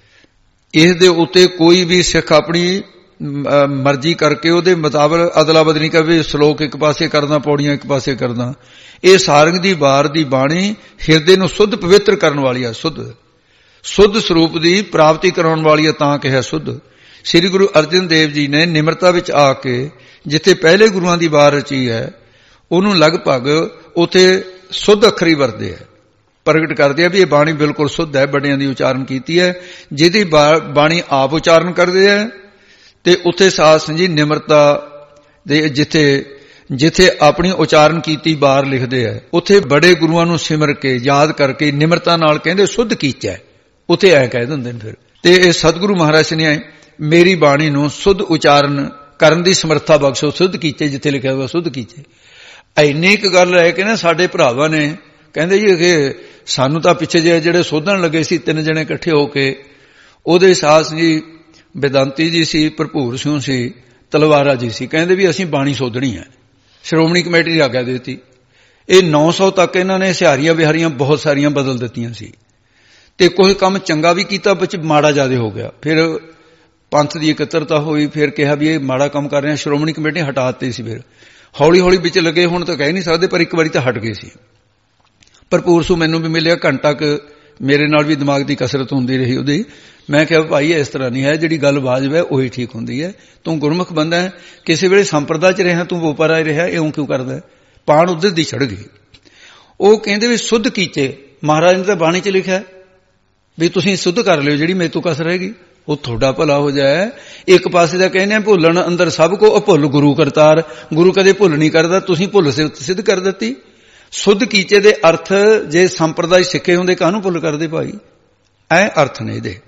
B: ਇਸ ਦੇ ਉੱਤੇ ਕੋਈ ਵੀ ਸਿੱਖ ਆਪਣੀ ਮਰਜ਼ੀ ਕਰਕੇ ਉਹਦੇ ਮੁਤਾਬਕ ਅਦਲਾ ਬਦਲੀ ਕਰੇ, ਸ਼ਲੋਕ ਇੱਕ ਪਾਸੇ ਕਰਦਾ, ਪੌੜੀਆਂ ਇੱਕ ਪਾਸੇ ਕਰਦਾ। ਇਹ ਸਾਰੰਗ ਦੀ ਵਾਰ ਦੀ ਬਾਣੀ ਹਿਰਦੇ ਨੂੰ ਸੁੱਧ ਪਵਿੱਤਰ ਕਰਨ ਵਾਲੀ ਹੈ। ਸੁੱਧ ਸੁੱਧ ਸਰੂਪ ਦੀ ਪ੍ਰਾਪਤੀ ਕਰਾਉਣ ਵਾਲੀ ਹੈ, ਤਾਂ ਕਿਹਾ ਸੁੱਧ। ਸ੍ਰੀ ਗੁਰੂ ਅਰਜਨ ਦੇਵ ਜੀ ਨੇ ਨਿਮਰਤਾ ਵਿੱਚ ਆ ਕੇ ਜਿੱਥੇ ਪਹਿਲੇ ਗੁਰੂਆਂ ਦੀ ਵਾਰ ਰਚੀ ਹੈ, ਉਹਨੂੰ ਲਗਭਗ ਉੱਥੇ ਸੁੱਧ ਅੱਖਰੀ ਵਰਤੇ ਹੈ, ਪ੍ਰਗਟ ਕਰਦੇ ਆ ਵੀ ਇਹ ਬਾਣੀ ਬਿਲਕੁਲ ਸੁੱਧ ਹੈ, ਵੱਡਿਆਂ ਦੀ ਉਚਾਰਨ ਕੀਤੀ ਹੈ। ਜਿਹਦੀ ਬਾਣੀ ਆਪ ਉਚਾਰਨ ਕਰਦੇ ਹੈ ਤੇ ਉੱਥੇ ਸਾਧ ਸੰਗਤ ਜੀ ਨਿਮਰਤਾ ਦੇ ਜਿੱਥੇ ਜਿੱਥੇ ਆਪਣੀ ਉਚਾਰਨ ਕੀਤੀ ਬਾਰ ਲਿਖਦੇ ਹੈ, ਉੱਥੇ ਬੜੇ ਗੁਰੂਆਂ ਨੂੰ ਸਿਮਰ ਕੇ ਯਾਦ ਕਰਕੇ ਨਿਮਰਤਾ ਨਾਲ ਕਹਿੰਦੇ ਸੁੱਧ ਕੀਚੈ, ਉੱਥੇ ਐ ਕਹਿ ਦਿੰਦੇ ਨੇ। ਫਿਰ ਤੇ ਇਹ ਸਤਿਗੁਰੂ ਮਹਾਰਾਜ ਨੇ ਮੇਰੀ ਬਾਣੀ ਨੂੰ ਸੁੱਧ ਉਚਾਰਨ ਕਰਨ ਦੀ ਸਮਰੱਥਾ ਬਖਸ਼ੋ। ਸੁਧ ਕੀਚੇ ਜਿੱਥੇ ਲਿਖਿਆ ਹੋਇਆ ਸੁਧ ਕੀਚੇ। ਇੰਨੀ ਕੁ ਗੱਲ ਲੈ ਕੇ ਨਾ ਸਾਡੇ ਭਰਾਵਾਂ ਨੇ ਕਹਿੰਦੇ ਜੀ ਕਿ ਸਾਨੂੰ ਤਾਂ ਪਿੱਛੇ ਜਿਹੇ ਜਿਹੜੇ ਸੋਧਣ ਲੱਗੇ ਸੀ ਤਿੰਨ ਜਣੇ ਇਕੱਠੇ ਹੋ ਕੇ, ਉਹਦੇ ਸਾਸ ਜੀ ਬੇਦਾਂਤੀ ਜੀ ਸੀ, ਭਰਪੂਰ ਸਿੰਘ ਸੀ, ਤਲਵਾਰਾ ਜੀ ਸੀ, ਕਹਿੰਦੇ ਵੀ ਅਸੀਂ ਬਾਣੀ ਸੋਧਣੀ ਹੈ। ਸ਼੍ਰੋਮਣੀ ਕਮੇਟੀ ਦੀ ਆਗਿਆ ਦਿੱਤੀ। ਇਹ ਨੌ ਸੌ ਤੱਕ ਇਹਨਾਂ ਨੇ ਸਿਹਾਰੀਆਂ ਬਿਹਾਰੀਆਂ ਬਹੁਤ ਸਾਰੀਆਂ ਬਦਲ ਦਿੱਤੀਆਂ ਸੀ ਤੇ ਕੋਈ ਕੰਮ ਚੰਗਾ ਵੀ ਕੀਤਾ, ਵਿੱਚ ਮਾੜਾ ਜ਼ਿਆਦਾ ਹੋ ਗਿਆ। ਫਿਰ ਪੰਥ ਦੀ ਇਕੱਤਰਤਾ ਹੋਈ, ਫਿਰ ਕਿਹਾ ਵੀ ਇਹ ਮਾੜਾ ਕੰਮ ਕਰ ਰਹੇ ਹਾਂ, ਸ਼੍ਰੋਮਣੀ ਕਮੇਟੀ ਹਟਾ ਦਿੱਤੀ ਸੀ। ਫਿਰ ਹੌਲੀ ਹੌਲੀ ਵਿੱਚ ਲੱਗੇ, ਹੁਣ ਤਾਂ ਕਹਿ ਨਹੀਂ ਸਕਦੇ, ਪਰ ਇੱਕ ਵਾਰੀ ਤਾਂ ਹਟ ਗਏ ਸੀ। ਭਰਪੂਰ ਸਿੰਘ ਮੈਨੂੰ ਵੀ ਮਿਲਿਆ, ਘੰਟਾ ਕੁ ਮੇਰੇ ਨਾਲ ਵੀ ਦਿਮਾਗ ਦੀ ਕਸਰਤ ਹੁੰਦੀ ਰਹੀ ਉਹਦੀ। ਮੈਂ ਕਿਹਾ ਭਾਈ ਇਸ ਤਰ੍ਹਾਂ ਨਹੀਂ ਹੈ, ਜਿਹੜੀ ਗੱਲ ਵਾਜਬ ਹੈ ਉਹੀ ਠੀਕ ਹੁੰਦੀ ਹੈ। ਤੂੰ ਗੁਰਮੁਖ ਬੰਦਾ ਹੈ, ਕਿਸੇ ਵੇਲੇ ਸੰਪਰਦਾ 'ਚ ਰਿਹਾ, ਤੂੰ ਵੋਪਰਾ ਰਿਹਾ, ਇਉਂ ਕਿਉਂ ਕਰਦਾ? ਪਾਣ ਉੱਧਰ ਦੀ ਛੜ ਗਈ। ਉਹ ਕਹਿੰਦੇ ਵੀ ਸੁੱਧ ਕੀਚੇ, ਮਹਾਰਾਜ ਨੇ ਤਾਂ ਬਾਣੀ 'ਚ ਲਿਖਿਆ ਵੀ ਤੁਸੀਂ ਸੁੱਧ ਕਰ ਲਿਓ ਜਿਹੜੀ ਮੇਰੇ ਤੋਂ ਕਸਰ ਰਹੇਗੀ, ਉਹ ਤੁਹਾਡਾ ਭਲਾ ਹੋ ਜਾਏ। ਇੱਕ ਪਾਸੇ ਦਾ ਕਹਿੰਦੇ ਭੁੱਲਣ ਅੰਦਰ ਸਭ ਕੋ ਅਭੁੱਲ ਗੁਰੂ ਕਰਤਾਰ, ਗੁਰੂ ਕਦੇ ਭੁੱਲ ਨਹੀਂ ਕਰਦਾ, ਤੁਸੀਂ ਭੁੱਲ ਸਿੱਧ ਕਰ ਦਿੱਤੀ। ਸੁੱਧ ਕੀਚੇ ਦੇ ਅਰਥ ਜੇ ਸੰਪਰਦਾਇ ਸਿੱਖੇ ਹੁੰਦੇ ਕਾਹਨੂੰ ਭੁੱਲ ਕਰਦੇ ਭਾਈ? ਐ ਅਰਥ ਨੇ ਇਹਦੇ।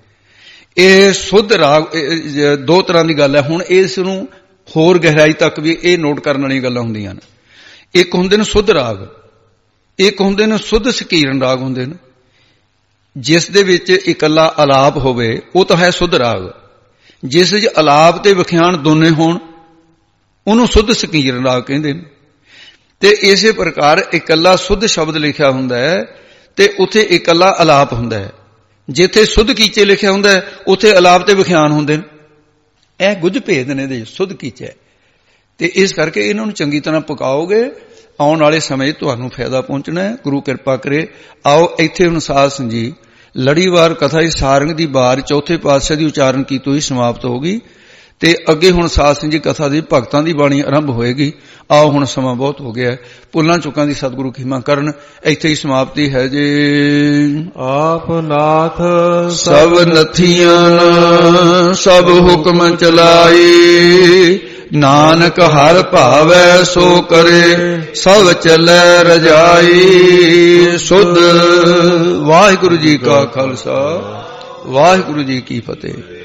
B: ਇਹ ਸੁੱਧ ਰਾਗ ਦੋ ਤਰ੍ਹਾਂ ਦੀ ਗੱਲ ਹੈ। ਹੁਣ ਇਸ ਨੂੰ ਹੋਰ ਗਹਿਰਾਈ ਤੱਕ ਵੀ ਇਹ ਨੋਟ ਕਰਨ ਵਾਲੀਆਂ ਗੱਲਾਂ ਹੁੰਦੀਆਂ ਨੇ। ਇੱਕ ਹੁੰਦੇ ਨੇ ਸੁੱਧ ਰਾਗ, ਇੱਕ ਹੁੰਦੇ ਨੇ ਸੁੱਧ ਸਕੀਰਨ ਰਾਗ ਹੁੰਦੇ ਨੇ, ਜਿਸ ਦੇ ਵਿੱਚ ਇਕੱਲਾ ਅਲਾਪ ਹੋਵੇ ਉਹ ਤਾਂ ਹੈ ਸੁੱਧ ਰਾਗ। ਜਿਸ ਵਿੱਚ ਅਲਾਪ ਤੇ ਵਿਖਿਆਨ ਦੋਨੇ ਹੋਣ ਉਹਨੂੰ ਸੁੱਧ ਸਕੀਰਨ ਰਾਗ ਕਹਿੰਦੇ ਨੇ। ਤੇ ਇਸੇ ਪ੍ਰਕਾਰ ਇਕੱਲਾ ਸੁੱਧ ਸ਼ਬਦ ਲਿਖਿਆ ਹੁੰਦਾ ਹੈ ਤੇ ਉੱਥੇ ਇਕੱਲਾ ਅਲਾਪ ਹੁੰਦਾ ਹੈ। ਜਿੱਥੇ ਸੁੱਧ ਕੀਚੇ ਲਿਖਿਆ ਹੁੰਦਾ ਹੈ ਉੱਥੇ ਅਲਾਪ ਤੇ ਵਿਖਿਆਨ ਹੁੰਦੇ ਨੇ। ਇਹ ਗੁੱਝ ਭੇਦ ਨੇ ਇਹਦੇ ਸੁੱਧ ਕੀਚੇ। ਤੇ ਇਸ ਕਰਕੇ ਇਹਨਾਂ ਨੂੰ ਚੰਗੀ ਤਰ੍ਹਾਂ ਪਕਾਓਗੇ, ਆਉਣ ਵਾਲੇ ਸਮੇਂ ਤੁਹਾਨੂੰ ਫਾਇਦਾ ਪਹੁੰਚਣਾ ਹੈ। ਗੁਰੂ ਕਿਰਪਾ ਕਰੇ। ਆਓ ਇੱਥੇ ਹੁਣ ਸਾਧ ਸੰਗਤ ਜੀ ਲੜੀਵਾਰ ਕਥਾ ਦੀ ਸਾਰੰਗ ਦੀ ਵਾਰ ਚੌਥੇ ਪਾਤਸ਼ਾਹ ਦੀ ਉਚਾਰਨ ਕੀਤੀ ਹੋਈ ਸਮਾਪਤ ਹੋ ਗਈ ਤੇ ਅੱਗੇ ਹੁਣ ਸਾਧ ਸੰਗਤ ਜੀ ਕਥਾ ਦੀ ਭਗਤਾਂ ਦੀ ਬਾਣੀ ਆਰੰਭ ਹੋਏਗੀ। ਆਓ ਹੁਣ ਸਮਾਂ ਬਹੁਤ ਹੋ ਗਿਆ, ਭੁੱਲਾਂ ਚੁੱਕਾਂ ਦੀ ਸਤਿਗੁਰੂ ਖਿਮਾ ਕਰਨ। ਇੱਥੇ ਹੀ ਸਮਾਪਤੀ ਹੈ ਜੀ।
A: ਆਪ ਨਾਥ
B: ਸਭ ਨਥੀਆਂ ਸਭ ਹੁਕਮ ਚਲਾਈ, ਨਾਨਕ ਹਰ ਭਾਵੈ ਸੋ ਕਰੇ, ਸਭ ਚੱਲੈ ਰਜਾਈ। ਸੁਧ। ਵਾਹਿਗੁਰੂ ਜੀ ਕਾ ਖਾਲਸਾ, ਵਾਹਿਗੁਰੂ ਜੀ ਕੀ ਫਤਿਹ।